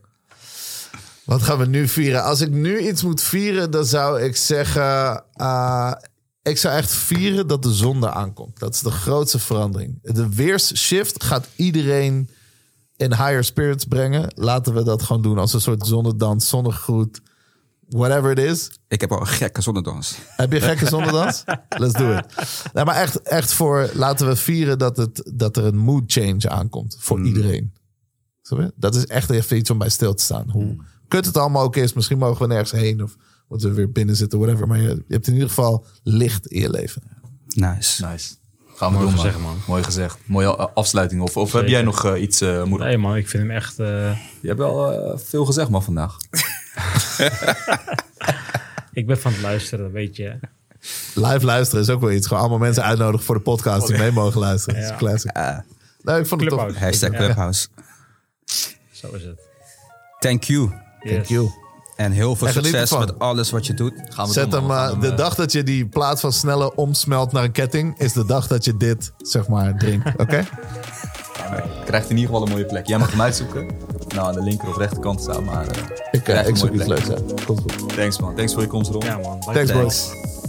Wat gaan we nu vieren? Als ik nu iets moet vieren, dan zou ik zeggen, Uh, ik zou echt vieren dat de zon er aankomt. Dat is de grootste verandering. De weersshift gaat iedereen in higher spirits brengen, laten we dat gewoon doen als een soort zonnedans, zonnegroet, whatever it is. Ik heb al een gekke zonnedans. Heb je een gekke zonnedans? Let's do it. Nou, maar echt, echt voor, laten we vieren dat, het, dat er een mood change aankomt voor mm. iedereen. Dat is echt even iets om bij stil te staan. Hoe mm. kut het allemaal ook is. Misschien mogen we nergens heen of moeten we weer binnen zitten, whatever. Maar je, je hebt in ieder geval licht in je leven. Nice. Nice. Gaan we Mooi doen, gezegd, man. man. Mooi gezegd. Mooie afsluiting. Of, of heb jij nog uh, iets, uh, moeder? Nee, man. Ik vind hem echt... Uh... Je hebt wel uh, veel gezegd, man, vandaag. Ik ben van het luisteren, weet je. Live luisteren is ook wel iets. Gewoon allemaal mensen uitnodigen voor de podcast die mee mogen luisteren. Dat is Ja. classic. Uh, Nee, ik vond het Clubhouse. tof. hashtag Ja. Clubhouse. Zo is het. Thank you. Yes. Thank you. En heel veel En geniet succes ervan. met alles wat je doet. Gaan we Zet doen, hem, man. We uh, gaan de hem, uh, dag dat je die plaat van snelle omsmelt naar een ketting, is de dag dat je dit, zeg maar, drinkt. Oké? Okay? krijgt in ieder geval een mooie plek. Jij mag hem uitzoeken. Nou, aan de linker of rechterkant staan, maar... Uh, Ik, uh, krijgt ik een zoek mooie iets plek. leuks uit. Komt goed. Thanks, man. Thanks voor je komst, Ron. Ja, man. Thanks, Thanks. boys.